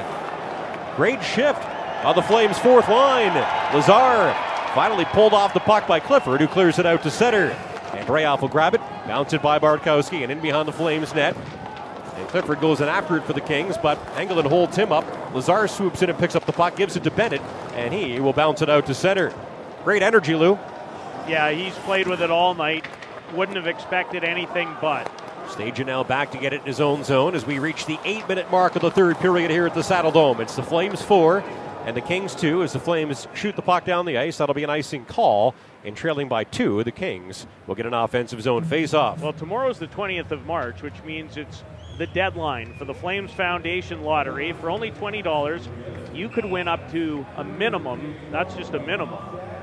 Great shift on the Flames' fourth line. Lazar finally pulled off the puck by Clifford, who clears it out to center. And Brayoff will grab it, bounce it by Bartkowski, and in behind the Flames net. And Clifford goes in after it for the Kings, but Engelland holds him up. Lazar swoops in and picks up the puck, gives it to Bennett, and he will bounce it out to center. Great energy, Lou. Yeah, he's played with it all night. Wouldn't have expected anything but. Staging now back to get it in his own zone as we reach the eight-minute mark of the third period here at the Saddle Dome. It's the Flames four and the Kings two as the Flames shoot the puck down the ice. That'll be an icing call. And trailing by two, the Kings will get an offensive zone face-off. Well, tomorrow's the twentieth of March, which means it's the deadline for the Flames Foundation Lottery. For only twenty dollars, you could win up to a minimum, that's just a minimum,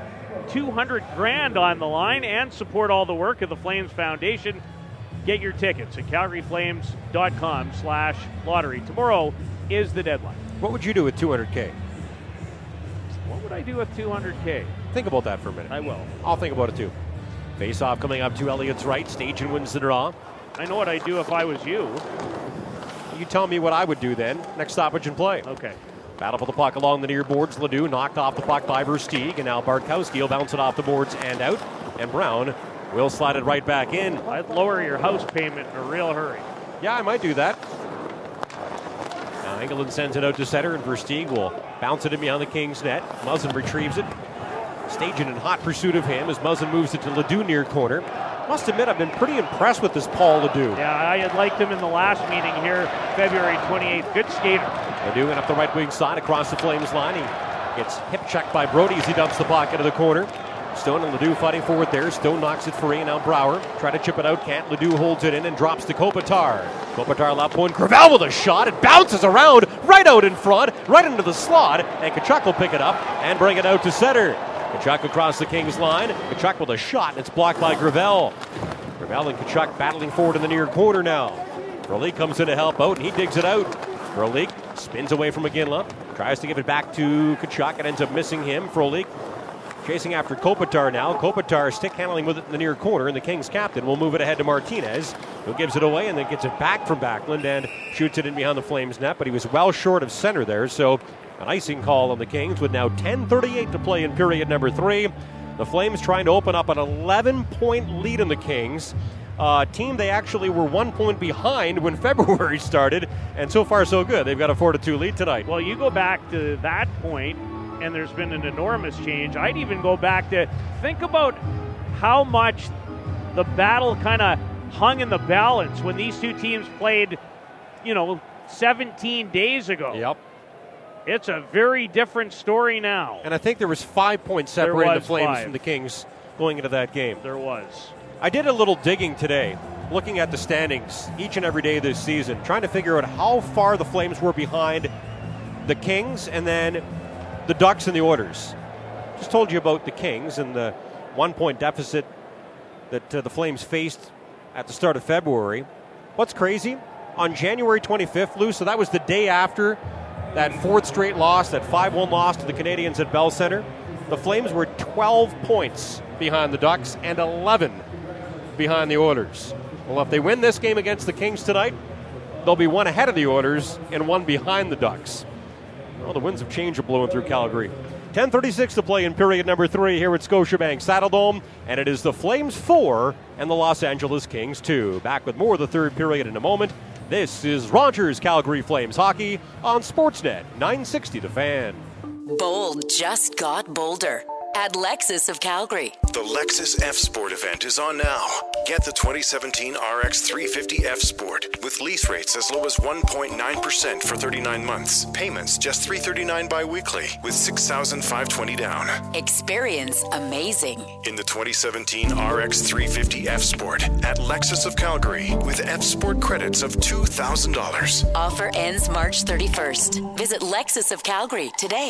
two hundred grand on the line and support all the work of the Flames Foundation. Get your tickets at calgaryflames.com slash lottery. Tomorrow is the deadline. What would you do with two hundred K? What would I do with two hundred K? Think about that for a minute. I will. I'll think about it too. Face-off coming up to Elliott's right. Stajan wins the draw. I know what I'd do if I was you. You tell me what I would do then. Next stoppage and play. Okay. Battle for the puck along the near boards. Ledoux knocked off the puck by Versteeg, and now Bartkowski will bounce it off the boards and out. And Brown will slide it right back in. I'd lower your house payment in a real hurry. Yeah, I might do that. Now Engelland sends it out to center, and Versteeg will bounce it in behind the Kings net. Muzzin retrieves it. Staging in hot pursuit of him as Muzzin moves it to Ledoux near corner. Must admit, I've been pretty impressed with this Paul Ledoux. Yeah, I had liked him in the last meeting here, February twenty-eighth. Good skater. Ledoux went up the right wing side across the Flames line. He gets hip checked by Brody as he dumps the puck into the corner. Stone and Ledoux fighting forward there. Stone knocks it free, and now Brouwer try to chip it out. Can't. Ledoux holds it in and drops to Kopitar. Kopitar left point. Gravel with a shot. It bounces around right out in front, right into the slot, and Tkachuk will pick it up and bring it out to center. Tkachuk across the Kings line. Tkachuk with a shot, and it's blocked by Gravel. Gravel and Tkachuk battling forward in the near corner now. Frolik comes in to help out, and he digs it out. Frolik spins away from Iginla. Tries to give it back to Tkachuk and ends up missing him. Frolik chasing after Kopitar now. Kopitar stick handling with it in the near corner, and the Kings captain will move it ahead to Martinez, who gives it away and then gets it back from Backlund and shoots it in behind the Flames net, but he was well short of center there, so an icing call on the Kings with now ten thirty-eight to play in period number three. The Flames trying to open up an eleven-point lead in the Kings. a team they actually were one point behind when February started, and so far so good. They've got a four to two lead tonight. Well, you go back to that point, and there's been an enormous change. I'd even go back to think about how much the battle kind of hung in the balance when these two teams played, you know, seventeen days ago. Yep. It's a very different story now. And I think there was five points separating the Flames five. from the Kings going into that game. There was. I did a little digging today, looking at the standings each and every day this season, trying to figure out how far the Flames were behind the Kings and then the Ducks and the Oilers. Just told you about the Kings and the one-point deficit that uh, the Flames faced at the start of February. What's crazy? On January twenty-fifth, Lou, so that was the day after that fourth straight loss, that five one loss to the Canadiens at Bell Center, the Flames were twelve points behind the Ducks and eleven behind the Oilers. Well, if they win this game against the Kings tonight, they'll be one ahead of the Oilers and one behind the Ducks. Well, the winds of change are blowing through Calgary. ten thirty-six to play in period number three here at Scotiabank Saddledome, and it is the Flames four and the Los Angeles Kings two. Back with more of the third period in a moment. This is Rogers Calgary Flames hockey on Sportsnet nine sixty The Fan. Bold just got bolder at Lexus of Calgary. The Lexus F Sport event is on now. Get the twenty seventeen R X three fifty F Sport with lease rates as low as one point nine percent for thirty-nine months. Payments just three hundred thirty-nine bi-weekly with six thousand five hundred twenty down. Experience amazing in the twenty seventeen R X three fifty F Sport at Lexus of Calgary with F Sport credits of two thousand dollars. Offer ends March thirty-first. Visit Lexus of Calgary today.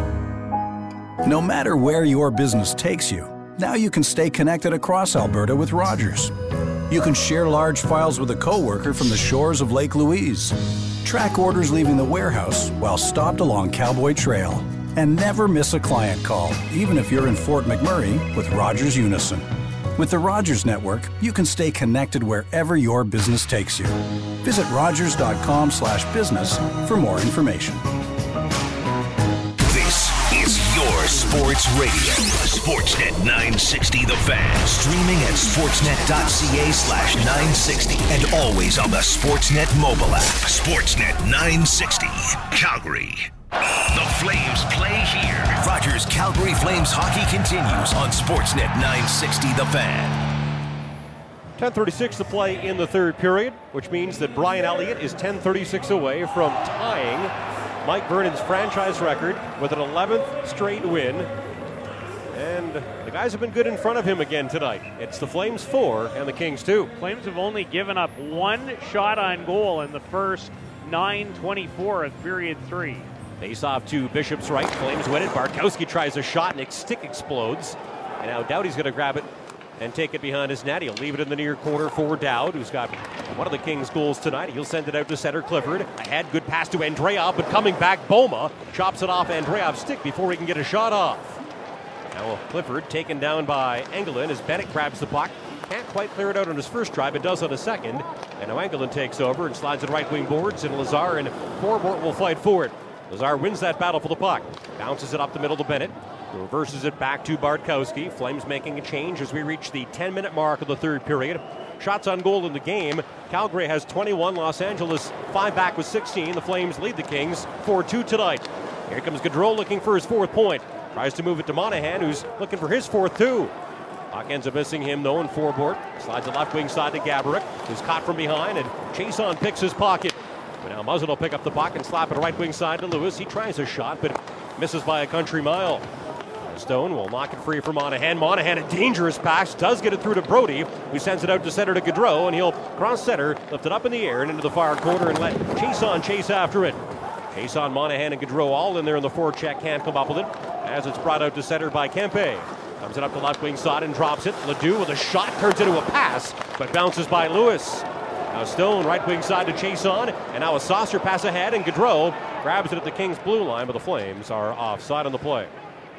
No matter where your business takes you, now you can stay connected across Alberta with Rogers. You can share large files with a coworker from the shores of Lake Louise, track orders leaving the warehouse while stopped along Cowboy Trail, and never miss a client call, even if you're in Fort McMurray with Rogers Unison. With the Rogers Network, you can stay connected wherever your business takes you. Visit rogers.com slash business for more information. Your sports radio. Sportsnet nine sixty The Fan. Streaming at sportsnet.ca slash 960. And always on the Sportsnet mobile app. Sportsnet nine sixty. Calgary. The Flames play here. Rogers Calgary Flames hockey continues on Sportsnet nine sixty The Fan. ten thirty-six to play in the third period, which means that Brian Elliott is ten thirty-six away from tying Mike Vernon's franchise record with an eleventh straight win. And the guys have been good in front of him again tonight. It's the Flames four and the Kings two. Flames have only given up one shot on goal in the first nine twenty-four of period three. Face off to Bishop's right. Flames win it. Bartkowski tries a shot and his stick explodes. And now Doughty's going to grab it and take it behind his net. He'll leave it in the near corner for Dowd, who's got one of the Kings' goals tonight. He'll send it out to center Clifford. Ahead, good pass to Andreev, but coming back, Boma chops it off Andreev's stick before he can get a shot off. Now Clifford taken down by Engelin as Bennett grabs the puck. Can't quite clear it out on his first try, but does on a second. And now Engelin takes over and slides it right wing boards, and Lazar and Forbort will fight for it. Lazar wins that battle for the puck. Bounces it up the middle to Bennett. Reverses it back to Bartkowski. Flames making a change as we reach the ten-minute mark of the third period. Shots on goal in the game. Calgary has twenty-one. Los Angeles five back with sixteen. The Flames lead the Kings four two tonight. Here comes Gaudreau looking for his fourth point. Tries to move it to Monahan, who's looking for his fourth too. Puck ends up missing him though in Forbort. Slides the left wing side to Gaborik, who's caught from behind, and Chason picks his pocket. But now Muzzin will pick up the puck and slap it right wing side to Lewis. He tries a shot, but misses by a country mile. Stone will knock it free for Monahan. Monahan, a dangerous pass, does get it through to Brody, who sends it out to center to Gaudreau, and he'll cross center, lift it up in the air and into the far corner and let Chason chase after it. Chason, Monahan, and Gaudreau all in there in the forecheck, can't come up with it, as it's brought out to center by Kempe. Comes it up the left wing side and drops it. Ledoux with a shot, turns into a pass, but bounces by Lewis. Now Stone, right wing side to Chason, and now a saucer pass ahead, and Gaudreau grabs it at the Kings' blue line, but the Flames are offside on the play.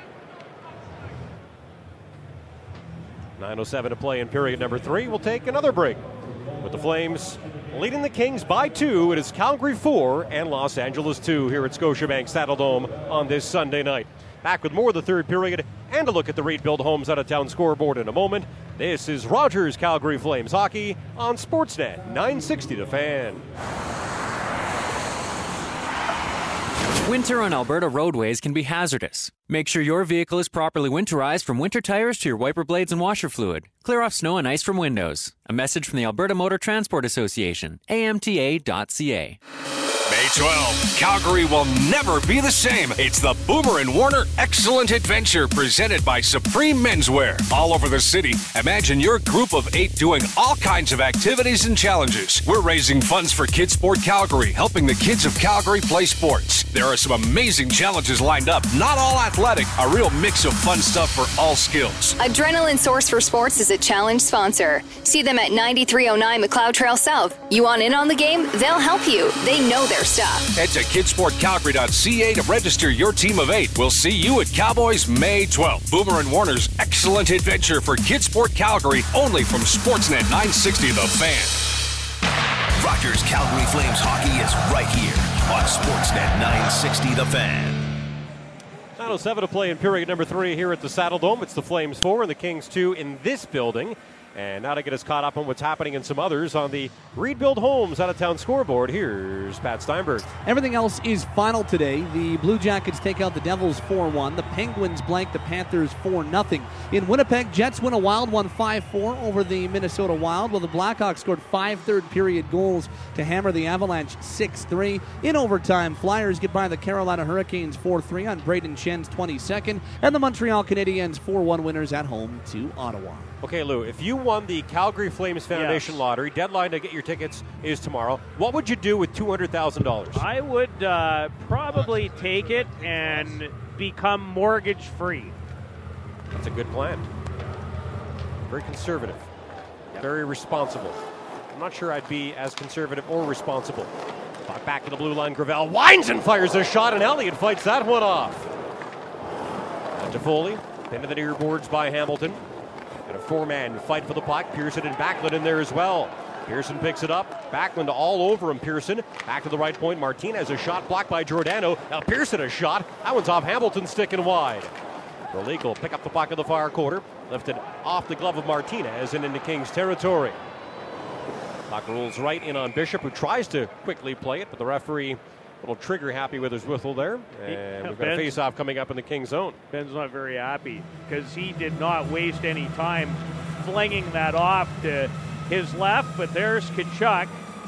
nine oh seven to play in period number three. We'll take another break. With the Flames leading the Kings by two, it is Calgary four and Los Angeles two here at Scotiabank Saddledome on this Sunday night. Back with more of the third period and a look at the Reed-Built Homes out-of-town scoreboard in a moment. This is Rogers Calgary Flames Hockey on Sportsnet nine sixty The Fan. Winter on Alberta roadways can be hazardous. Make sure your vehicle is properly winterized from winter tires to your wiper blades and washer fluid. Clear off snow and ice from windows. A message from the Alberta Motor Transport Association, A M T A dot C A. May twelfth, Calgary will never be the same. It's the Boomer and Warner Excellent Adventure presented by Supreme Menswear. All over the city, imagine your group of eight doing all kinds of activities and challenges. We're raising funds for Kids Sport Calgary, helping the kids of Calgary play sports. There are some amazing challenges lined up, not all athletic, a real mix of fun stuff for all skills. Adrenaline Source for Sports is a challenge sponsor. See them at ninety-three oh nine McLeod Trail South. You want in on the game? They'll help you. They know their stuff. Head to kids sport calgary dot c a to register your team of eight. We'll see you at Cowboys May twelfth. Boomer and Warner's Excellent Adventure for Kids Sport Calgary, only from Sportsnet nine sixty The Fan. Rogers Calgary Flames hockey is right here on Sportsnet nine sixty The Fan. nine oh seven to play in period number three here at the Saddle Dome. It's the Flames four and the Kings two in this building. And now to get us caught up on what's happening in some others on the Reed-Built Homes out-of-town scoreboard, here's Pat Steinberg. Everything else is final today. The Blue Jackets take out the Devils four one. The Penguins blank the Panthers four nothing. In Winnipeg, Jets win a wild one five four over the Minnesota Wild, while the Blackhawks scored five third-period goals to hammer the Avalanche six three. In overtime, Flyers get by the Carolina Hurricanes four three on Braden Shen's twenty-second, and the Montreal Canadiens four one winners at home to Ottawa. Okay, Lou, if you won the Calgary Flames Foundation Yes. lottery, deadline to get your tickets is tomorrow, what would you do with two hundred thousand dollars? I would uh, probably take it and become mortgage-free. That's a good plan. Very conservative. Very responsible. I'm not sure I'd be as conservative or responsible. Back to the blue line, Gravel winds and fires a shot, and Elliott fights that one off. And to Foley, pinned to the near boards by Hamilton. And a four-man fight for the puck. Pearson and Backlund in there as well. Pearson picks it up. Backlund all over him. Pearson back to the right point. Martinez a shot blocked by Giordano. Now Pearson a shot. That one's off Hamilton's stick and wide. Rolik will pick up the puck in the far quarter. Lifted off the glove of Martinez and into Kings territory. Puck rolls right in on Bishop, who tries to quickly play it, but the referee a little trigger happy with his whistle there. And we've got a face-off coming up in the Kings zone. Ben's not very happy because he did not waste any time flinging that off to his left. But there's Tkachuk.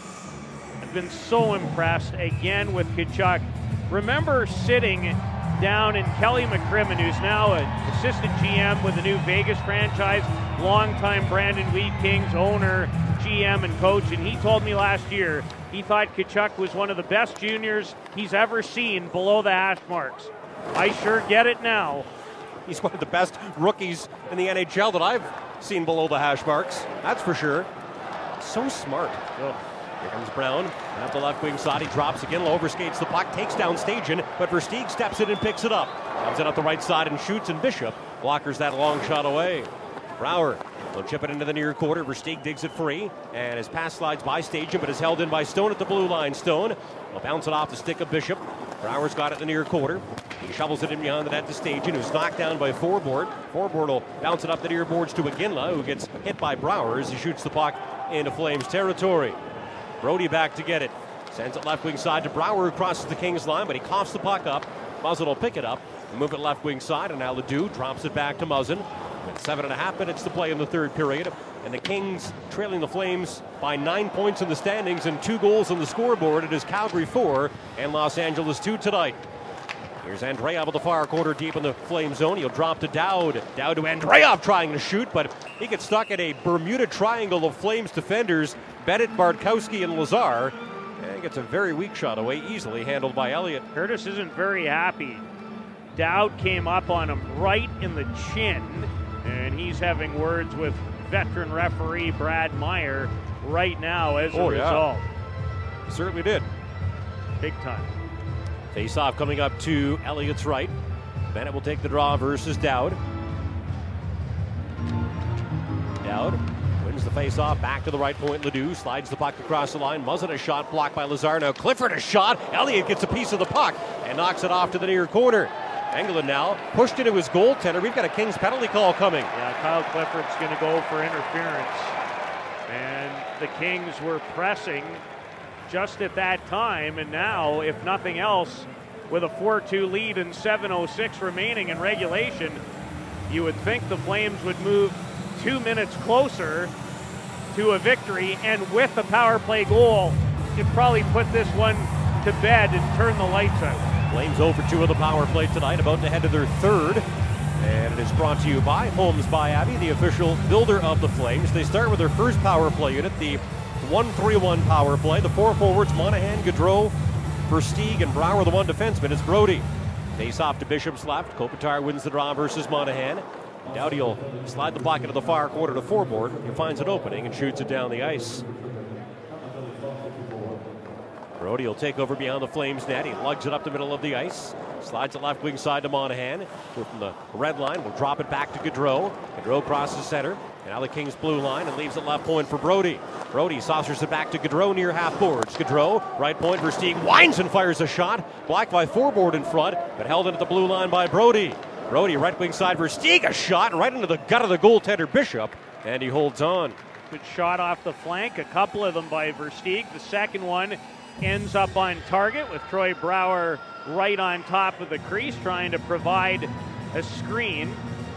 I've been so impressed again with Tkachuk. Remember sitting down in Kelly McCrimmon, who's now an assistant G M with the new Vegas franchise, longtime Brandon Wheat Kings owner, G M and coach, and he told me last year he thought Tkachuk was one of the best juniors he's ever seen below the hash marks. I sure get it now. He's one of the best rookies in the N H L that I've seen below the hash marks. That's for sure. So smart. Oh. Here comes Brown. At the left wing side, he drops again, overskates the puck, takes down Stajan, but Versteeg steps in and picks it up. Comes in up the right side and shoots, and Bishop blockers that long shot away. Brower will chip it into the near quarter. Versteeg digs it free, and his pass slides by Stajan, but is held in by Stone at the blue line. Stone will bounce it off the stick of Bishop. Brower's got it in the near quarter. He shovels it in behind the net to Stajan, who's knocked down by Forboard. Forboard will bounce it up the near boards to Iginla, who gets hit by Brower as he shoots the puck into Flames territory. Brody back to get it. Sends it left wing side to Brower, who crosses the Kings line, but he coughs the puck up. Muzzin will pick it up and move it left wing side, and now Ledoux drops it back to Muzzin. With seven and a half minutes to play in the third period, and the Kings trailing the Flames by nine points in the standings and two goals on the scoreboard. It is Calgary four and Los Angeles two tonight. Here's Andreev with the far quarter deep in the Flame zone. He'll drop to Dowd. Dowd to Andreev trying to shoot, but he gets stuck at a Bermuda triangle of Flames defenders, Bennett, Bartkowski, and Lazar. And gets a very weak shot away, easily handled by Elliott. Curtis isn't very happy. Dowd came up on him right in the chin, and he's having words with veteran referee Brad Meyer right now as a oh, yeah. result. He certainly did. Big time. Face-off coming up to Elliott's right. Bennett will take the draw versus Dowd. Dowd wins the face-off, back to the right point. Ledoux slides the puck across the line. Muzzin a shot blocked by Lazar. Now Clifford a shot. Elliott gets a piece of the puck and knocks it off to the near corner. Engelland now pushed into his goaltender. We've got a Kings penalty call coming. Yeah, Kyle Clifford's going to go for interference. And the Kings were pressing just at that time. And now, if nothing else, with a four two lead and seven oh six remaining in regulation, you would think the Flames would move two minutes closer to a victory. And with the power play goal, you'd probably put this one to bed and turn the lights out. Flames oh for two of the power play tonight, about to head to their third. And it is brought to you by Homes by Abbey, the official builder of the Flames. They start with their first power play unit, the one three one power play. The four forwards, Monahan, Gaudreau, Versteeg, and Brouwer. The one defenseman is Brody. Face off to Bishop's left. Kopitar wins the draw versus Monahan. Doughty will slide the puck into the far corner to forward. He finds an opening and shoots it down the ice. Brody will take over beyond the Flames net. He lugs it up the middle of the ice. Slides the left wing side to Monahan. So from the red line, we'll drop it back to Gaudreau. Gaudreau crosses center. And now the Kings blue line and leaves it left point for Brody. Brody saucers it back to Gaudreau near half boards. Gaudreau, right point, Versteeg winds and fires a shot. Blocked by forward in front, but held into the blue line by Brody. Brody, right wing side, Versteeg, a shot right into the gut of the goaltender Bishop. And he holds on. Good shot off the flank, a couple of them by Versteeg. The second one ends up on target with Troy Brouwer right on top of the crease, trying to provide a screen.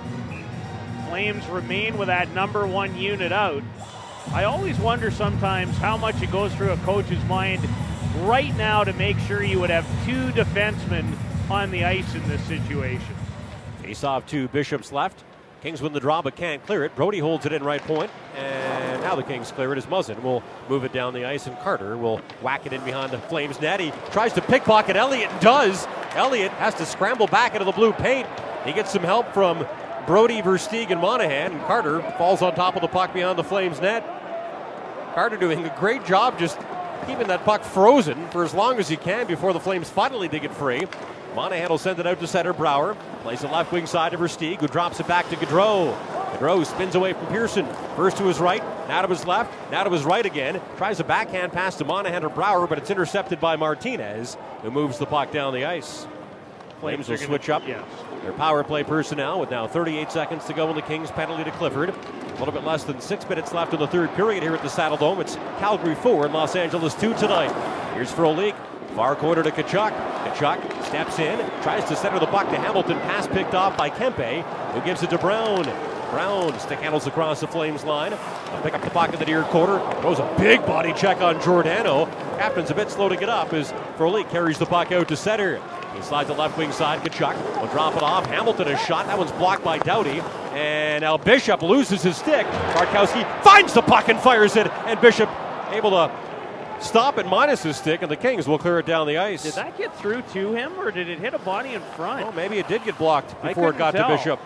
Flames remain with that number one unit out. I always wonder sometimes how much it goes through a coach's mind right now to make sure you would have two defensemen on the ice in this situation. Face off to Bishop's left. Kings win the draw but can't clear it. Brody holds it in right point. And now the Kings clear it as Muzzin will move it down the ice, and Carter will whack it in behind the Flames net. He tries to pickpocket Elliott and does. Elliott has to scramble back into the blue paint. He gets some help from Brody, Versteeg, and Monahan, and Carter falls on top of the puck beyond the Flames net. Carter doing a great job just keeping that puck frozen for as long as he can before the Flames finally dig it free. Monahan will send it out to center. Brouwer plays the left wing side to Versteeg, who drops it back to Gaudreau. Gaudreau spins away from Pearson. First to his right, now to his left, now to his right again. Tries a backhand pass to Monahan or Brouwer, but it's intercepted by Martinez, who moves the puck down the ice. Flames will switch up yes. their power play personnel with now thirty-eight seconds to go in the Kings penalty to Clifford. A little bit less than six minutes left in the third period here at the Saddle Dome. It's Calgary four and Los Angeles two tonight. Here's Frolik. Far corner to Tkachuk. Tkachuk steps in, tries to center the puck to Hamilton. Pass picked off by Kempe, who gives it to Brown. Brown stick handles across the Flames line. They'll pick up the puck in the near quarter. Throws a big body check on Giordano. Captain's a bit slow to get up as Frolik carries the puck out to center. He slides the left wing side. Tkachuk will drop it off. Hamilton is shot. That one's blocked by Doughty. And now Bishop loses his stick. Bartkowski finds the puck and fires it. And Bishop able to stop it minus his stick, and the Kings will clear it down the ice. Did that get through to him, or did it hit a body in front? Oh, maybe it did get blocked before it got tell. to Bishop.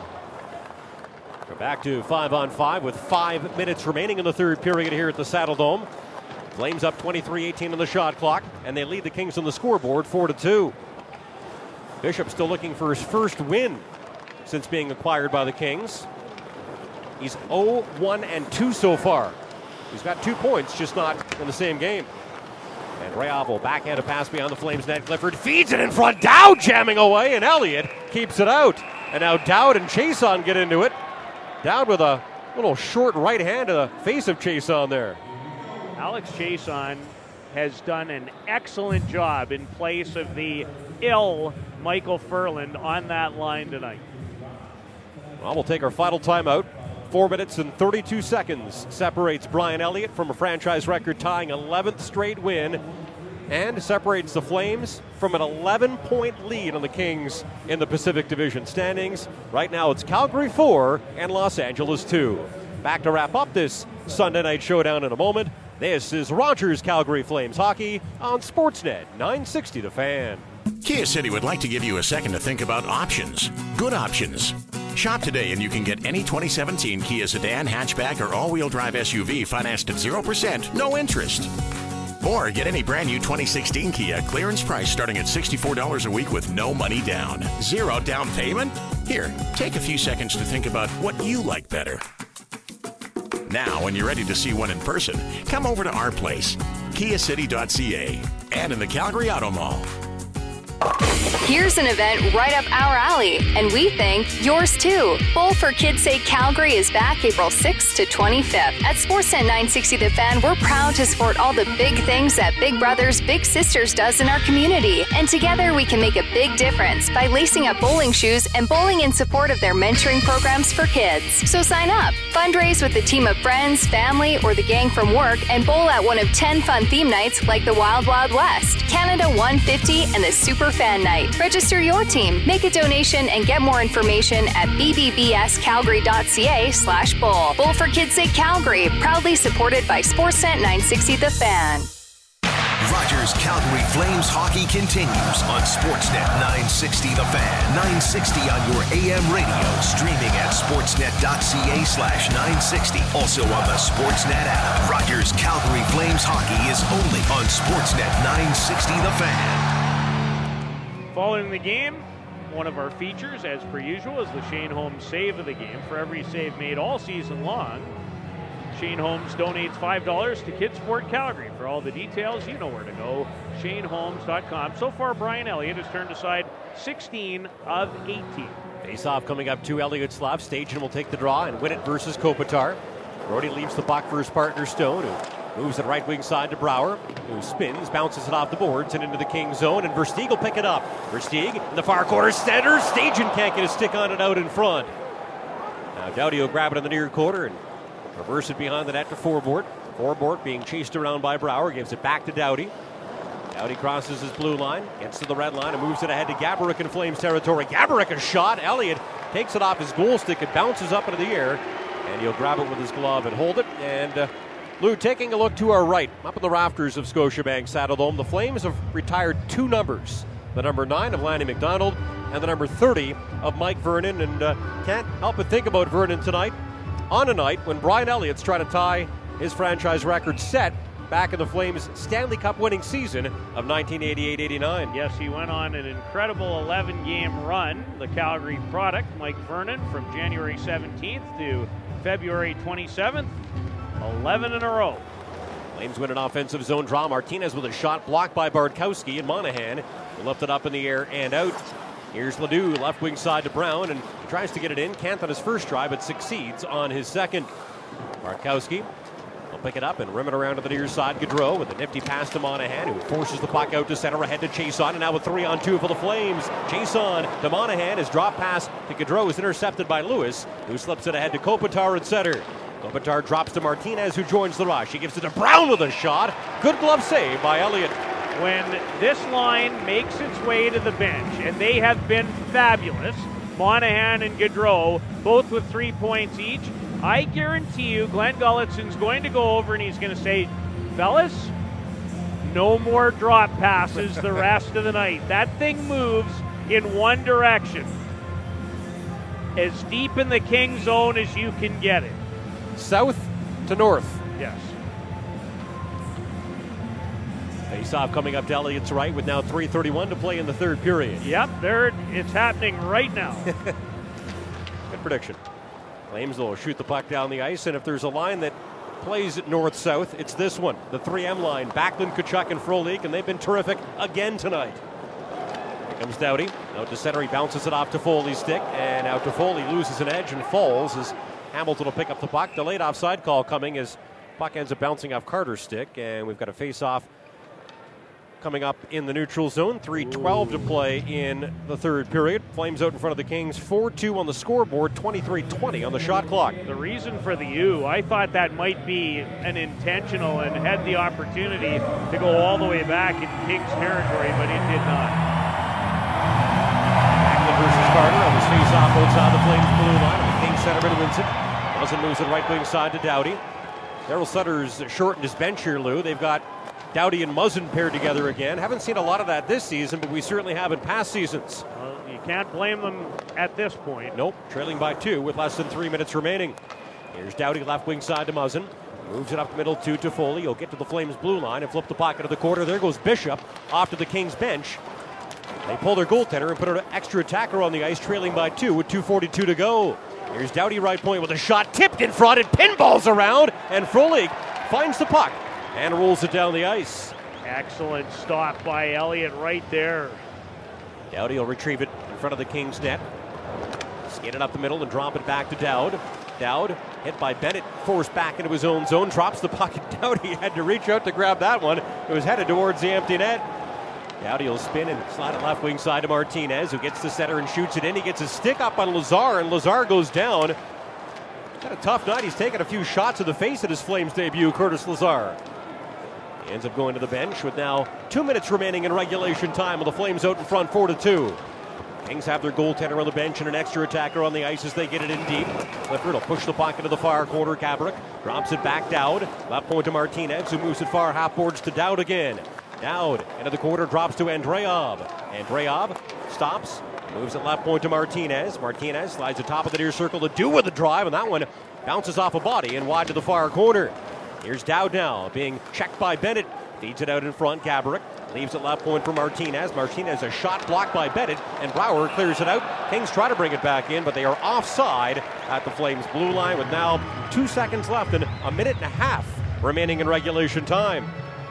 We're back to five on five with five minutes remaining in the third period here at the Saddle Dome. Flames up twenty-three eighteen on the shot clock, and they lead the Kings on the scoreboard four to two. Bishop still looking for his first win since being acquired by the Kings. He's oh one and two so far. He's got two points, just not in the same game. And Rayoff will backhand a pass beyond the Flames net. Clifford feeds it in front. Dowd jamming away, and Elliott keeps it out. And now Dowd and Chason get into it. Dowd with a little short right hand to the face of Chason there. Alex Chason has done an excellent job in place of the ill Michael Ferland on that line tonight. Well, we'll take our final timeout. Four minutes and thirty-two seconds separates Brian Elliott from a franchise record tying eleventh straight win, and separates the Flames from an eleven point lead on the Kings in the Pacific Division standings. Right now it's Calgary four and Los Angeles two. Back to wrap up this Sunday night showdown in a moment. This is Rogers Calgary Flames hockey on Sportsnet nine sixty The Fan. Kia City would like to give you a second to think about options. Good options. Shop today and you can get any twenty seventeen Kia sedan, hatchback, or all-wheel drive S U V financed at zero percent, no interest. Or get any brand new twenty sixteen Kia clearance price starting at sixty-four dollars a week with no money down. Zero down payment? Here, take a few seconds to think about what you like better. Now, when you're ready to see one in person, come over to our place, kia city dot c a, and in the Calgary Auto Mall. Here's an event right up our alley, and we think yours too. Bowl for Kids' Sake Calgary is back April sixth to twenty-fifth. At Sportsnet nine sixty The Fan, we're proud to support all the big things that Big Brothers Big Sisters does in our community. And together we can make a big difference by lacing up bowling shoes and bowling in support of their mentoring programs for kids. So sign up, fundraise with a team of friends, family, or the gang from work, and bowl at one of ten fun theme nights like the Wild Wild West, Canada one fifty, and the Super Fan Night. Register your team, make a donation, and get more information at b b b s calgary dot c a slash bowl. Bowl for Kids' Sake Calgary, proudly supported by Sportsnet nine sixty The Fan. Rogers Calgary Flames hockey continues on Sportsnet nine sixty The Fan. nine sixty on your A M radio. Streaming at sportsnet dot c a slash nine sixty. Also on the Sportsnet app. Rogers Calgary Flames hockey is only on Sportsnet nine sixty The Fan. Following the game, one of our features, as per usual, is the Shane Holmes save of the game. For every save made all season long, Shane Holmes donates five dollars to Kids Sport Calgary. For all the details, you know where to go, shane holmes dot com. So far, Brian Elliott has turned aside sixteen of eighteen. Face-off coming up to Elliott's left. Stajan will take the draw and win it versus Kopitar. Brody leaves the puck for his partner Stone, who moves it right wing side to Brouwer, who spins, bounces it off the boards and into the King zone, and Versteeg will pick it up. Versteeg in the far corner, centers. Stajan can't get a stick on it out in front. Now Doughty will grab it in the near corner and reverse it behind the net to Forbort. Forbort being chased around by Brouwer, gives it back to Doughty. Doughty crosses his blue line, gets to the red line, and moves it ahead to Gaborik in Flames territory. Gaborik a shot. Elliott takes it off his goal stick. It bounces up into the air, and he'll grab it with his glove and hold it. And uh, Lou, taking a look to our right, up in the rafters of Scotiabank Saddledome, the Flames have retired two numbers. The number nine of Lanny McDonald and the number thirty of Mike Vernon. And uh, can't help but think about Vernon tonight, on a night when Brian Elliott's trying to tie his franchise record set back in the Flames' Stanley Cup winning season of nineteen eighty-eight eighty-nine. Yes, he went on an incredible eleven-game run. The Calgary product, Mike Vernon, from January seventeenth to February twenty-seventh. eleven in a row. Flames win an offensive zone draw. Martinez with a shot blocked by Bartkowski, and Monahan will lift it up in the air and out. Here's Ledoux, left wing side to Brown, and he tries to get it in. Can't on his first try, but succeeds on his second. Bartkowski will pick it up and rim it around to the near side. Gaudreau with a nifty pass to Monahan, who forces the puck out to center ahead to Chiasson, and now with three on two for the Flames. Chiasson to Monahan. His drop pass to Gaudreau is intercepted by Lewis, who slips it ahead to Kopitar at center. Kopitar drops to Martinez, who joins the rush. He gives it to Brown with a shot. Good glove save by Elliott. When this line makes its way to the bench, and they have been fabulous, Monahan and Gaudreau, both with three points each, I guarantee you Glenn Gullitson's going to go over and he's going to say, fellas, no more drop passes the rest of the night. That thing moves in one direction. As deep in the King zone as you can get it. South to north. Yes. Face-off coming up to Elliott's right with now three thirty-one to play in the third period. Yep, there it's happening right now. Good prediction. Flames will shoot the puck down the ice, and if there's a line that plays north-south, it's this one, the three M line. Backlund, Tkachuk, and Frolik, and they've been terrific again tonight. Here comes Doughty. Out to center, he bounces it off to Foley's stick, and out to Foley loses an edge and falls as Hamilton will pick up the puck. Delayed offside call coming as puck ends up bouncing off Carter's stick, and we've got a face-off coming up in the neutral zone. three twelve to play in the third period. Flames out in front of the Kings, four two on the scoreboard, twenty-three twenty on the shot clock. The reason for the U, I thought that might be an intentional and had the opportunity to go all the way back in Kings territory, but it did not. Backlund versus Carter on this face-off outside the Flames blue line. The Kings centerman wins it. Muzzin moves it right wing side to Doughty. Daryl Sutter's shortened his bench here, Lou. They've got Doughty and Muzzin paired together again. Haven't seen a lot of that this season, but we certainly have in past seasons. Well, you can't blame them at this point. Nope, trailing by two with less than three minutes remaining. Here's Doughty, left wing side to Muzzin. Moves it up the middle to Toffoli. He'll get to the Flames blue line and flip the pocket of the corner. There goes Bishop off to the Kings bench. They pull their goaltender and put an extra attacker on the ice, trailing by two with two forty-two to go. Here's Doughty, right point with a shot tipped in front. It pinballs around, and Frolik finds the puck and rolls it down the ice. Excellent stop by Elliott right there. Dowdy will retrieve it in front of the Kings net. Skate it up the middle and drop it back to Dowd. Dowd hit by Bennett, forced back into his own zone, drops the puck. Dowdy had to reach out to grab that one. It was headed towards the empty net. Dowdy will spin and slide it left wing side to Martinez, who gets the center and shoots it in. He gets a stick up on Lazar, and Lazar goes down. Had a tough night. He's taken a few shots in the face at his Flames debut, Curtis Lazar. He ends up going to the bench with now two minutes remaining in regulation time, with the Flames out in front four to two. Kings have their goaltender on the bench and an extra attacker on the ice as they get it in deep. Clifford will push the puck into the far corner. Gaborik drops it back. Dowd. Left point to Martinez, who moves it far half boards to Dowd again. Dowd into the corner, drops to Andreev. Andreev stops, moves it left point to Martinez. Martinez slides the top of the near circle to do with the drive, and that one bounces off a body and wide to the far corner. Here's Dowd now, being checked by Bennett. Feeds it out in front. Gaborik leaves it left point for Martinez. Martinez, a shot blocked by Bennett, and Brouwer clears it out. Kings try to bring it back in, but they are offside at the Flames' blue line with now two seconds left and a minute and a half remaining in regulation time.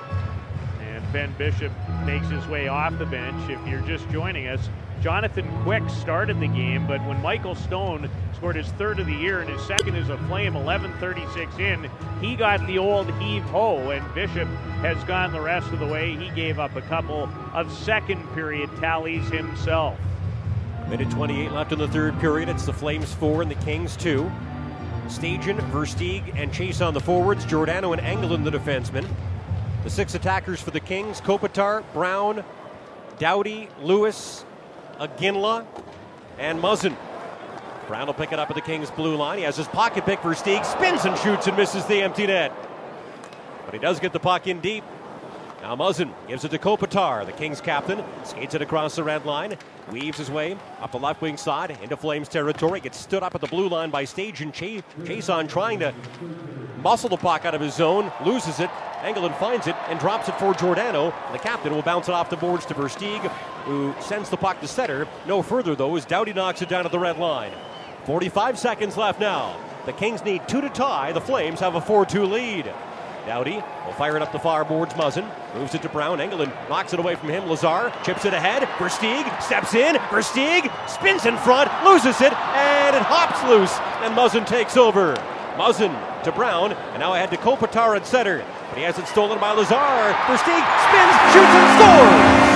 And Ben Bishop makes his way off the bench. If you're just joining us, Jonathan Quick started the game, but when Michael Stone scored his third of the year and his second as a Flame, eleven thirty-six in, he got the old heave-ho, and Bishop has gone the rest of the way. He gave up a couple of second period tallies himself. Minute twenty-eight left in the third period. It's the Flames four and the Kings two. Stajan, Versteeg, and Chase on the forwards. Giordano and Engelland the defensemen. The six attackers for the Kings: Kopitar, Brown, Doughty, Lewis, Iginla, and Muzzin. Brown will pick it up at the Kings' blue line. He has his pocket pick. Versteeg spins and shoots and misses the empty net. But he does get the puck in deep. Now Muzzin gives it to Kopitar, the Kings captain. Skates it across the red line. Weaves his way up the left wing side into Flames territory. Gets stood up at the blue line by Stajan. Ch- Chason trying to muscle the puck out of his zone. Loses it. Engelland finds it and drops it for Giordano. The captain will bounce it off the boards to Versteeg, who sends the puck to center. No further, though, as Doughty knocks it down at the red line. forty-five seconds left now. The Kings need two to tie. The Flames have a four two lead. Doughty will fire it up the far boards. Muzzin moves it to Brown. Engelland knocks it away from him. Lazar chips it ahead. Versteeg steps in. Versteeg spins in front, loses it, and it hops loose. And Muzzin takes over. Muzzin to Brown, and now ahead to Kopitar at center. But he has it stolen by Lazar. Versteeg spins, shoots, and scores!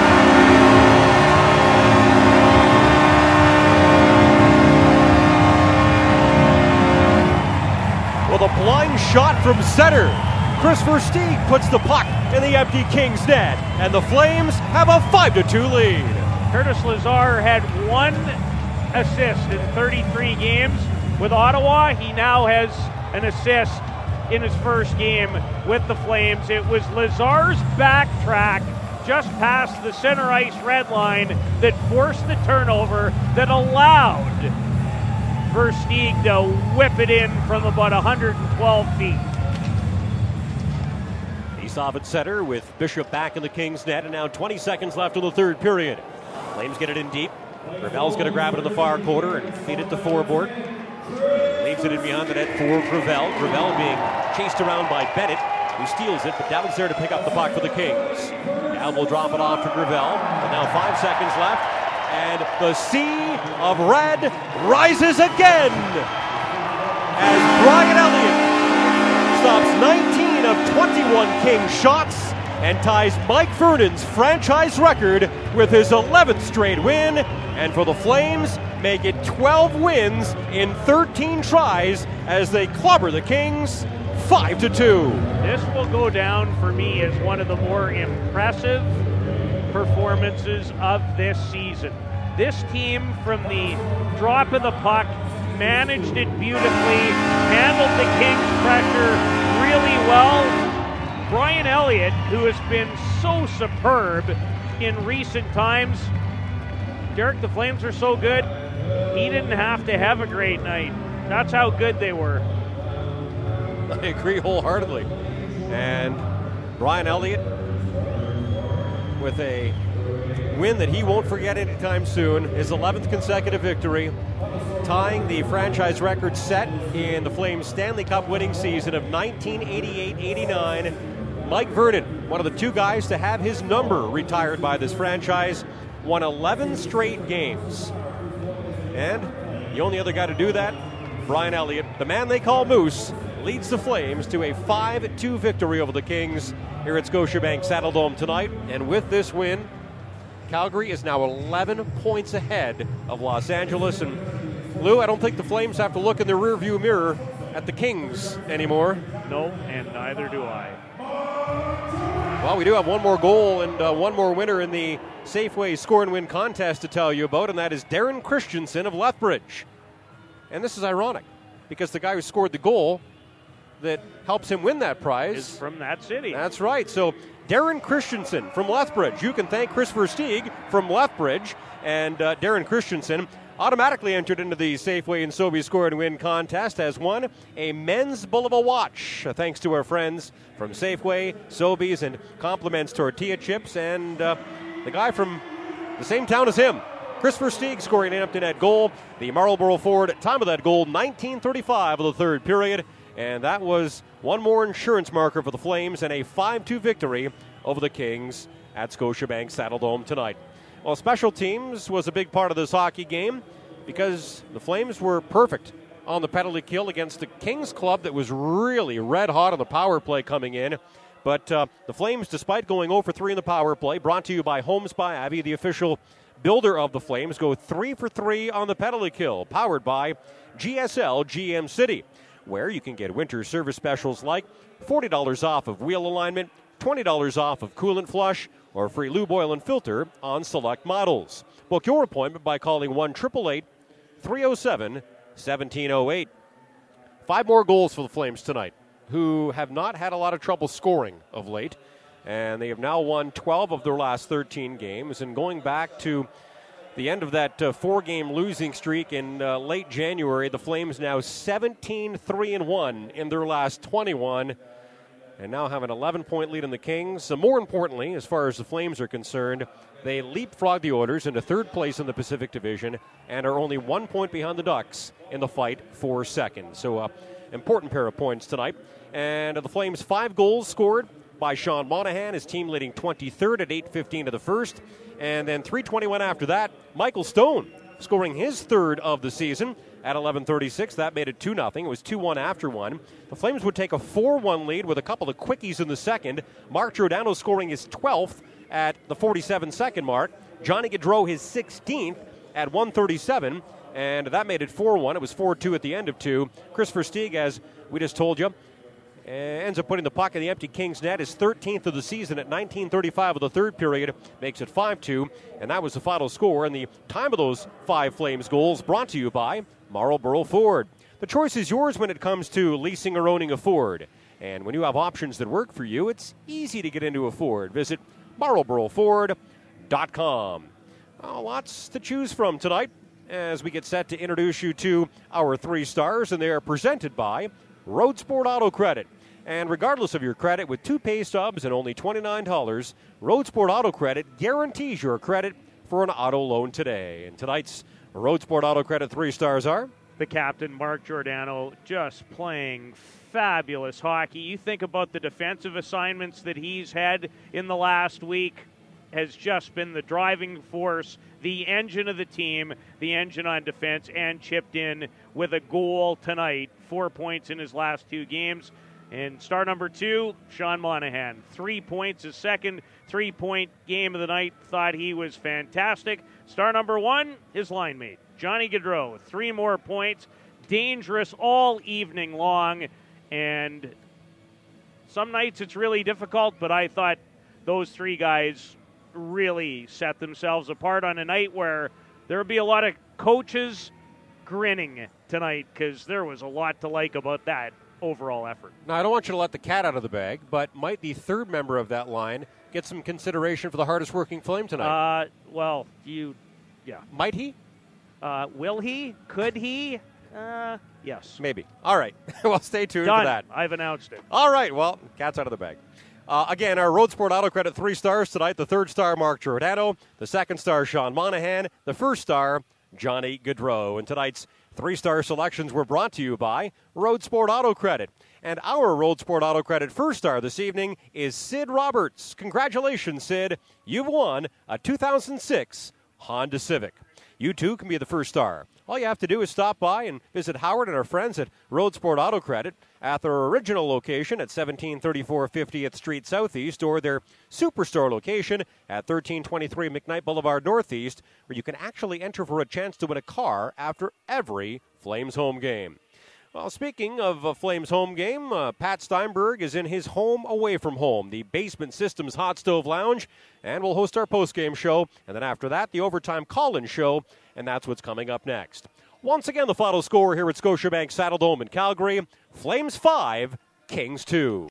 With a blind shot from center, Chris Versteeg puts the puck in the empty Kings net, and the Flames have a five to two lead. Curtis Lazar had one assist in thirty-three games. With Ottawa, he now has an assist in his first game with the Flames. It was Lazar's backtrack just past the center ice red line that forced the turnover that allowed Versteeg to whip it in from about one hundred twelve feet. He's off at center with Bishop back in the Kings net, and now twenty seconds left in the third period. Flames get it in deep. Gravel's going to grab it in the far corner and feed it to forward. Leaves it in behind the net for Gravel. Gravel being chased around by Bennett, who steals it, but Dowd's there to pick up the puck for the Kings. Dowd will drop it off to Gravel, and now five seconds left, and the sea of red rises again as Brian Elliott stops nineteen of twenty-one King shots and ties Mike Vernon's franchise record with his eleventh straight win, and for the Flames, make it twelve wins in thirteen tries as they clobber the Kings five to two. This will go down for me as one of the more impressive performances of this season. This team, from the drop of the puck, managed it beautifully, handled the Kings' pressure really well. Brian Elliott, who has been so superb in recent times, Derek, the Flames are so good, he didn't have to have a great night. That's how good they were. I agree wholeheartedly. And Brian Elliott with a win that he won't forget anytime soon, his eleventh consecutive victory, tying the franchise record set in the Flames' Stanley Cup winning season of nineteen eighty-eight eighty-nine. Mike Vernon, one of the two guys to have his number retired by this franchise, won eleven straight games. And the only other guy to do that, Brian Elliott, the man they call Moose, leads the Flames to a five two victory over the Kings here at Scotiabank Saddledome tonight. And with this win, Calgary is now eleven points ahead of Los Angeles. And Lou, I don't think the Flames have to look in the rearview mirror at the Kings anymore. No, and neither do I. Well, we do have one more goal and uh, one more winner in the Safeway Score and Win contest to tell you about, and that is Darren Christensen of Lethbridge. And this is ironic, because the guy who scored the goal that helps him win that prize is from that city. That's right. So Darren Christensen from Lethbridge. You can thank Chris Versteeg from Lethbridge, and uh, Darren Christensen automatically entered into the Safeway and Sobeys Score and Win contest, has won a men's Bulova watch, uh, thanks to our friends from Safeway, Sobeys, and compliments Tortilla Chips, and uh, the guy from the same town as him, Chris Versteeg, scoring an empty net goal. The Marlboro forward, time of that goal, nineteen thirty-five of the third period, and that was one more insurance marker for the Flames and a five two victory over the Kings at Scotiabank Saddledome tonight. Well, special teams was a big part of this hockey game because the Flames were perfect on the penalty kill against the Kings club that was really red hot on the power play coming in. But uh, the Flames, despite going oh for three in the power play, brought to you by Homes by Abbey, the official builder of the Flames, go three for three on the penalty kill, powered by G S L G M City, where you can get winter service specials like forty dollars off of wheel alignment, twenty dollars off of coolant flush, or free lube oil and filter on select models. Book your appointment by calling one eight eight eight, three oh seven, one seven oh eight. Five more goals for the Flames tonight, who have not had a lot of trouble scoring of late, and they have now won twelve of their last thirteen games. And going back to the end of that uh, four-game losing streak in uh, late January, the Flames now seventeen three and one in their last twenty-one, and now have an eleven-point lead in the Kings. So more importantly, as far as the Flames are concerned, they leapfrog the Oilers into third place in the Pacific Division and are only one point behind the Ducks in the fight for second. So uh, important pair of points tonight. And uh, the Flames, five goals scored by Sean Monahan, his team leading twenty-third at eight fifteen of the first. And then three twenty-one after that, Michael Stone scoring his third of the season at eleven thirty-six. That made it two nothing. It was two one after one. The Flames would take a four one lead with a couple of quickies in the second. Mark Giordano scoring his twelfth at the forty-seven second mark. Johnny Gaudreau his sixteenth at one thirty-seven. And that made it four one. It was four two at the end of two. Chris Versteeg, as we just told you, ends up putting the puck in the empty Kings net, his thirteenth of the season at nineteen thirty-five of the third period, makes it five two, and that was the final score. And the time of those five Flames goals brought to you by Marlboro Ford. The choice is yours when it comes to leasing or owning a Ford. And when you have options that work for you, it's easy to get into a Ford. Visit Marlboro Ford dot com. Well, lots to choose from tonight as we get set to introduce you to our three stars, and they are presented by Road Sport Auto Credit. And regardless of your credit, with two pay stubs and only twenty-nine dollars, Road Sport Auto Credit guarantees your credit for an auto loan today. And tonight's Road Sport Auto Credit three stars are the captain, Mark Giordano, just playing fabulous hockey. You think about the defensive assignments that he's had in the last week, has just been the driving force, the engine of the team, the engine on defense, and chipped in with a goal tonight. Four points in his last two games. And star number two, Sean Monahan. Three points, his second three-point game of the night. Thought he was fantastic. Star number one, his line mate, Johnny Gaudreau. Three more points. Dangerous all evening long. And some nights it's really difficult, but I thought those three guys really set themselves apart on a night where there would be a lot of coaches grinning tonight because there was a lot to like about that overall effort. Now, I don't want you to let the cat out of the bag, but might the third member of that line get some consideration for the hardest working Flame tonight? Uh, well, you, yeah. Might he? Uh, will he? Could he? Uh, yes. Maybe. All right. Well, stay tuned Done. for that. I've announced it. All right. Well, cat's out of the bag. Uh, again, our Road Sport Auto Credit three stars tonight. The third star, Mark Giordano. The second star, Sean Monahan. The first star, Johnny Gaudreau. And tonight's three-star selections were brought to you by Road Sport Auto Credit. And our Road Sport Auto Credit first star this evening is Sid Roberts. Congratulations, Sid. You've won a two thousand six Honda Civic. You too can be the first star. All you have to do is stop by and visit Howard and our friends at Road Sport Auto Credit at their original location at seventeen thirty-four fiftieth Street Southeast, or their Superstore location at thirteen twenty-three McKnight Boulevard Northeast, where you can actually enter for a chance to win a car after every Flames home game. Well, speaking of a Flames home game, uh, Pat Steinberg is in his home away from home, the Basement Systems Hot Stove Lounge, and we'll host our postgame show. And then after that, the Overtime Call-In show, and that's what's coming up next. Once again, the final score here at Scotiabank Saddledome in Calgary, Flames five, Kings two.